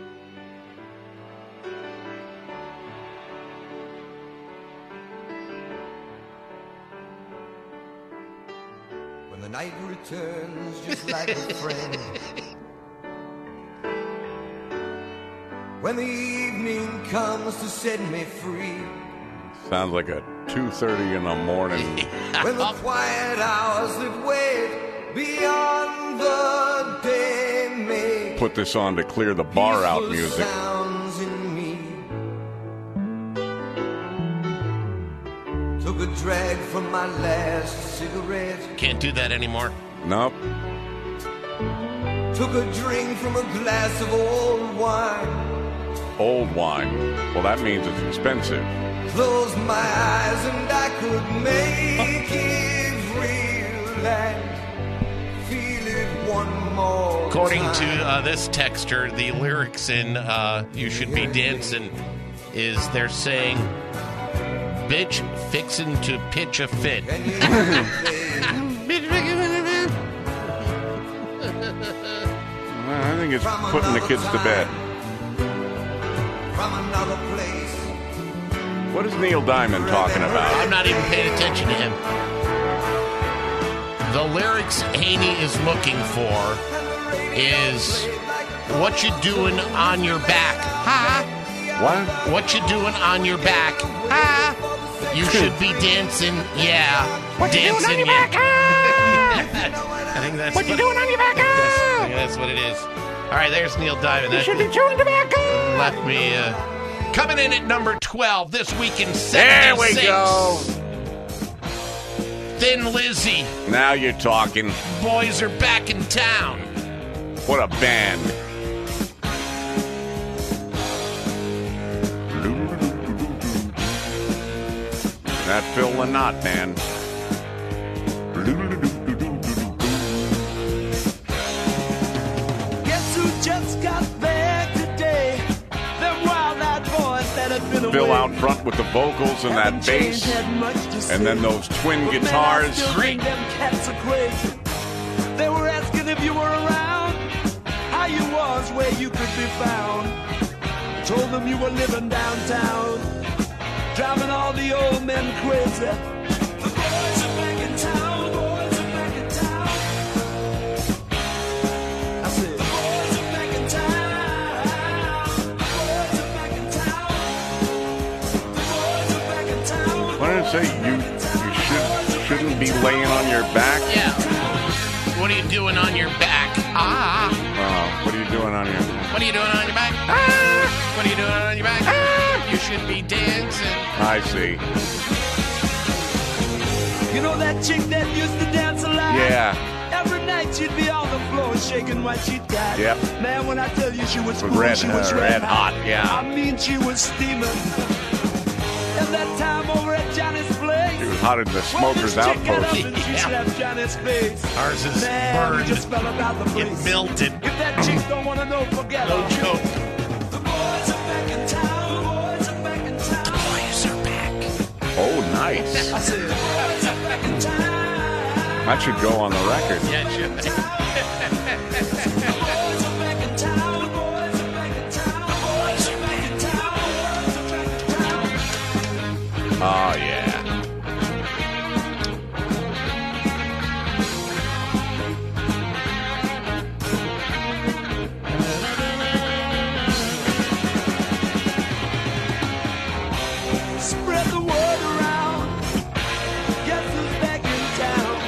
When the night returns just like a friend. When the evening comes to set me free. Sounds like a two thirty in the morning. When the quiet hours that wait beyond the day make Put this on to clear the bar out peaceful music. sounds in me. Took a drag from my last cigarette. Can't do that anymore. Nope. Took a drink from a glass of old wine. Old wine. Well, that means it's expensive. Closed my eyes and I could make it real and feel it one more According time. to uh, this texter, the lyrics in uh, You Should Be Dancing is they're saying, bitch fixin' to pitch a fit. Well, I think it's putting the kids to bed. From another place. What is Neil Diamond talking about? I'm not even paying attention to him. The lyrics Haney is looking for is what you doing on your back, ha? What? What you doing on your back, ha? You should be dancing, yeah. What you dancing, doing on your yeah. back, I think that's What you doing on your back, That's, I think that's what it is. All right, there's Neil Diamond. You That should be chewing tobacco. left me uh, coming in at number twelve this week in There we seventy-six. go. Thin Lizzy. Now you're talking. Boys are back in town. What a band. That Phil Lynott band. Guess who just got back today? Them wild-eyed boys that had been Phil away. out front with the vocals and that Haven't changed, bass. had much to say. And then those twin But man, I guitars. still think them cats are crazy. They were asking if you were around, how you was, where you could be found. Told them you were living downtown, driving all the old men crazy. The boys are back in town, boys are back in town. I said, the boys are back in town. The boys are back in town. The boys are back in town. What did it say? You you should shouldn't be laying on your back. Yeah. What are you doing on your back? Ah. Oh, what are you doing on your? What are you doing on your back? Ah. What are you doing on your back? Ah. You should be dancing. I see. You know that chick that used to dance a lot? Yeah. Every night she'd be on the floor shaking what she'd got. Yep. Man, when I tell you she was With cool, red- she was uh, red, red hot, yeah. I mean, she was steaming. And that time over at Johnny's place. She was hotter than the Smokers well, this chick got Outpost. up and she slapped Johnny's face. Ours is Man, burned. we just fell about the place. It melted. If that chick don't want to know, forget No her. joke. The boys are back in town. The boys are back in town. The boys are back. Oh, nice. I said, the boys are back in town. That should go on the record. Yeah, it should. Oh, yeah. Spread the word around. Guess who's back in town?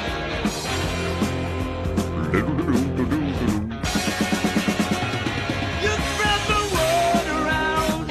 You spread the word around.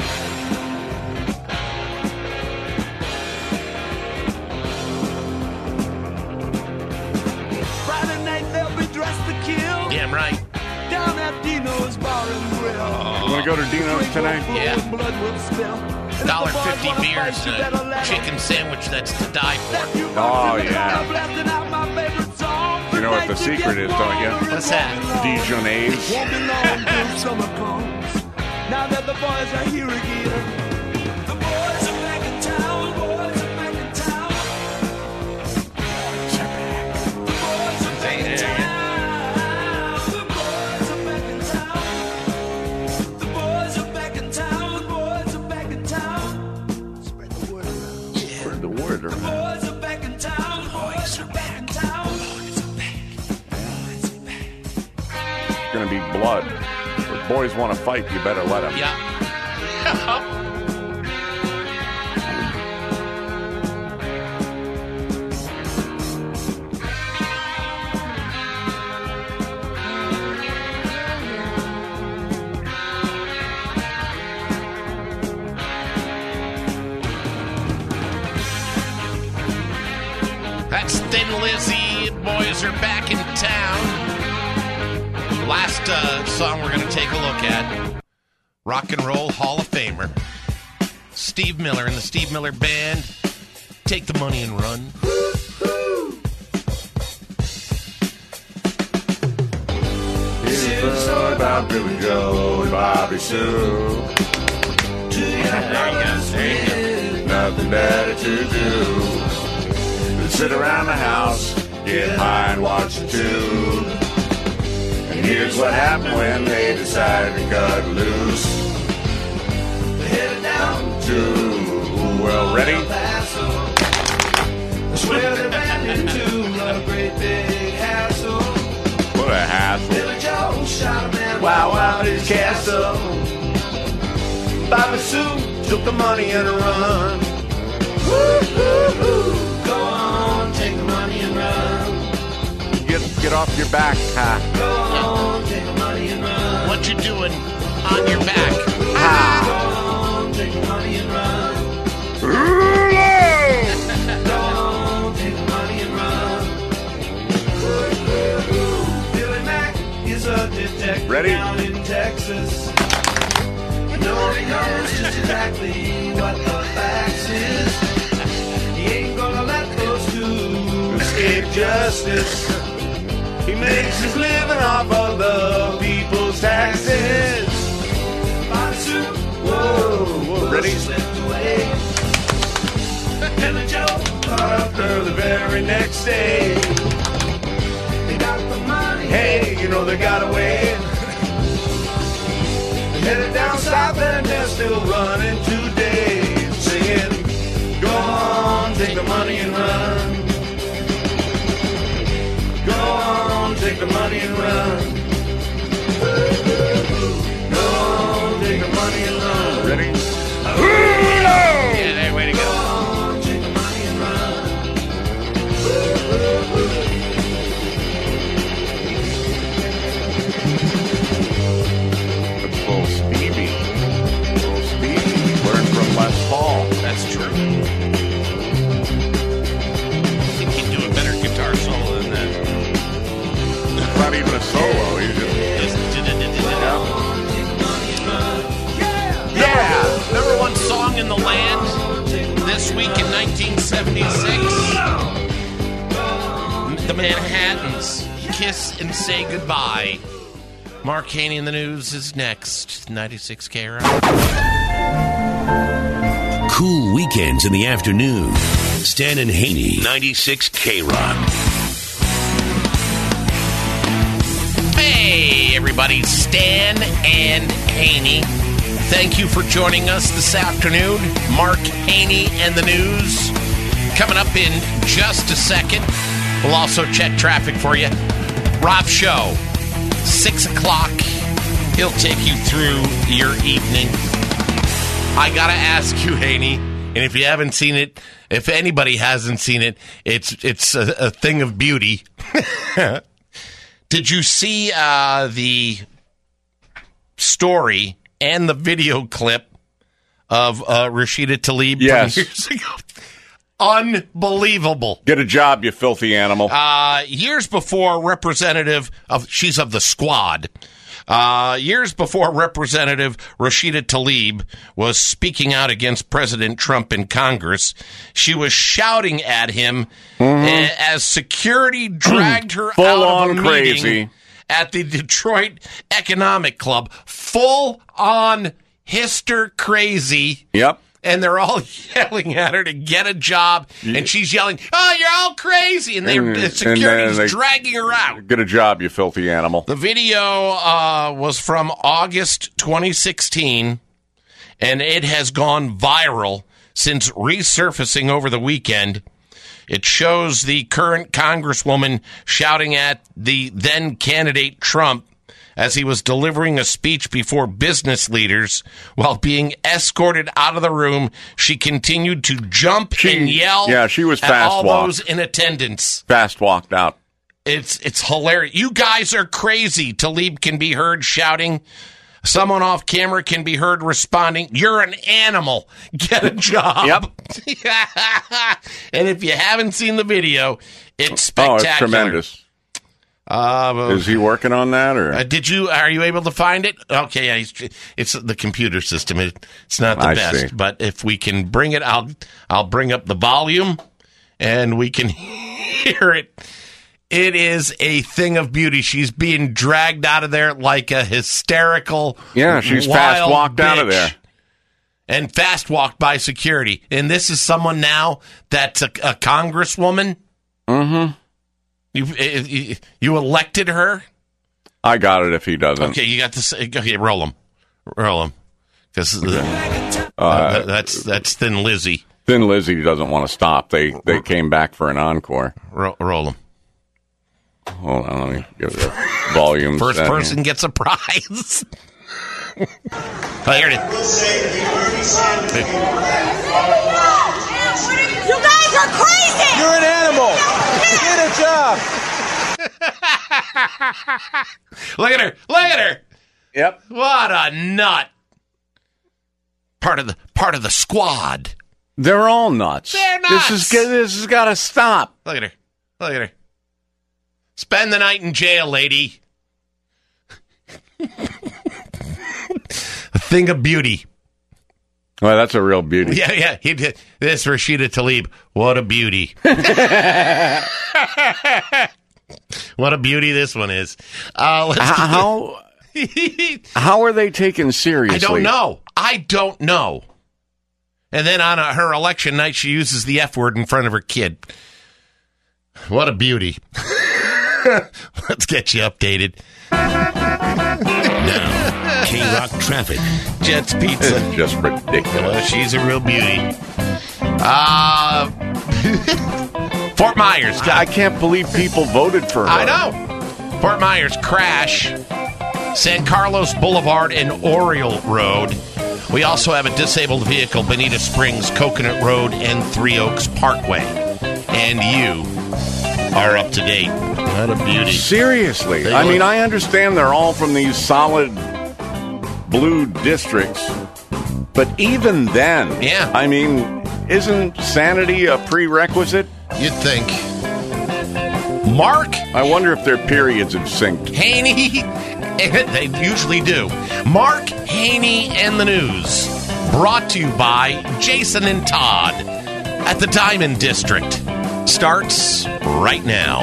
Friday night they'll be dressed to kill. Damn right. Down at Dino's Bar and Grill. You want to go to Dino's tonight? Yeah. Blood will spill. Dollar fifty beers and a chicken sandwich that's to die for. Oh, yeah. You know what the secret is, don't you? What's that? Dijonnaise. Won't be long till summer comes. Now that the boys are here again. The boys are back in town. Boys are back in town. The boys are back in town. it. If boys want to fight, you better let them. Yeah. That's Thin Lizzy. Boys are back in town. Last uh, song we're going to take a look at. Rock and Roll Hall of Famer. Steve Miller and the Steve Miller Band. Take the money and run. Here's a story about Billy Joe and Bobby Sue. Nothing better to do. Sit around the house, get high and watch the tube. And here's what happened when they decided to cut loose. They headed down to, well, ready? That's where they ran into a great big hassle. What a hassle. Billy Joe shot a man wow out his castle. Bobby Sue took the money and run. Woo-hoo-hoo. Go on, take the money and run. Get get off your back, huh? Go on, take the money and run. What you doing on your back? Ha! Go on, take the money and run. Go on, take the money and run. Billy Mack is a detective Ready? down in Texas. Nobody knows just exactly what the facts is. He ain't gonna let those two escape justice. He makes his living off of the people's taxes. Bobby Sue, whoa, whoa, ready? Slipped away. Billy Joe caught up her the very next day. They got the money. Hey, you know they got away. Headed down south and they're still running today, singing, go on, take the money and run. Go on, take the money and run. Go on, take the money and run. Ready? Yeah, there, way to go. Go on, take the money and run. That's little Stevie. Little Stevie learned from Les Paul. That's true. I think he'd do a better guitar solo than that. It's not even a solo. He's just, Yeah! Number one song in the land this week in nineteen seventy-six. The Manhattans, Kiss and Say Goodbye. Mark Haney in the News is next. ninety-six K Rock. Cool weekends in the afternoon. Stan and Haney, ninety-six K Rock. Hey, everybody. Stan and Haney. Thank you for joining us this afternoon. Mark Haney and the News. Coming up in just a second. We'll also check traffic for you. Rob Show, six o'clock. He'll take you through your evening. I got to ask you, Haney, and if you haven't seen it, if anybody hasn't seen it, it's it's a, a thing of beauty. Did you see uh, the story and the video clip of uh, Rashida Tlaib Yes. from years ago? Unbelievable. Get a job, you filthy animal. Uh, years before Representative of, she's of the Squad. Uh, years before Representative Rashida Tlaib was speaking out against President Trump in Congress, she was shouting at him a- as security dragged her Full out of on a crazy. meeting at the Detroit Economic Club. Full on hister crazy. Yep. And they're all yelling at her to get a job, and she's yelling, "Oh, you're all crazy!" And they, And- the and security's then they- dragging her out. Get a job, you filthy animal. The video uh, was from August twenty sixteen, and it has gone viral since resurfacing over the weekend. It shows the current Congresswoman shouting at the then candidate Trump as he was delivering a speech before business leaders. While being escorted out of the room, she continued to jump She- and yell yeah, she was at fast all walked. those in attendance. Fast walked out. It's it's hilarious. You guys are crazy. Talib can be heard shouting. Someone off camera can be heard responding, "You're an animal. Get a job." Yep. And if you haven't seen the video, it's Oh, spectacular. it's tremendous. Uh, Is he working on that, or uh, did you? Are you able to find it? Okay, yeah, he's, it's the computer system. It, it's not the I best, see. but if we can bring it, I'll I'll bring up the volume, and we can hear it. It is a thing of beauty. She's being dragged out of there like a hysterical, Yeah, she's wild fast walked out of bitch. there. And fast walked by security. And this is someone now that's a, a congresswoman. Mm-hmm. You, you you elected her. I got it if he doesn't. Okay, you got this. Okay, roll him, roll him, because Uh, that's that's Thin Lizzy. Thin Lizzy doesn't want to stop. They they came back for an encore. Roll, roll him. Hold on, let me give it a volume. First setting. person gets a prize. Oh, here it is. You guys are crazy! You're an animal! Get a job! Look at her! Look at her! Yep. What a nut! Part of the part of the squad. They're all nuts. They're This nuts. is this has got to stop. Look at her! Look at her! Spend the night in jail, lady. A thing of beauty. Well, that's a real beauty. Yeah, yeah. He did. This Rashida Tlaib. What a beauty. What a beauty this one is. Uh, let's How how are they taken seriously? I don't know. I don't know. And then on a, her election night, she uses the F word in front of her kid. What a beauty. Let's get you updated. Now, K-Rock traffic. Jets Pizza. It's just ridiculous. Well, she's a real beauty. Uh, Fort Myers. I can't believe people voted for her. I know. Fort Myers crash. San Carlos Boulevard and Oriole Road. We also have a disabled vehicle, Bonita Springs, Coconut Road, and Three Oaks Parkway. And you are up to date. What a beauty. Seriously. They I look- mean, I understand they're all from these solid blue districts, but even then, yeah. I mean, isn't sanity a prerequisite? You'd think. Mark I wonder if their periods have synced. Haney, they usually do. Mark Haney and the News, brought to you by Jason and Todd at the Diamond District. Starts right now.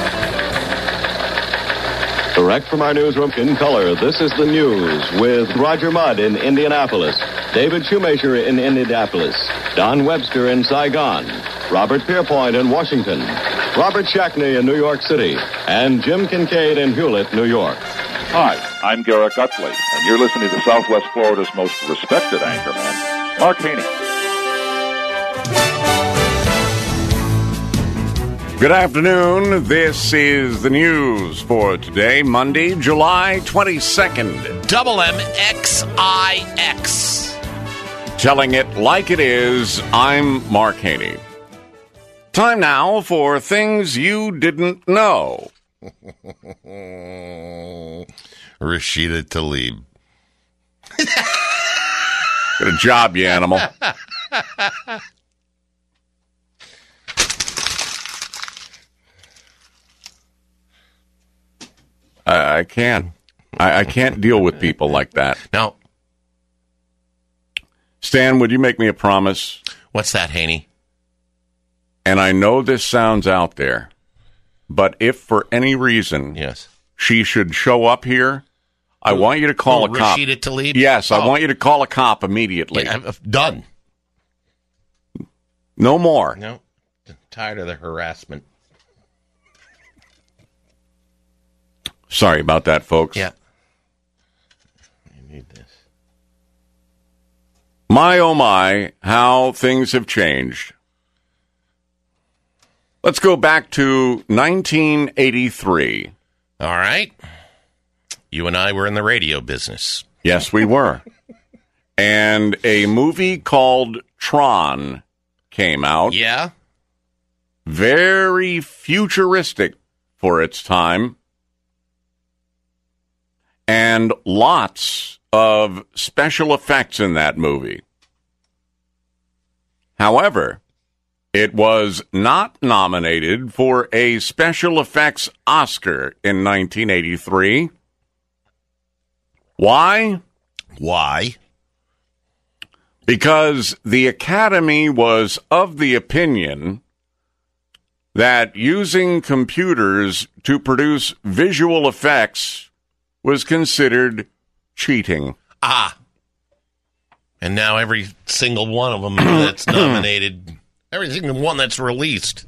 Direct from our newsroom in color, this is the news with Roger Mudd in Indianapolis, David Shoemaker in Indianapolis, Don Webster in Saigon, Robert Pierpoint in Washington, Robert Shackney in New York City, and Jim Kincaid in Hewlett, New York. Hi, I'm Garrett Gutley, and you're listening to Southwest Florida's most respected anchorman, Mark Haney. Good afternoon. This is the news for today, Monday, July twenty-second. Double M X I X. Telling it like it is, I'm Mark Haney. Time now for things you didn't know. Rashida Tlaib. Good job, you animal. I, I can't. I, I can't deal with people like that. No. Stan, would you make me a promise? What's that, Haney? And I know this sounds out there, but if for any reason yes. she should show up here, I Who- want you to call who, a cop. Rashida Tlaib? Yes, I Oh. want you to call a cop immediately. Yeah, I'm done. No more. No. Tired of the harassment. Sorry about that, folks. Yeah. You need this. My, oh my, how things have changed. Let's go back to nineteen eighty-three. All right. You and I were in the radio business. Yes, we were. And a movie called Tron came out. Yeah? Very futuristic for its time. And lots of special effects in that movie. However, it was not nominated for a special effects Oscar in nineteen eighty-three. Why? Why? Because the Academy was of the opinion that using computers to produce visual effects was considered cheating. Ah. And now every single one of them that's nominated, every single one that's released.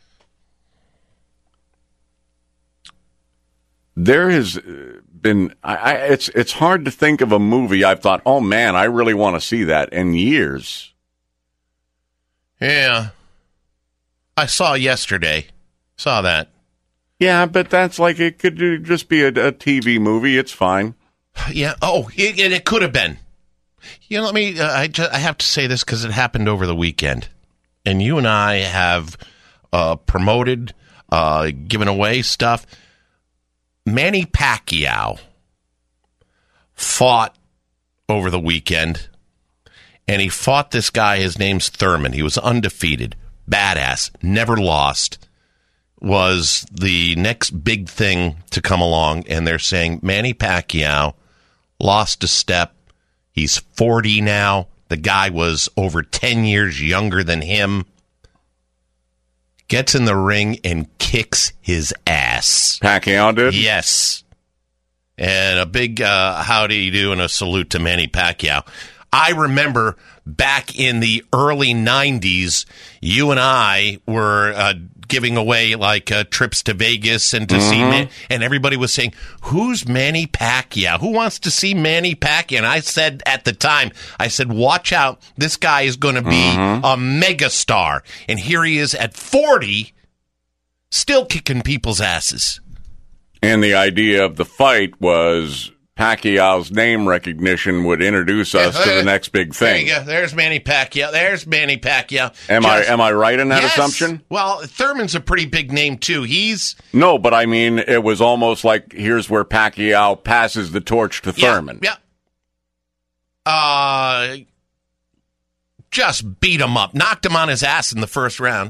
There has been, I, I, it's it's hard to think of a movie I've thought, oh man, I really want to see that in years. Yeah. I saw yesterday. Saw that. Yeah, but that's like, it could just be a, a T V movie. It's fine. Yeah. Oh, it, it could have been. You know, let me, uh, I, just, I have to say this because it happened over the weekend. And you and I have uh, promoted, uh, given away stuff. Manny Pacquiao fought over the weekend, and he fought this guy. His name's Thurman. He was undefeated, badass, never lost, was the next big thing to come along, and they're saying Manny Pacquiao lost a step. He's forty now. The guy was over ten years younger than him. Gets in the ring and kicks his ass. Pacquiao did? Yes. And a big uh, how do you do and a salute to Manny Pacquiao. I remember back in the early nineties, you and I were uh, giving away like uh, trips to Vegas and to mm-hmm. see Man- and everybody was saying, who's Manny Pacquiao? Who wants to see Manny Pacquiao? And I said at the time, I said, watch out. This guy is going to be mm-hmm. a megastar. And here he is at forty, still kicking people's asses. And the idea of the fight was Pacquiao's name recognition would introduce us yeah, uh, to the next big thing. There you go. There's Manny Pacquiao. There's Manny Pacquiao. Am Just, I am I right in that yes. assumption? Well, Thurman's a pretty big name too. He's no, but I mean, it was almost like here's where Pacquiao passes the torch to Thurman. Yeah. yeah. Uh, just beat him up, knocked him on his ass in the first round.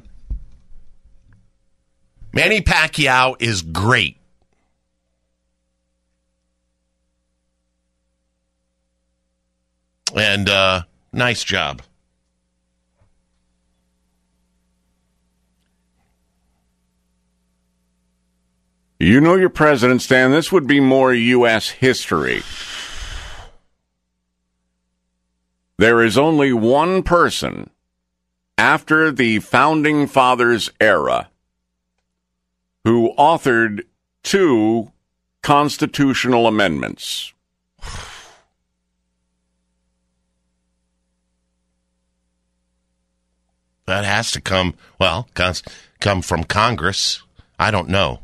Manny Pacquiao is great. And uh, nice job. You know your president, Stan. This would be more U S history. There is only one person after the Founding Fathers era who authored two constitutional amendments. That has to come, well, come from Congress. I don't know.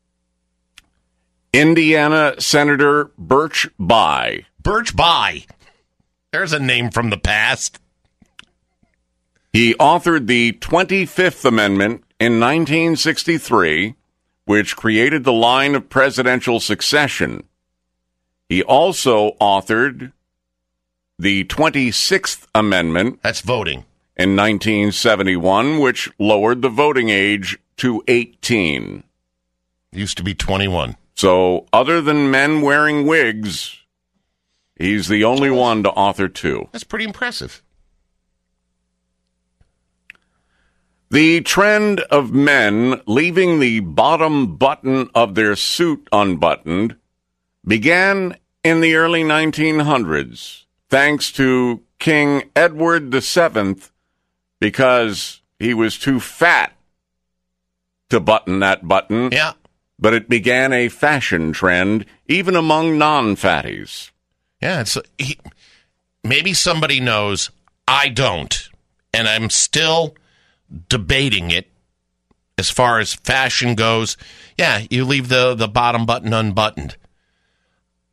Indiana Senator Birch Bayh. Birch Bayh. There's a name from the past. He authored the twenty-fifth Amendment in nineteen sixty-three, which created the line of presidential succession. He also authored the twenty-sixth Amendment. That's voting. In nineteen seventy-one, which lowered the voting age to eighteen. Used to be twenty-one. So, other than men wearing wigs, he's the only one to author two. That's pretty impressive. The trend of men leaving the bottom button of their suit unbuttoned began in the early nineteen hundreds, thanks to King Edward the Seventh, because he was too fat to button that button. Yeah. But it began a fashion trend, even among non-fatties. Yeah, it's he, maybe somebody knows. I don't. And I'm still debating it as far as fashion goes. Yeah, you leave the, the bottom button unbuttoned.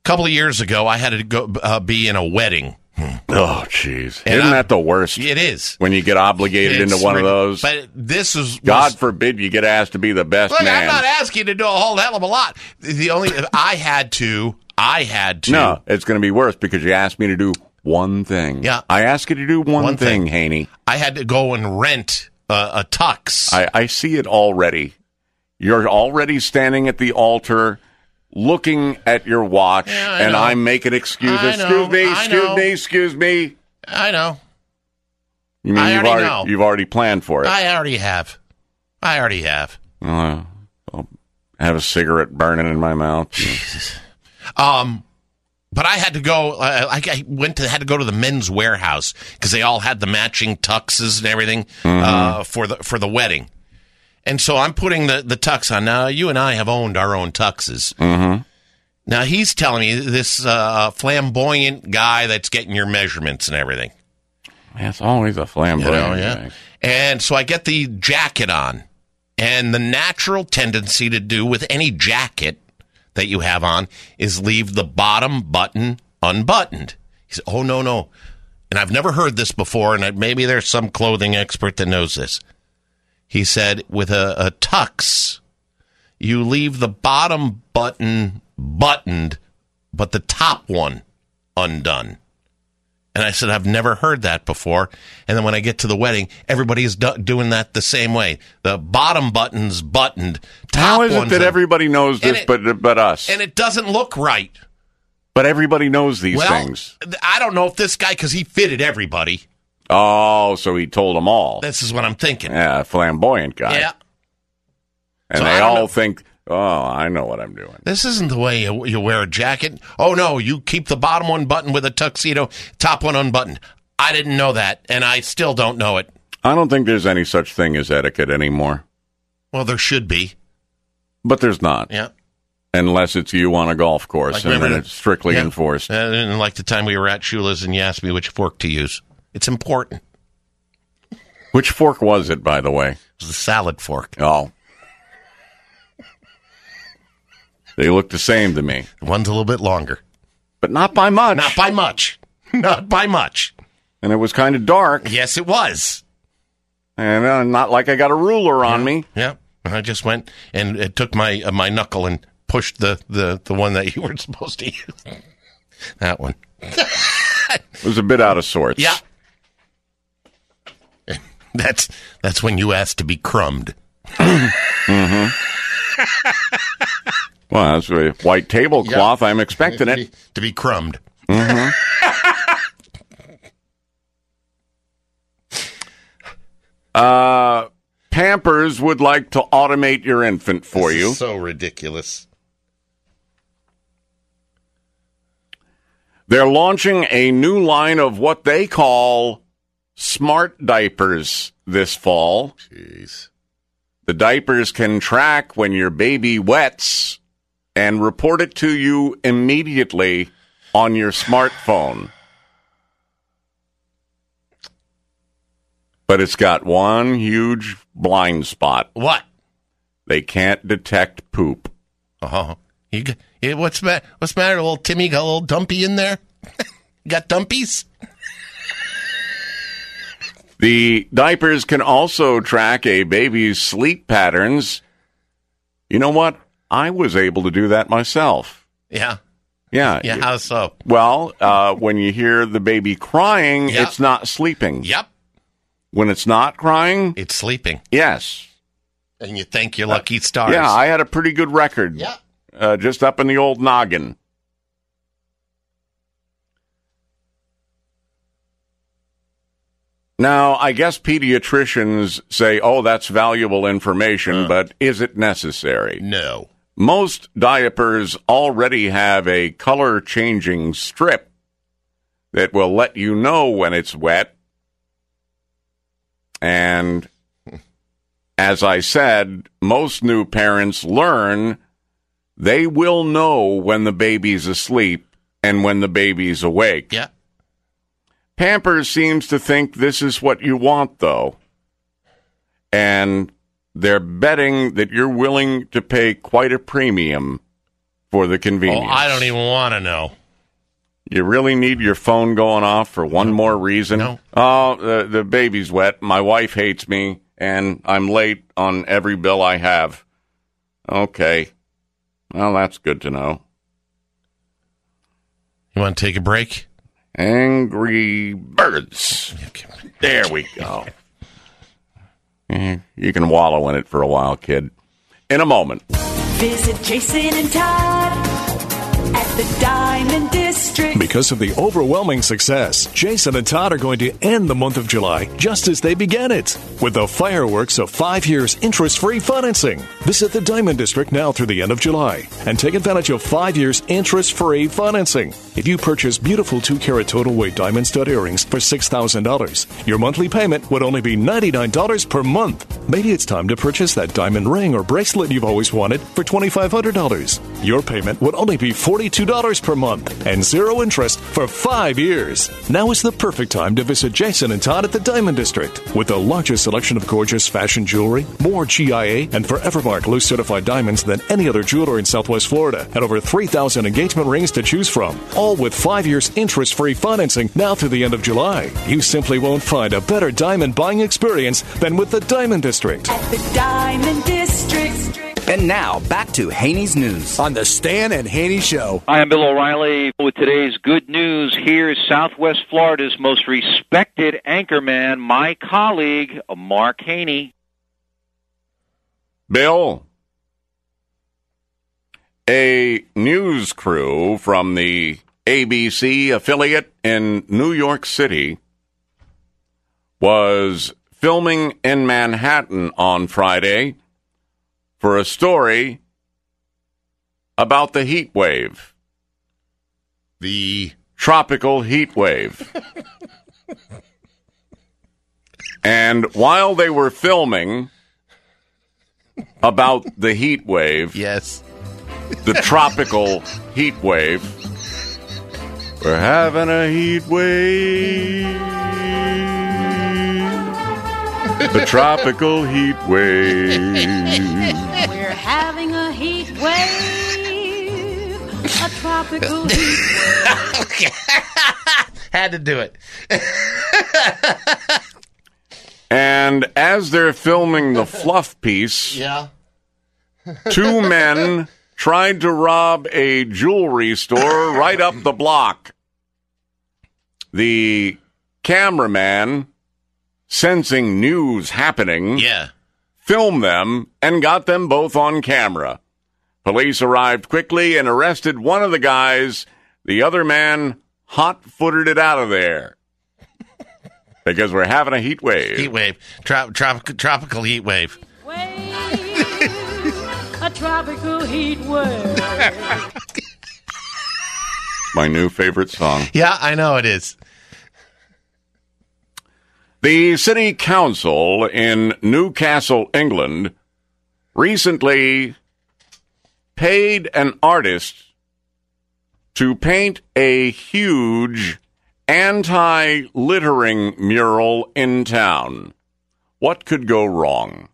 couple of years ago, I had to go uh, be in a wedding. Oh, jeez. And Isn't I- that the worst? It is. When you get obligated It's into one rid- of those. But this is... God was- forbid you get asked to be the best Look, man. I'm not asking you to do a whole hell of a lot. The only... I had to... I had to... No, it's going to be worse because you asked me to do one thing. Yeah. I asked you to do one, One thing, thing. Haney. I had to go and rent uh, a tux. I, I see it already. You're already standing at the altar looking at your watch, Yeah, I and know. I'm making excuses. I Excuse know, me, I excuse know. me, excuse me. I know. You mean I you've already already, know. you've already planned for it? I already have. I already have. Uh, I'll have a cigarette burning in my mouth. Um, but I had to go. Uh, I, I went to had to go to the men's warehouse because they all had the matching tuxes and everything uh, for the for the wedding. And so I'm putting the the tux on. Now you and I have owned our own tuxes. Mm-hmm. Now he's telling me this uh, flamboyant guy that's getting your measurements and everything. It's always a flamboyant You know, yeah. thing. And so I get the jacket on, and the natural tendency to do with any jacket that you have on is leave the bottom button unbuttoned. He said, oh, no, no. And I've never heard this before, and maybe there's some clothing expert that knows this. He said, with a, a tux, you leave the bottom button buttoned, but the top one undone. And I said, I've never heard that before. And then when I get to the wedding, everybody is do- doing that the same way. The bottom button's buttoned. Top How is it one's that un- everybody knows And this it- but but us? And it doesn't look right. But everybody knows these well, things. I don't know if this guy, because he fitted everybody. Oh, so he told them all. This is what I'm thinking. Yeah, flamboyant guy. Yeah. And So they I don't all know. think, oh, I know what I'm doing. This isn't the way you, you wear a jacket. Oh, no, you keep the bottom one buttoned with a tuxedo, top one unbuttoned. I didn't know that, and I still don't know it. I don't think there's any such thing as etiquette anymore. Well, there should be. But there's not. Yeah. Unless it's you on a golf course, Like, and then remember it's strictly Yeah. enforced. Uh, and like the time we were at Shula's and you asked me which fork to use. It's important. Which fork was it, by the way? It was the salad fork. Oh. They look the same to me. One's a little bit longer. But not by much. Not by much. Not by much. And it was kind of dark. Yes, it was. And uh, not like I got a ruler on me. Yeah. I just went and it took my uh, my knuckle and pushed the, the, the one that you were supposed to use. That one. It was a bit out of sorts. Yeah. That's that's when you asked to be crumbed. Mm-hmm. Well, that's a white tablecloth. I'm expecting it. To be crumbed. Mm-hmm. uh, Pampers would like to automate your infant for This you. is so ridiculous. They're launching a new line of what they call smart diapers this fall. Jeez. The diapers can track when your baby wets and report it to you immediately on your smartphone. But it's got one huge blind spot. What? They can't detect poop. Oh, you got, yeah, what's ma- what's the matter, little Timmy? Got a little dumpy in there? You got dumpies? The diapers can also track a baby's sleep patterns. You know what? I was able to do that myself. Yeah. Yeah. Yeah, how so? Well, uh, when you hear the baby crying, Yep. it's not sleeping. Yep. When it's not crying, it's sleeping. Yes. And you thank your lucky stars. Yeah, I had a pretty good record. Yeah. Uh, just up in the old noggin. Now, I guess pediatricians say, oh, that's valuable information, but is it necessary? No. Most diapers already have a color-changing strip that will let you know when it's wet. And as I said, most new parents learn they will know when the baby's asleep and when the baby's awake. Yeah. Pampers seems to think this is what you want, though. And they're betting that you're willing to pay quite a premium for the Oh, convenience. I don't even want to know. You really need your phone going off for one more reason? No. Oh, the, the baby's wet. My wife hates me, and I'm late on every bill I have. Okay. Well, that's good to know. You want to take a break? Angry Birds. There we go. Eh, you can wallow in it for a while, kid. In a moment. Visit Jason and Todd at the Diamond District. Because of the overwhelming success, Jason and Todd are going to end the month of July just as they began it, with the fireworks of five years interest-free financing. Visit the Diamond District now through the end of July and take advantage of five years interest-free financing. If you purchase beautiful two-carat total weight diamond stud earrings for six thousand dollars, your monthly payment would only be ninety-nine dollars per month. Maybe it's time to purchase that diamond ring or bracelet you've always wanted for twenty-five hundred dollars. Your payment would only be forty-two dollars per month and zero interest for five years. Now is the perfect time to visit Jason and Todd at the Diamond District. With the largest selection of gorgeous fashion jewelry, more G I A and Forever Mark loose certified diamonds than any other jeweler in Southwest Florida, and over three thousand engagement rings to choose from, all with five years interest-free financing now through the end of July. You simply won't find a better diamond buying experience than with the Diamond District. At the Diamond District. And now, back to Haney's News on the Stan and Haney Show. Hi, I'm Bill O'Reilly with today's good news. Here's Southwest Florida's most respected anchorman, my colleague, Mark Haney. Bill, a news crew from the A B C affiliate in New York City was filming in Manhattan on Friday for a story about the heat wave. The tropical heat wave. And while they were filming about the heat wave, yes, the tropical heat wave, we're having a heat wave. The tropical heat wave. We're having a heat wave. A tropical heat wave. Had to do it. And as they're filming the fluff piece, yeah, two men tried to rob a jewelry store right up the block. The cameraman, sensing news happening, yeah, filmed them and got them both on camera. Police arrived quickly and arrested one of the guys. The other man hot-footed it out of there. Because we're having a heat wave. Heat wave. Trop- trop- tropical heat wave. A tropical heat wave. My new favorite song. Yeah, I know it is. The City Council in Newcastle, England, recently paid an artist to paint a huge anti-littering mural in town. What could go wrong?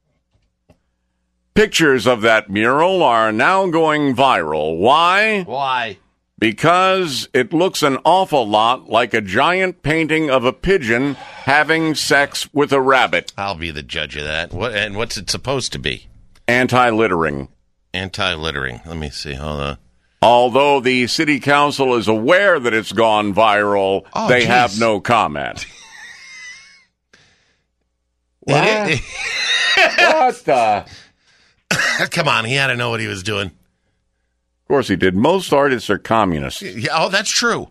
Pictures of that mural are now going viral. Why? Why? Because it looks an awful lot like a giant painting of a pigeon having sex with a rabbit. I'll be the judge of that. What and what's it supposed to be? Anti-littering. Anti-littering. Let me see. Hold on. Although the city council is aware that it's gone viral, Oh, they geez. have no comment. What? What the? Come on, he had to know what he was doing. Of course he did. Most artists are communists. Yeah, oh, that's true.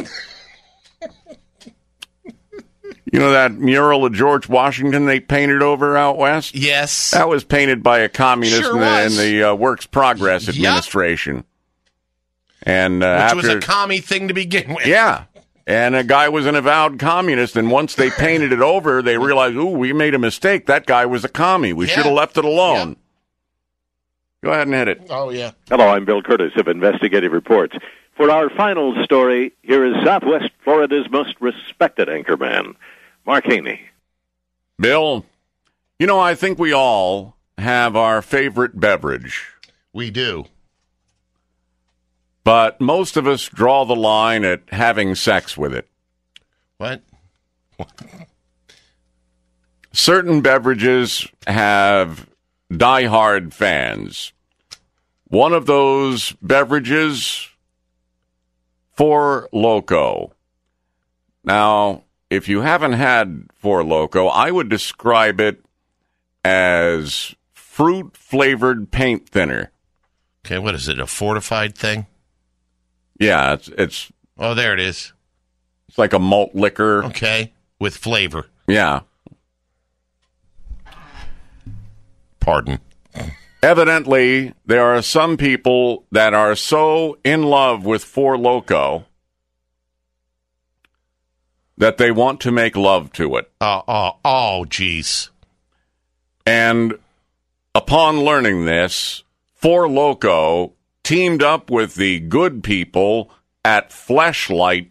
You know that mural of George Washington they painted over out west? Yes. That was painted by a communist Sure in the, was. in the uh, Works Progress Yep. Administration. And uh, Which after, was a commie thing to begin with. Yeah. And a guy was an avowed communist, and once they painted it over, they realized, ooh, we made a mistake. That guy was a commie. We Yeah. should have left it alone. Go ahead and hit it. Oh, yeah. Hello, I'm Bill Curtis of Investigative Reports. For our final story, here is Southwest Florida's most respected anchorman, Mark Haney. Bill, you know, I think we all have our favorite beverage. We do. but most of us draw the line at having sex with it. What? Certain beverages have diehard fans. One of those beverages, Four Loko. Now, if you haven't had Four Loko, I would describe it as fruit-flavored paint thinner. Okay, what is it, a fortified thing? Yeah, it's it's. Oh, there it is. It's like a malt liquor. Okay, with flavor. Yeah. Pardon. Evidently, there are some people that are so in love with Four Loko that they want to make love to it. Oh, oh, oh, jeez. And upon learning this, Four Loko teamed up with the good people at Fleshlight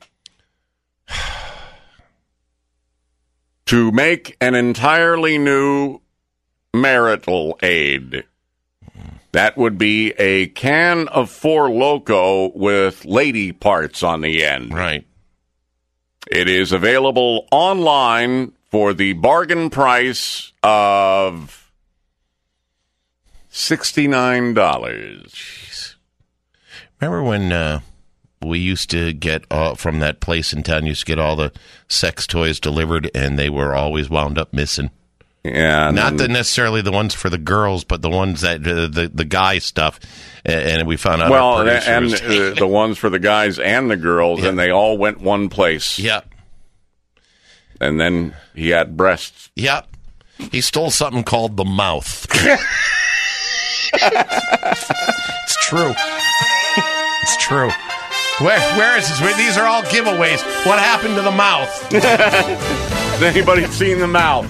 to make an entirely new marital aid. That would be a can of Four Loko with lady parts on the end. Right. It is available online for the bargain price of sixty-nine dollars. Jeez. Remember when uh, we used to get, uh, from that place in town, used to get all the sex toys delivered, and they were always wound up missing? Yeah, not the, necessarily the ones for the girls, but the ones that uh, the the guy stuff. And, and we found out. Well, our and was uh, the ones for the guys and the girls, yeah. and they all went one place. Yep. And then he had breasts. Yep. He stole something called the mouth. It's true. It's true. Where where is this? Where, these are all giveaways. What happened to the mouth? Has anybody seen the mouth?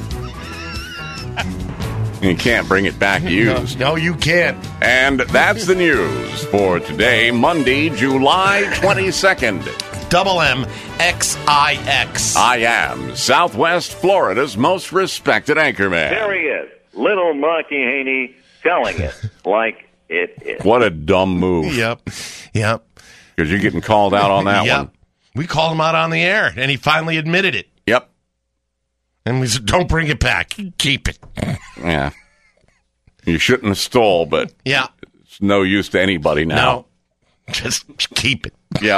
You can't bring it back used. No, no, you can't. And that's the news for today, Monday, July twenty-second. Double M X I X. I am Southwest Florida's most respected anchorman. There he is, little Marky Haney, telling it like it is. What a dumb move. Yep. Yep. Because you're getting called out on that yep. one. We called him out on the air, and he finally admitted it. Yep. And we said, don't bring it back. Keep it. Yeah. You shouldn't have stole, but yeah. It's no use to anybody now. No. Just keep it. Yep.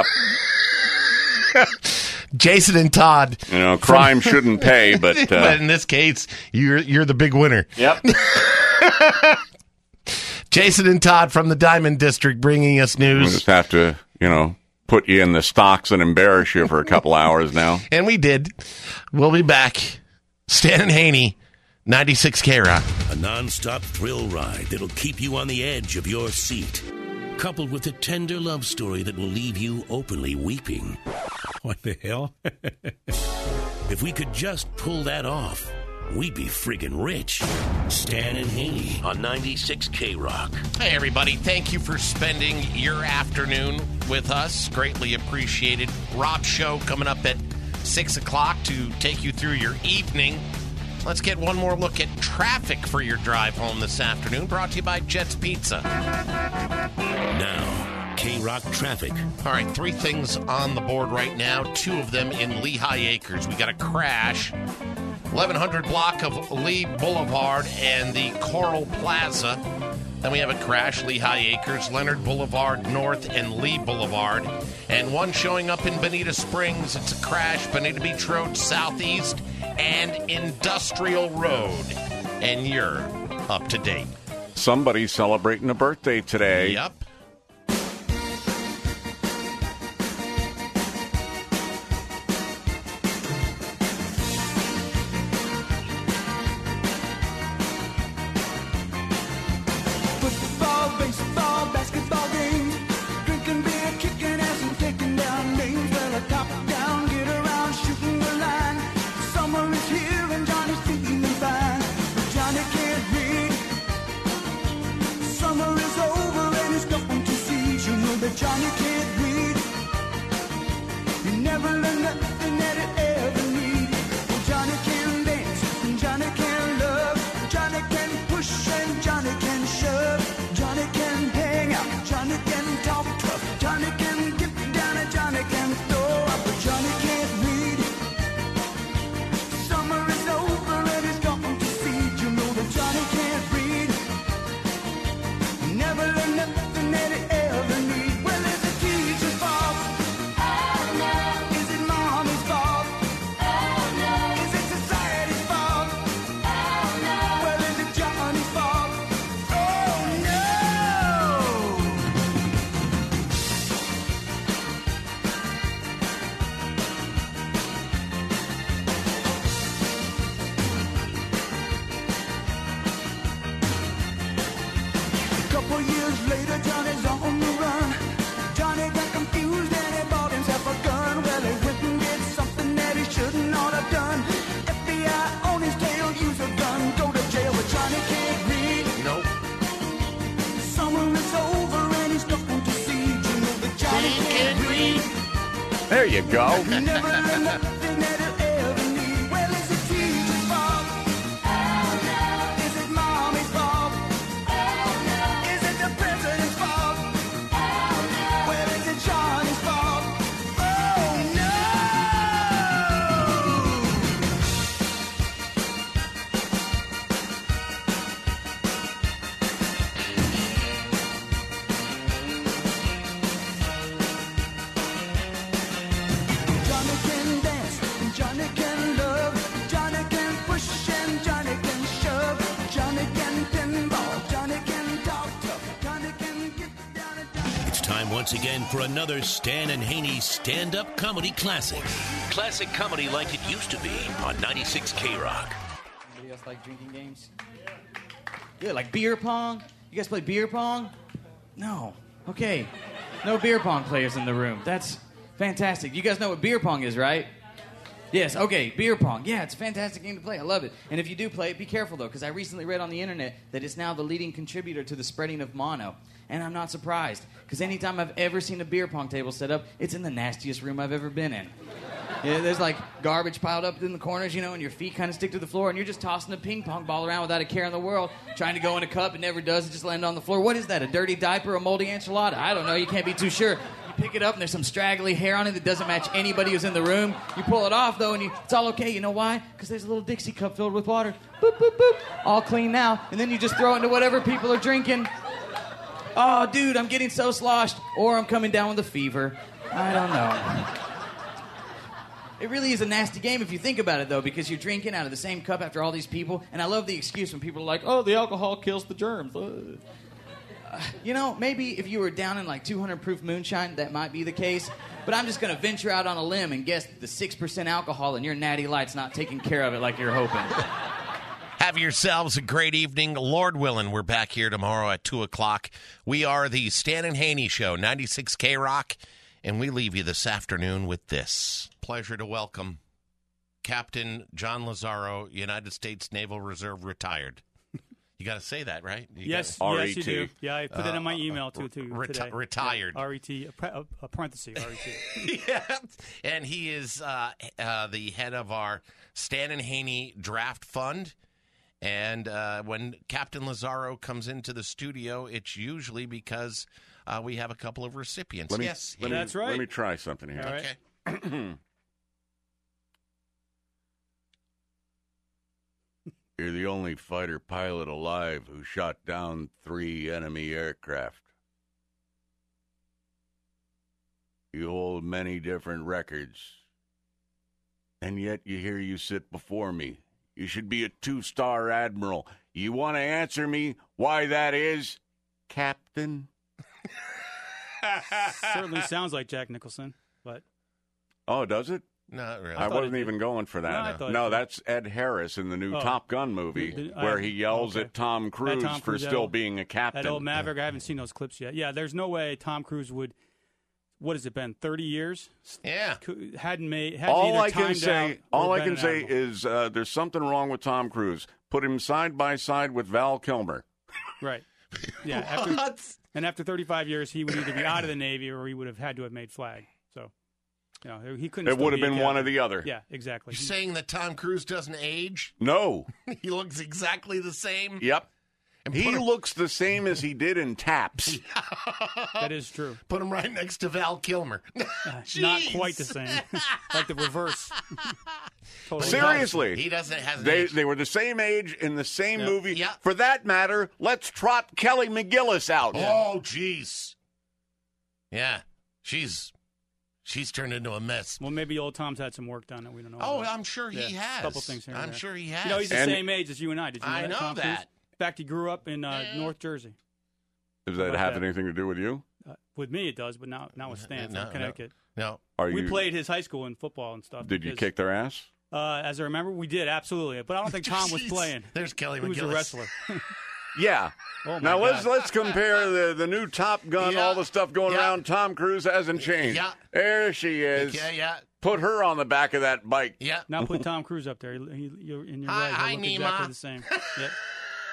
Jason and Todd. You know, crime from... shouldn't pay, but... Uh... but in this case, you're you're the big winner. Yep. Jason and Todd from the Diamond District bringing us news. We just have to, you know, put you in the stocks and embarrass you for a couple hours now. And we did. We'll be back. Stan and Haney, ninety-six K Rock. A non-stop thrill ride that'll keep you on the edge of your seat. Coupled with a tender love story that will leave you openly weeping. What the hell? If we could just pull that off, we'd be friggin' rich. Stan and Haney on ninety-six K Rock. Hey, everybody. Thank you for spending your afternoon with us. Greatly appreciated. Rob Show coming up at six o'clock to take you through your evening. Let's get one more look at traffic for your drive home this afternoon. Brought to you by Jet's Pizza. Now, K Rock traffic. All right, three things on the board right now. Two of them in Lehigh Acres. We got a crash. eleven hundred block of Lee Boulevard and the Coral Plaza. Then we have a crash, Lehigh Acres, Leonard Boulevard North, and Lee Boulevard. And one showing up in Bonita Springs. It's a crash, Bonita Beach Road Southeast and Industrial Road. And you're up to date. Somebody's celebrating a birthday today. Yep. Football, baseball, basketball games, drinking beer, kicking ass and taking down names. Well, a top down, get around, shooting the line. Summer is here and Johnny's feeling fine. But Johnny can't read. Summer is over and he's got There you go. Never learn nothing that he'll ever need. Well, is it teacher's fault? Oh, no. Is it mommy's fault? Oh, no. Is it the president's fault? Oh, no. Well, is it Johnny's fault? Oh, no. Johnny can dance, and Johnny can love, Johnny can push and Johnny can shove, Johnny can pinball, Johnny can talk tough, Johnny can get down and down. It's time once again for another Stan and Haney stand-up comedy classic. Classic comedy like it used to be on ninety-six K Rock. Anybody else like drinking games? Yeah, like beer pong? You guys play beer pong? No. Okay. No beer pong players in the room. That's fantastic. You guys know what beer pong is, right? Yes, okay, beer pong. Yeah, it's a fantastic game to play. I love it. And if you do play it, be careful, though, because I recently read on the internet that it's now the leading contributor to the spreading of mono. And I'm not surprised, because anytime I've ever seen a beer pong table set up, it's in the nastiest room I've ever been in. Yeah, there's like garbage piled up in the corners, you know, and your feet kind of stick to the floor, and you're just tossing a ping pong ball around without a care in the world, trying to go in a cup. It never does. It just lands on the floor. What is that, a dirty diaper, a moldy enchilada? I don't know. You can't be too sure. You pick it up, and there's some straggly hair on it that doesn't match anybody who's in the room. You pull it off, though, and you, it's all okay. You know why? Because there's a little Dixie cup filled with water. Boop, boop, boop. All clean now. And then you just throw it into whatever people are drinking. Oh, dude, I'm getting so sloshed. Or I'm coming down with a fever. I don't know. It really is a nasty game if you think about it, though, because you're drinking out of the same cup after all these people. And I love the excuse when people are like, oh, the alcohol kills the germs. Uh, you know, maybe if you were down in like two hundred proof moonshine, that might be the case. But I'm just going to venture out on a limb and guess the six percent alcohol in your Natty Light's not taking care of it like you're hoping. Have yourselves a great evening. Lord willing, we're back here tomorrow at two o'clock. We are the Stan and Haney Show, ninety-six K Rock, and we leave you this afternoon with this. Pleasure to welcome Captain John Lazaro, United States Naval Reserve, retired. You got to say that, right? You Yes, gotta- yes, you do. Yeah, I put that in my email, too, too Reti- today. retired. Yeah, R E T, a, pre- a, a parenthesis, R E T. Yeah, and he is uh, uh, the head of our Stan and Haney Draft Fund. And uh, when Captain Lazaro comes into the studio, it's usually because uh, we have a couple of recipients. Let me, yes, let me- that's Let me try something here. All right. Okay. You're the only fighter pilot alive who shot down three enemy aircraft. You hold many different records, and yet you hear you sit before me. You should be a two-star admiral. You want to answer me why that is, Captain? Certainly sounds like Jack Nicholson, but Oh, does it? Not really. I, I thought wasn't it even did. going for No, I that. thought it No, did. that's Ed Harris in the new Oh. Top Gun movie, The- the- where I- he yells okay. at Tom Cruise Tom for Cruise, that still old- being a captain. That old Maverick, I haven't seen those clips yet. Yeah, there's no way Tom Cruise would. What has it been? Thirty years? Yeah, hadn't made. Hadn't all either I can timed say, out all or I been can an say admiral. is uh, there's something wrong with Tom Cruise. Put him side by side with Val Kilmer. Right. Yeah. After, and after thirty-five years, he would either be out of the Navy or he would have had to have made flag. So, you know, he couldn't. It still would have be a been one or captain. the other. Yeah, exactly. You're saying that Tom Cruise doesn't age? No. He looks exactly the same? Yep. And He put him- looks the same as he did in Taps. That is true. Put him right next to Val Kilmer. Not Jeez. quite the same. Like the reverse. Totally. Seriously. He doesn't has They they were the same age in the same Yep. movie. Yep. For that matter, let's trot Kelly McGillis out. Oh, jeez. Yeah, she's she's turned into a mess. Well, maybe old Tom's had some work done that we don't know. Oh, about. I'm sure he Yeah, has. A couple things here. and I'm there. sure he has. You know, he's the And- same age as you and I. Did you know I that? know Tom Cruise? that. In fact, he grew up in uh, North Jersey. Does How that about have that? anything to do with you? Uh, with me, it does, but not not with Stan No, from Connecticut. No. Are we you? played his high school in football and stuff. Did you because, kick their ass? Uh, as I remember, we did absolutely, but I don't think Tom was Jeez. playing. There's Kelly He was a McGillis. wrestler. Yeah. Oh, my now let's God. let's compare the, the new Top Gun, Yeah. all the stuff going Yeah. around. Tom Cruise hasn't changed. Yeah. There she is. Yeah, yeah, Put her on the back of that bike. Now put Tom Cruise up there. He, he, you're, and you're Hi- right. hi, He'll look Nima. exactly the same. Yep.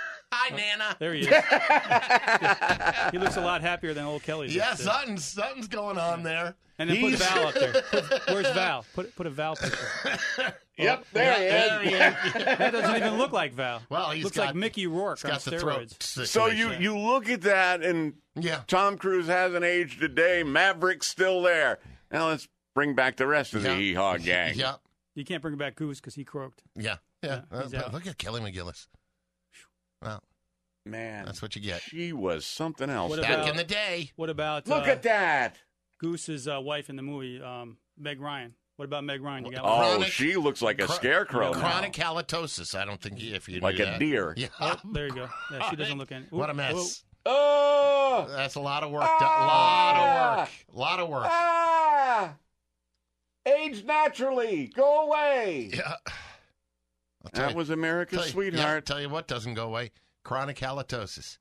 Hi, Nana. There he is. He looks a lot happier than old Kelly. Yeah, does, too. something's, something's going on there. And then He's- put Val up there. Put, where's Val? Put put a Val picture. Yep, there he is. There he is. That doesn't even look like Val. Well, he's looks got- like Mickey Rourke he's on got the throat steroids. situation. So you, you look at that, and Yeah. Tom Cruise hasn't aged a day. Maverick's still there. Now let's bring back the rest of the Yeah. Hee Haw gang. Yeah, You can't bring back Goose because he croaked. yeah, yeah. Yeah, he's Uh, out. look at Kelly McGillis. Well, Man, that's what you get. she was something else. What Back about- in the day. What about Look uh, at that. Goose's uh, wife in the movie, um, Meg Ryan? What about Meg Ryan? You got Oh, one? Chronic- she looks like a Chro- scarecrow now. Chronic halitosis. I don't think he, if you Like knew a that. deer. Yeah. Oh, there you go. Yeah, she doesn't look any. What a Ooh, mess. Oh! That's a lot of work. A lot of work. A lot of work. Ah! Age naturally. Go away. Yeah. I'll tell That you- was America's tell you- sweetheart. Yeah, tell you what doesn't go away. Chronic halitosis.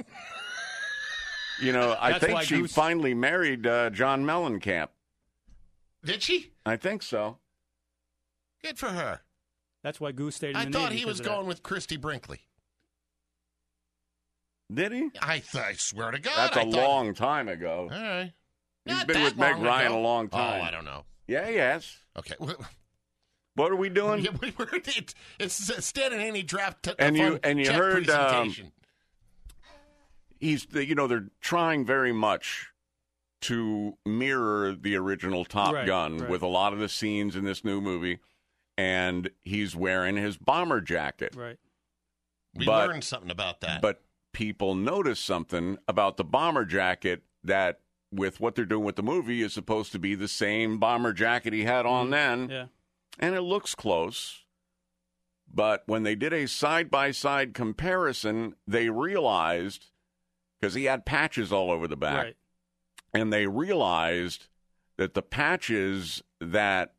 You know, I That's think why she Goose- finally married uh, John Mellencamp. Did she? I think so. Good for her. That's why Goose stayed in I the thought Navy he because was of that. going with Christy Brinkley. Did he? I, th- I swear to God. That's a a long time ago. All right. He's Not been that with Meg long Ryan ago. a long time. Oh, I don't know. Yeah, yes. Okay. What are we doing? Yeah, we were- it- it's a Stan and Haney draft. T- And fun you and you jet heard um, presentation. he's you know they're trying very much to mirror the original Top Right, Gun right. with a lot of the scenes in this new movie, and he's wearing his bomber jacket. Right. we but- learned something about that. But people notice something about the bomber jacket that, with what they're doing with the movie, is supposed to be the same bomber jacket he had on then. Yeah. And it looks close. But when they did a side-by-side comparison, they realized, because he had patches all over the back, Right. and they realized that the patches that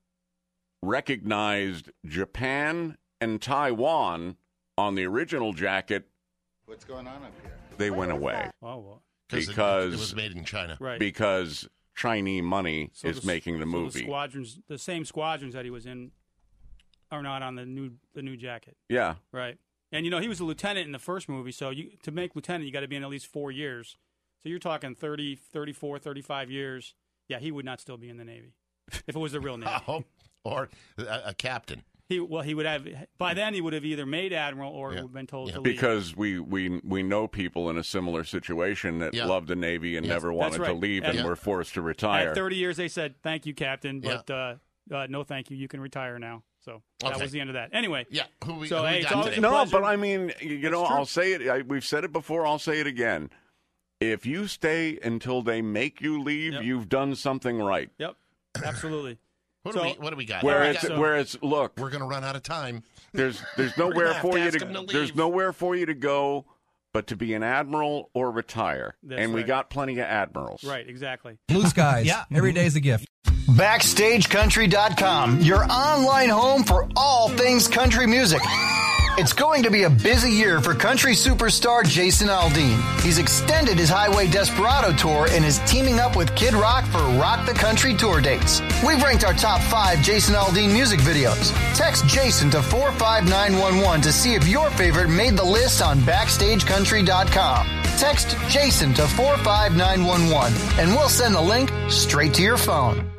recognized Japan and Taiwan on the original jacket, What's going on up here? they went away. Oh, well. it- because it was made in China. Right. because Chinese money So is the- making the so movie. The squadrons, the same squadrons that he was in, are not on the new the new jacket. Yeah. Right. And you know he was a lieutenant in the first movie, so you to make lieutenant you got to be in at least four years. So you're talking thirty, thirty-four, thirty-five years. Yeah, he would not still be in the Navy if it was the real Navy. Oh, or a, a captain. He well he would have by then he would have either made admiral or Yeah. been told Yeah. to leave. Because we, we we know people in a similar situation that Yeah. loved the Navy and Yes. never That's wanted to right. leave Yeah. and were forced to retire. At thirty years, they said, thank you, Captain, Yeah. but uh, uh, no thank you. You can retire now. So that Okay. was the end of that. Anyway. Yeah. Who we, So, who we hey, it's got always today? a No, pleasure. but I mean, you know, It's true. I'll say it. I, we've said it before. I'll say it again. If you stay until they make you leave, Yep. you've done something right. Yep. Absolutely. What, So- do we, what do we got? Where We it's got- where it's look, we're going to run out of time. there's there's We're nowhere gonna have for to you ask to, him to there's leave. nowhere for you to go but to be an admiral or retire. That's and we right. got plenty of admirals. Right, exactly. Blue skies. Yeah. Every day's a gift. Backstage Country dot com, your online home for all things country music. It's going to be a busy year for country superstar Jason Aldean. He's extended his Highway Desperado tour and is teaming up with Kid Rock for Rock the Country tour dates. We've ranked our top five Jason Aldean music videos. Text Jason to four five nine one one to see if your favorite made the list on Backstage Country dot com. Text Jason to four five nine one one and we'll send the link straight to your phone.